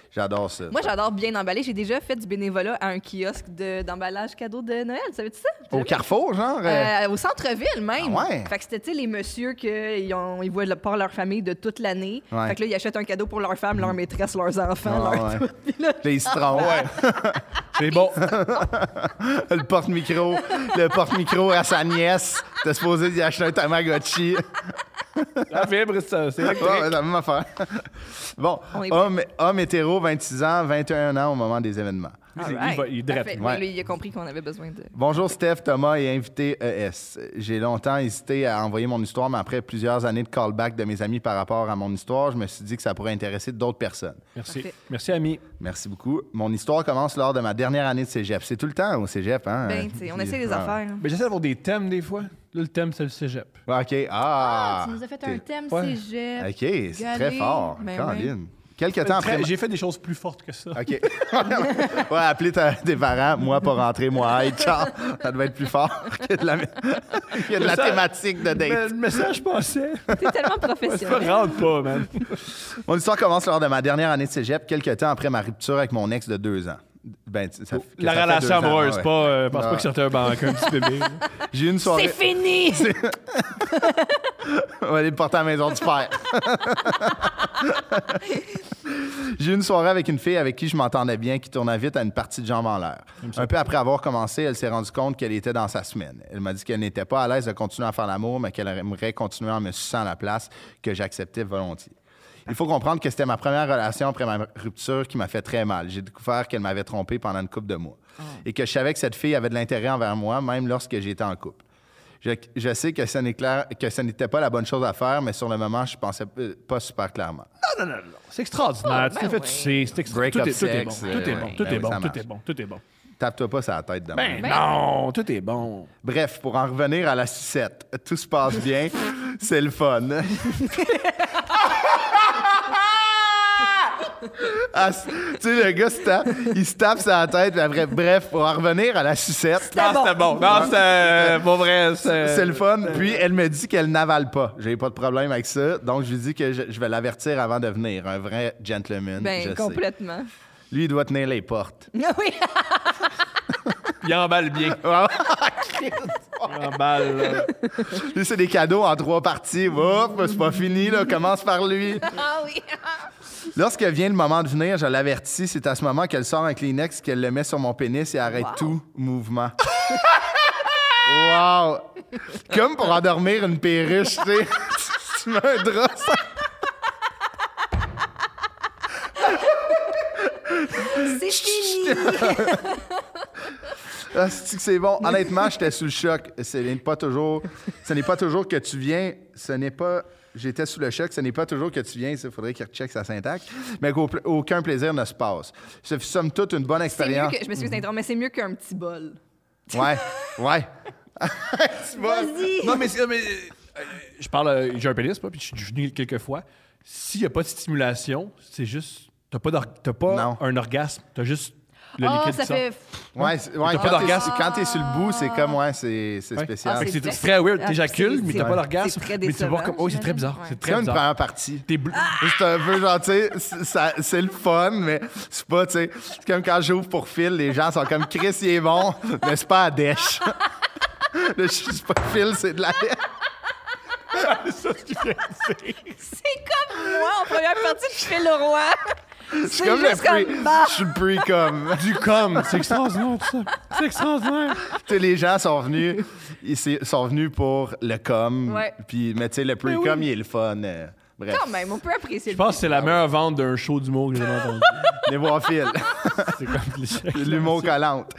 J'adore ça. Moi, j'adore bien emballer. J'ai déjà fait du bénévolat à un kiosque d'emballage cadeau de Noël. Savais-tu ça? Au Carrefour, genre? Au centre-ville, même. Ah ouais? Fait que c'était, tu sais, les messieurs ils voient pas leur famille de toute l'année. Ouais. Fait que là, ils achètent un cadeau pour leur femme, leur maîtresse, leurs enfants, Ah leur ouais. tout. Puis là, Là, ils se trompent. C'est bon. Le porte-micro à sa nièce. T'es supposé d'y acheter un Tamagotchi. La fibre, c'est électrique. Ouais, c'est la même affaire. Bon, On est homme hétéro, 26 ans, 21 ans au moment des événements. Il est drette. Parfait. Ouais. Oui, lui, il a compris qu'on avait besoin de... Bonjour Steph, Thomas et invité ES. J'ai longtemps hésité à envoyer mon histoire, mais après plusieurs années de callback de mes amis par rapport à mon histoire, je me suis dit que ça pourrait intéresser d'autres personnes. Merci. Parfait. Merci, ami. Merci beaucoup. Mon histoire commence lors de ma dernière année de cégep. C'est tout le temps au cégep, hein? Ben, tu sais, on essaie les affaires. Mais j'essaie d'avoir des thèmes des fois. Là, le thème, c'est le cégep. OK. Ah! Tu nous as fait un thème Ouais. cégep. OK, c'est très Galé. fort. Ben Caroline. Quelques temps après... J'ai fait des choses plus fortes que ça. OK. Ouais, appeler tes parents, moi pas rentrer, moi hey, ciao. Ça devait être plus fort que de la thématique de Mais date. le message passait. T'es tellement Ça professionnel. rentre pas, man. Mon histoire commence lors de ma dernière année de cégep, quelques temps après ma rupture avec mon ex de 2 ans. Ben, ça fait- que La ça fait relation 2 ans, amoureuse, ouais. pas. Pense Ah. pas que c'était un banque, un petit bébé. J'ai eu une C'est soirée. fini! On va aller le porter à la maison du père. J'ai eu une soirée avec une fille avec qui je m'entendais bien, qui tournait vite à une partie de jambes en l'air. Un peu après avoir commencé, elle s'est rendue compte qu'elle était dans sa semaine. Elle m'a dit qu'elle n'était pas à l'aise de continuer à faire l'amour, mais qu'elle aimerait continuer en me suçant à la place, que j'acceptais volontiers. Il faut comprendre que c'était ma première relation après ma rupture qui m'a fait très mal. J'ai découvert qu'elle m'avait trompé pendant une couple de mois. Et que je savais que cette fille avait de l'intérêt envers moi, même lorsque j'étais en couple. Je sais que ce n'était pas la bonne chose à faire, mais sur le moment, je pensais pas super clairement. Non. C'est extraordinaire. Oh, Tu t'es ben fait oui. tuer. C'est extraordinaire. Break-up Tout est bon. sex, Tout est bon. ouais. Tout Ben est oui, bon. ça Tout marche. est bon. Tout est bon. Tape-toi pas sur la tête de Ben même. non, tout est bon. Bref, pour en revenir à la sucette, tout se passe bien, c'est le fun. Ah, tu sais, le gars, il se tape sur la tête, puis après, bref, pour en revenir à la sucette, Non, c'était bon. Non, c'était pas vrai. c'est le fun. Puis elle me dit qu'elle n'avale pas. J'ai pas de problème avec ça, donc je lui dis que je vais l'avertir avant de venir. Un vrai gentleman, je Ben, sais. complètement. Lui, il doit tenir les portes. Ah oui! Il emballe bien. Il emballe. Là. Lui, c'est des cadeaux en 3 parties. Hop, c'est pas fini, là. Commence par lui. Ah oui! Lorsque vient le moment de venir, je l'avertis. C'est à ce moment qu'elle sort un Kleenex, qu'elle le met sur mon pénis et arrête Wow. tout mouvement. Wow! Comme pour endormir une perruche, tu sais. Tu mets un drap, ça... C'est fini! Ah, c'est-tu que c'est bon. Honnêtement, j'étais sous le choc. Ce n'est pas toujours que tu viens. Ce n'est pas... J'étais sous le choc. Ce n'est pas toujours que tu viens. Il faudrait qu'il recheck sa syntaxe. Mais qu'aucun plaisir ne se passe. Ce fut somme toute une bonne C'est mieux expérience. que... Je me suis d'interrompre, mais c'est mieux qu'un petit bol. Ouais. Vas-y! Non, mais je parle. J'ai un pénis, pas, puis je suis venu quelques fois. S'il n'y a pas de stimulation, c'est juste. T'as pas Non. un orgasme. T'as juste le Ah, liquide ça qui sort. fait... Ouais, T'as pas d'orgasme. Quand t'es sur le bout, c'est comme, c'est Ouais. spécial. Ah, Fait que c'est c'est très- très weird. Ah, T'éjacules, mais c'est- t'as pas d'orgasme. c'est très Mais tu vas voir décevant, comme. Oui, c'est très bizarre. j'imagine. C'est C'est très comme une bizarre. première partie. T'es bleu. C'est un peu genre, tu sais, c'est le fun, mais c'est pas, tu sais, c'est comme quand j'ouvre pour Phil, les gens sont comme Chris, il est bon, mais c'est pas à dèche. C'est pas Phil, c'est de la dèche. C'est ça ce qu'il vient de dire. C'est comme moi en première partie de Fais le roi. C'est comme le juste comme... Bah. Je suis le pre-com. Du com. C'est extraordinaire, tout ça. C'est extraordinaire. Tu sais, les gens sont venus, sont venus pour le com. Ouais. Puis, mais tu sais, le pre-com, il est le fun. Bref. Quand même, on peut apprécier Je pense que c'est la meilleure. meilleure vente d'un show d'humour que j'ai jamais entendu. Venez voir Phil. C'est comme cliché. L'humour collante.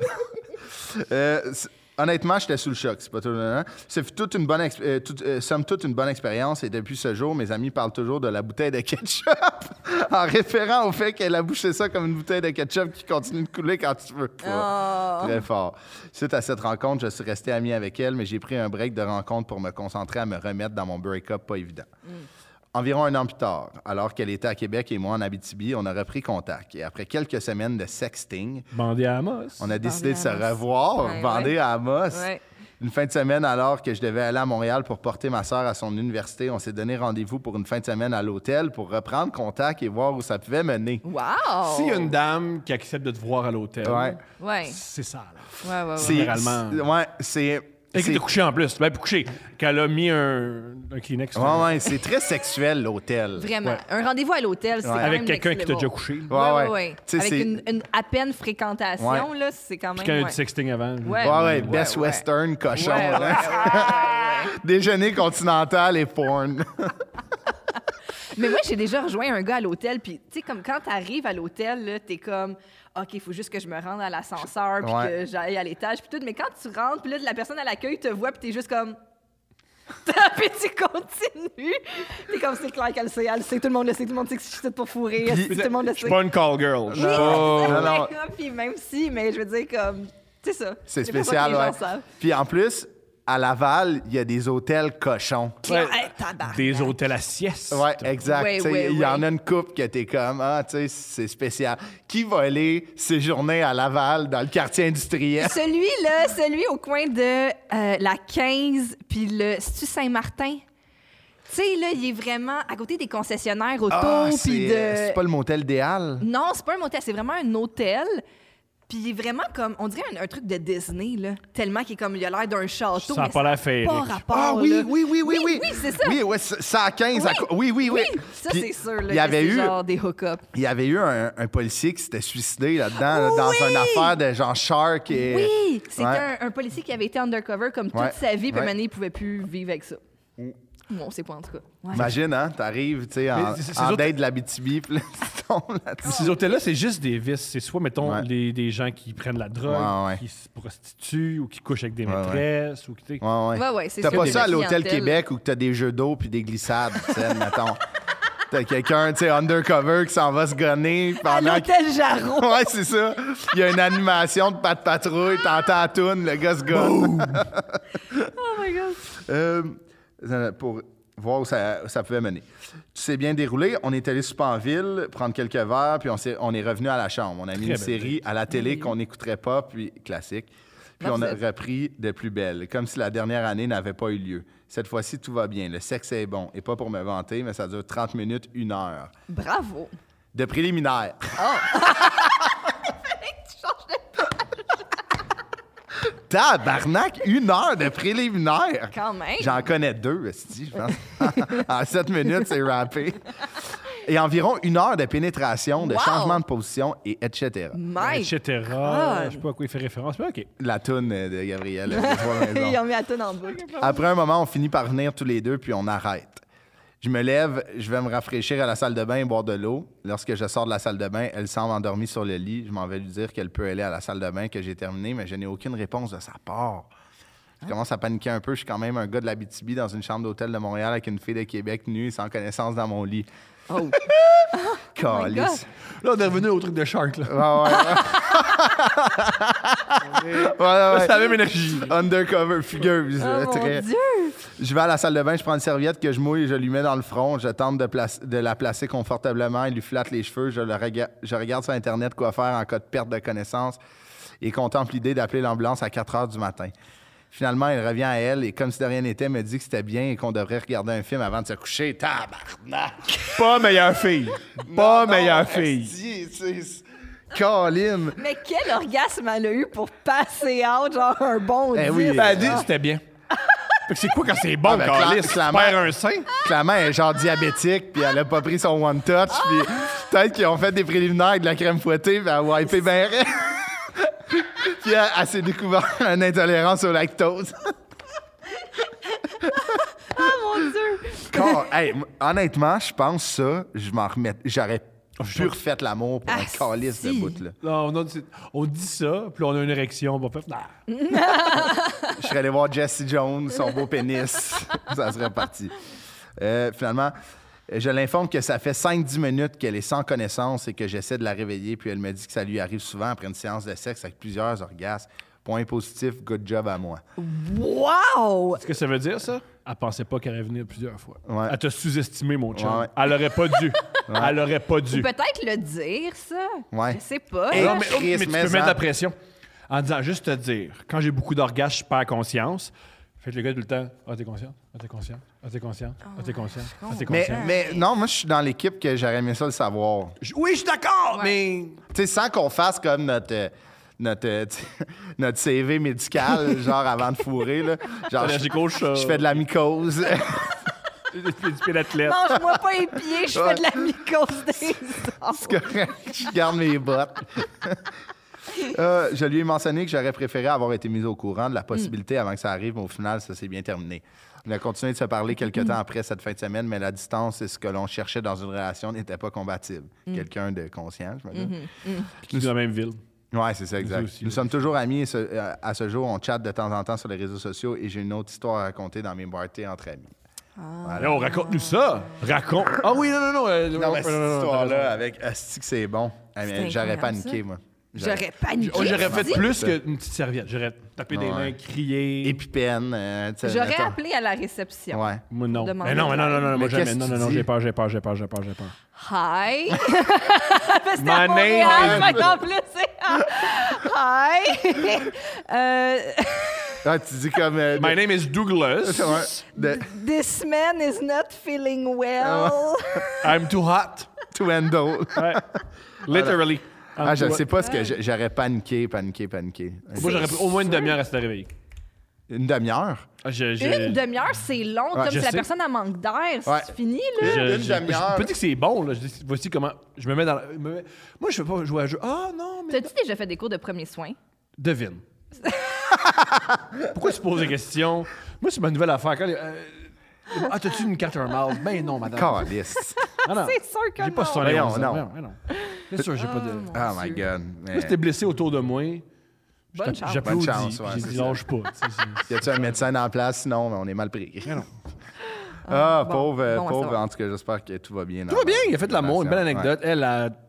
Honnêtement, j'étais sous le choc. C'est pas tout. Ça fut somme toute une bonne expérience et depuis ce jour, mes amis parlent toujours de la bouteille de ketchup en référant au fait qu'elle a bouché ça comme une bouteille de ketchup qui continue de couler quand tu veux pas. Oh. Très fort. Suite à cette rencontre, je suis resté ami avec elle, mais j'ai pris un break de rencontre pour me concentrer à me remettre dans mon break-up pas évident. Environ 1 an plus tard, alors qu'elle était à Québec et moi en Abitibi, on a repris contact. Et après quelques semaines de sexting, Bandé à Amos. on a décidé de se à Amos. revoir, Ouais, bandé ouais. à Amos. Ouais. Une fin de semaine, alors que je devais aller à Montréal pour porter ma sœur à son université, on s'est donné rendez-vous pour une fin de semaine à l'hôtel pour reprendre contact et voir où ça pouvait mener. Wow! S'il y a une dame qui accepte de te voir à l'hôtel, Ouais. c'est ça. Là. Ouais. Généralement. C'est... Et qui t'a couché en plus. Ben, couché. Qu'elle a mis un Kleenex. Ouais, c'est très sexuel, l'hôtel. Vraiment. Ouais. Un rendez-vous à l'hôtel, c'est quand même Avec quelqu'un next qui t'a level. déjà couché. Ouais. Tu sais, Avec c'est- une à peine fréquentation, là, c'est quand même... Puis quand il y a ouais. du sexting avant. Ouais, Best Western, cochon. Ouais, là. ouais. Déjeuner continental et porn. Mais moi, j'ai déjà rejoint un gars à l'hôtel, puis tu sais, comme quand t'arrives à l'hôtel, là, t'es comme, OK, il faut juste que je me rende à l'ascenseur, puis Ouais. que j'aille à l'étage, puis tout. Mais quand tu rentres, puis là, la personne à l'accueil te voit, puis t'es juste comme... puis tu continues. T'es comme, c'est clair qu'elle sait, tout le monde le sait, tout le monde sait que je suis toute pour fourrer, tout le monde le Je sait. suis pas une call girl. Je suis Oui, pas- non. Puis même si, mais je veux dire, comme, c'est ça. C'est pas ça que spécial, les gens ouais. savent. Puis en plus, à Laval, il y a des hôtels cochons. Ouais. Hey, tabarnak. Des hôtels à sieste. Ouais, exact. Ouais, Tu sais, ouais, il y en ouais. a une couple que t'es comme, tu sais, c'est spécial. Qui va aller séjourner à Laval, dans le quartier industriel? Celui au coin de la 15 puis le... C'est-tu Saint-Martin? Tu sais, là, il est vraiment à côté des concessionnaires auto, puis de... c'est pas le motel des Halles? Non, c'est pas un motel, c'est vraiment un hôtel. Puis il est vraiment comme... On dirait un truc de Disney, là. Tellement qu'il est comme... Il a l'air d'un château, Ça a mais pas l'air n'a féerique. pas rapport, Ah oui, là. oui, Oui, c'est ça. Oui, ouais, ça à 15. Oui. Oui. Ça, Puis, c'est sûr, là, il y avait que c'est eu- genre des hook-ups. Il y avait eu un policier qui s'était suicidé là-dedans, là, dans Oui! une affaire de genre Shark et... Oui! C'était Ouais. un policier qui avait été undercover comme toute Ouais, sa vie, puis ouais. à un moment donné, il pouvait plus vivre avec ça. Bon, on sait pas, en tout cas. Ouais. Imagine, hein, t'arrives, tu sais, en, Mais ces en autres- date de l'Abitibi, puis là, tu tombes là-dessus. Ces hôtels-là, c'est juste des vices. C'est soit, mettons, Ouais. des gens qui prennent la drogue, Ouais. qui se prostituent ou qui couchent avec des Ouais. maîtresses. Ou qui, tu sais. Ouais, c'est T'as sûr pas que ça à la l'Hôtel clientèle- Québec où t'as des jeux d'eau puis des glissades, tu sais, mettons. T'as quelqu'un, tu sais, undercover qui s'en va se gonner À pendant l'hôtel Jarreau! Ouais, c'est ça. Il y a une animation de Pat Patrouille, t'entends la toune, le gars se gonne. Oh my God! Pour voir où ça pouvait mener. Tout s'est bien déroulé. On est allé souper en ville, prendre quelques verres, puis on est revenu à la chambre. On a mis Très une belle série à la télé qu'on n'écouterait pas, puis classique. Puis on a repris de plus belle, comme si la dernière année n'avait pas eu lieu. Cette fois-ci, tout va bien. Le sexe est bon. Et pas pour me vanter, mais ça dure 30 minutes, 1 heure. Bravo! De préliminaire. Tabarnak, 1 heure de préliminaire. Quand même! J'en connais 2, esti, je pense. En 7 minutes, c'est rappé. Et environ 1 heure de pénétration, de Wow! changement de position, et etc. My Etc. God. Je sais pas à quoi il fait référence, mais OK. La toune de Gabriel. Les Trois Maisons. Ils ont mis la toune en boucle. Après un moment, on finit par venir tous les deux, puis on arrête. Je me lève, je vais me rafraîchir à la salle de bain et boire de l'eau. Lorsque je sors de la salle de bain, elle semble endormie sur le lit. Je m'en vais lui dire qu'elle peut aller à la salle de bain, que j'ai terminé, mais je n'ai aucune réponse de sa part. Je commence à paniquer un peu. Je suis quand même un gars de l'Abitibi dans une chambre d'hôtel de Montréal avec une fille de Québec nue sans connaissance dans mon lit. Oh! Calice. Là, on est revenu au truc de Shark. Là. Ouais. C'est la même énergie. Undercover figure. Oh mon Dieu! Je vais à la salle de bain, je prends une serviette que je mouille et je lui mets dans le front. Je tente de la placer confortablement. Il lui flatte les cheveux. Je regarde sur Internet quoi faire en cas de perte de connaissance et contemple l'idée d'appeler l'ambulance à 4 heures du matin. Finalement, il revient à elle et, comme si de rien n'était, me dit que c'était bien et qu'on devrait regarder un film avant de se coucher. Tabarnak! Pas meilleure fille. Pas Non, meilleure fille. esti, c'est- Colin! Mais quel orgasme elle a eu pour passer out, genre un bon 10. Eh oui. Ben, elle dit que c'était bien. Fait que c'est quoi quand c'est bon, Ah, ben, Carlis? Tu clairement. perds un sein? Clairement, elle est genre diabétique, puis elle a pas pris son One Touch, puis peut-être qu'ils ont fait des préliminaires avec de la crème fouettée, puis elle a wipé bien raide. Puis elle s'est découvert une intolérance au lactose. Oh mon Dieu! Hey, honnêtement, je pense ça, je m'en remets. J'aurais pu refait l'amour pour un calice de si. bout, là. Non, on dit ça, puis on a une érection. On va faire... Je serais allé voir Jesse Jones, son beau pénis. Ça serait parti. Finalement, je l'informe que ça fait 5-10 minutes qu'elle est sans connaissance et que j'essaie de la réveiller, puis elle me dit que ça lui arrive souvent après une séance de sexe avec plusieurs orgasmes. Point positif, good job à moi. Wow! Ce que ça veut dire, ça? Elle pensait pas qu'elle allait venir plusieurs fois. Ouais. Elle t'a sous-estimé, mon chum. Ouais. Elle aurait pas dû. Elle aurait pas dû. Ou peut-être le dire, ça. Ouais. Je sais pas. Hey, Non, Chris, mais tu mais peux ça- mettre de la pression. en disant juste te dire, quand j'ai beaucoup d'orgasmes, je perds conscience. Fait que le gars tout le temps, t'es conscient? T'es conscient? T'es conscient? T'es conscient? T'es conscient? Mais non, moi, je suis dans l'équipe que j'aurais aimé ça le savoir. Oui, je suis d'accord, Ouais. mais... Tu sais, sans qu'on fasse comme notre CV médical, genre avant de fourrer, là. Genre, Allergique au chat. je fais de la mycose. Du pied d'athlète. Mange-moi pas les pieds, je fais de la mycose des os. C'est correct, je garde mes bottes. Je lui ai mentionné que j'aurais préféré avoir été mis au courant de la possibilité avant que ça arrive, mais au final, ça s'est bien terminé. On a continué de se parler quelques temps après cette fin de semaine, mais la distance et ce que l'on cherchait dans une relation n'était pas compatible. Quelqu'un de conscient, je me dis. Nous sommes dans la même ville. Oui, c'est ça, exact. aussi, Nous oui. sommes toujours amis et à ce jour, on chatte de temps en temps sur les réseaux sociaux et j'ai une autre histoire à raconter dans mes parties entre amis. Yo, raconte-nous ça. Raconte. Ah oui, non. Non, mais cette histoire-là, t'as raison. avec Asti que c'est bon, C'est j'aurais incroyable, paniqué, ça. moi. J'aurais paniqué. Oh, j'aurais fait dis. plus qu'une petite serviette. J'aurais tapé des Ouais. mains, crié. Épipène. tu sais, J'aurais mettons. appelé à la réception. Ouais. Moi, non. Demander Mais non, de moi Mais jamais. qu'est-ce que Non, tu j'ai dis? peur. Hi. My Montréal, name fait qu'en plus, c'est hi. Ah, tu dis comme... My name is Douglas. Ouais, This man is not feeling well. I'm too hot. to handle. Ouais. Literally. Ah, je sais pas ce que j'aurais paniqué. Moi, j'aurais pris au moins une demi-heure à se réveiller. Une demi-heure? Ah, Une demi-heure, c'est long. Ouais, comme je si la sais. personne a manque d'air. Ouais. C'est fini, là. Une demi-heure. Je peux dire que c'est bon, là. Je dis, voici comment. Je me mets dans. Moi, je ne fais pas jouer à jeu. Ah, non, mais. T'as-tu déjà fait des cours de premiers soins? Devine. Pourquoi tu poses des questions? Moi, c'est ma nouvelle affaire. Ah, t'as-tu une Catermal? Ben non, madame. Calisse. Non. C'est sûr que J'ai pas non. 71 Voyons, ans. non. Non. C'est sûr, j'ai pas de. Oh my God. Moi, si t'es blessé autour de moi, Bonne chance. j'applaudis. Bonne chance, ouais, J'ai c'est dit, ça. lâche pas. Y a-tu un médecin en place? Sinon, on est mal pris. Mais non. Ah, bon, pauvre, bon à pauvre. savoir. En tout cas, j'espère que tout va bien. Tout va bien, il a fait de l'amour, une belle anecdote. Elle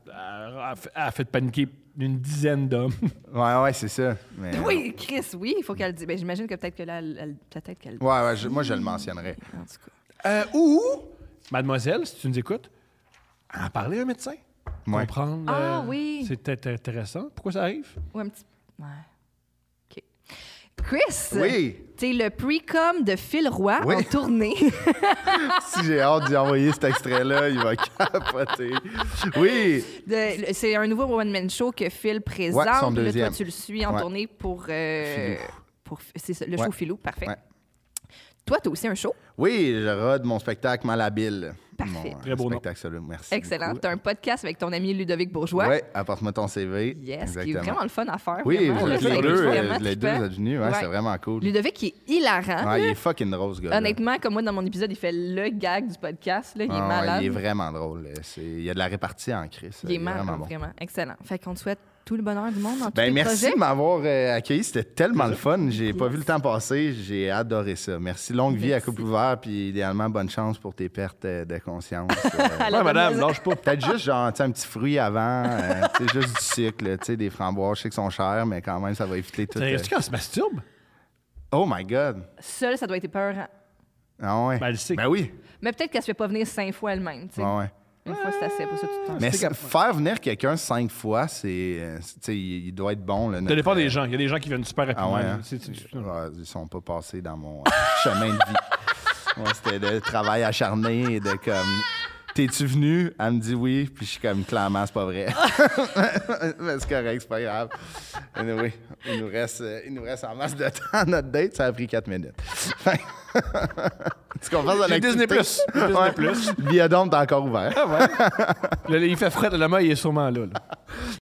a fait paniquer une dizaine d'hommes. Ouais, c'est ça. Mais, Oui, Chris, oui, il faut qu'elle le dise. Ben, j'imagine que peut-être que là, peut-être qu'elle. Ouais, moi, je le mentionnerai. En tout cas. Ou, mademoiselle, si tu nous écoutes, en parler à un médecin. Ouais. Comprendre. Ah, oui. C'est peut-être intéressant. Pourquoi ça arrive? Ouais, un petit. Ouais. OK. Chris! Oui. T'es le pre-com de Phil Roy Oui. en tournée. Si j'ai hâte d'y envoyer cet extrait-là, il va capoter. Oui. C'est un nouveau one-man show que Phil présente. Ouais, son Puis là, deuxième. toi, tu le suis en Ouais. tournée pour. C'est ça, le Ouais. show Philou. Parfait. Ouais. Toi, t'as aussi un show. Oui, je rode mon spectacle Malhabile. Parfait. Mon, Très beau nom. spectacle solo. Merci. Excellent. beaucoup. T'as un podcast avec ton ami Ludovic Bourgeois. Oui, apporte-moi ton CV. Yes, qui est Exactement. vraiment le fun à faire. Oui, vraiment. vous Le êtes fait les que deux, je suis vraiment les deux trippant. êtes venus. Ouais, c'est vraiment cool. Ludovic, qui est hilarant. Ouais, il là. est fucking drôle, ce gars. Honnêtement, comme moi, dans mon épisode, il fait le gag du podcast. Là. Il est malade. Il est vraiment drôle. Il y a de la répartie en crise. Il est malade, vraiment bon. vraiment. Excellent. Fait qu'on te souhaite tout le bonheur du monde dans tous Ben, tes merci projets. de m'avoir accueilli. C'était tellement le fun. J'ai pas vu le temps passer. J'ai adoré ça. Merci. Longue vie à Merci. couple ouvert. Puis idéalement, bonne chance pour tes pertes de conscience. Alors, Ouais, madame, mademoiselle- lâche pas. Peut-être juste genre, tu sais, un petit fruit avant. Tu sais, juste du sucre. Là, tu sais, des framboises. Je sais qu'ils sont chers, mais quand même, ça va éviter tout. Est-ce qu'elle se masturbe? Oh my God. Seul, ça doit être peurant. Ah ouais. Ben, elle sait. Ben oui. Mais peut-être qu'elle se fait pas venir 5 fois elle-même. tu sais. Ouais. Une fois, c'est assez. Pour ça, tu t'en Mais C'est comme- faire venir quelqu'un 5 fois, c'est. Tu sais, il doit être bon. Là, Ça dépend des gens. Il y a des gens qui viennent super Ah rapidement. ouais, hein? Ouais, ils sont pas passés dans mon chemin de vie. Moi, c'était de travail acharné et de comme. T'es-tu venu? Elle me dit oui, puis je suis comme clairement, c'est pas vrai. Mais c'est correct, c'est pas grave. Anyway, il nous reste en masse de temps à notre date, ça a pris 4 minutes. Est-ce qu'on passe à J'ai Disney+. l'activité? Disney+. Le Biodôme est encore ouvert. Là, il fait frais, le mât, il est sûrement là.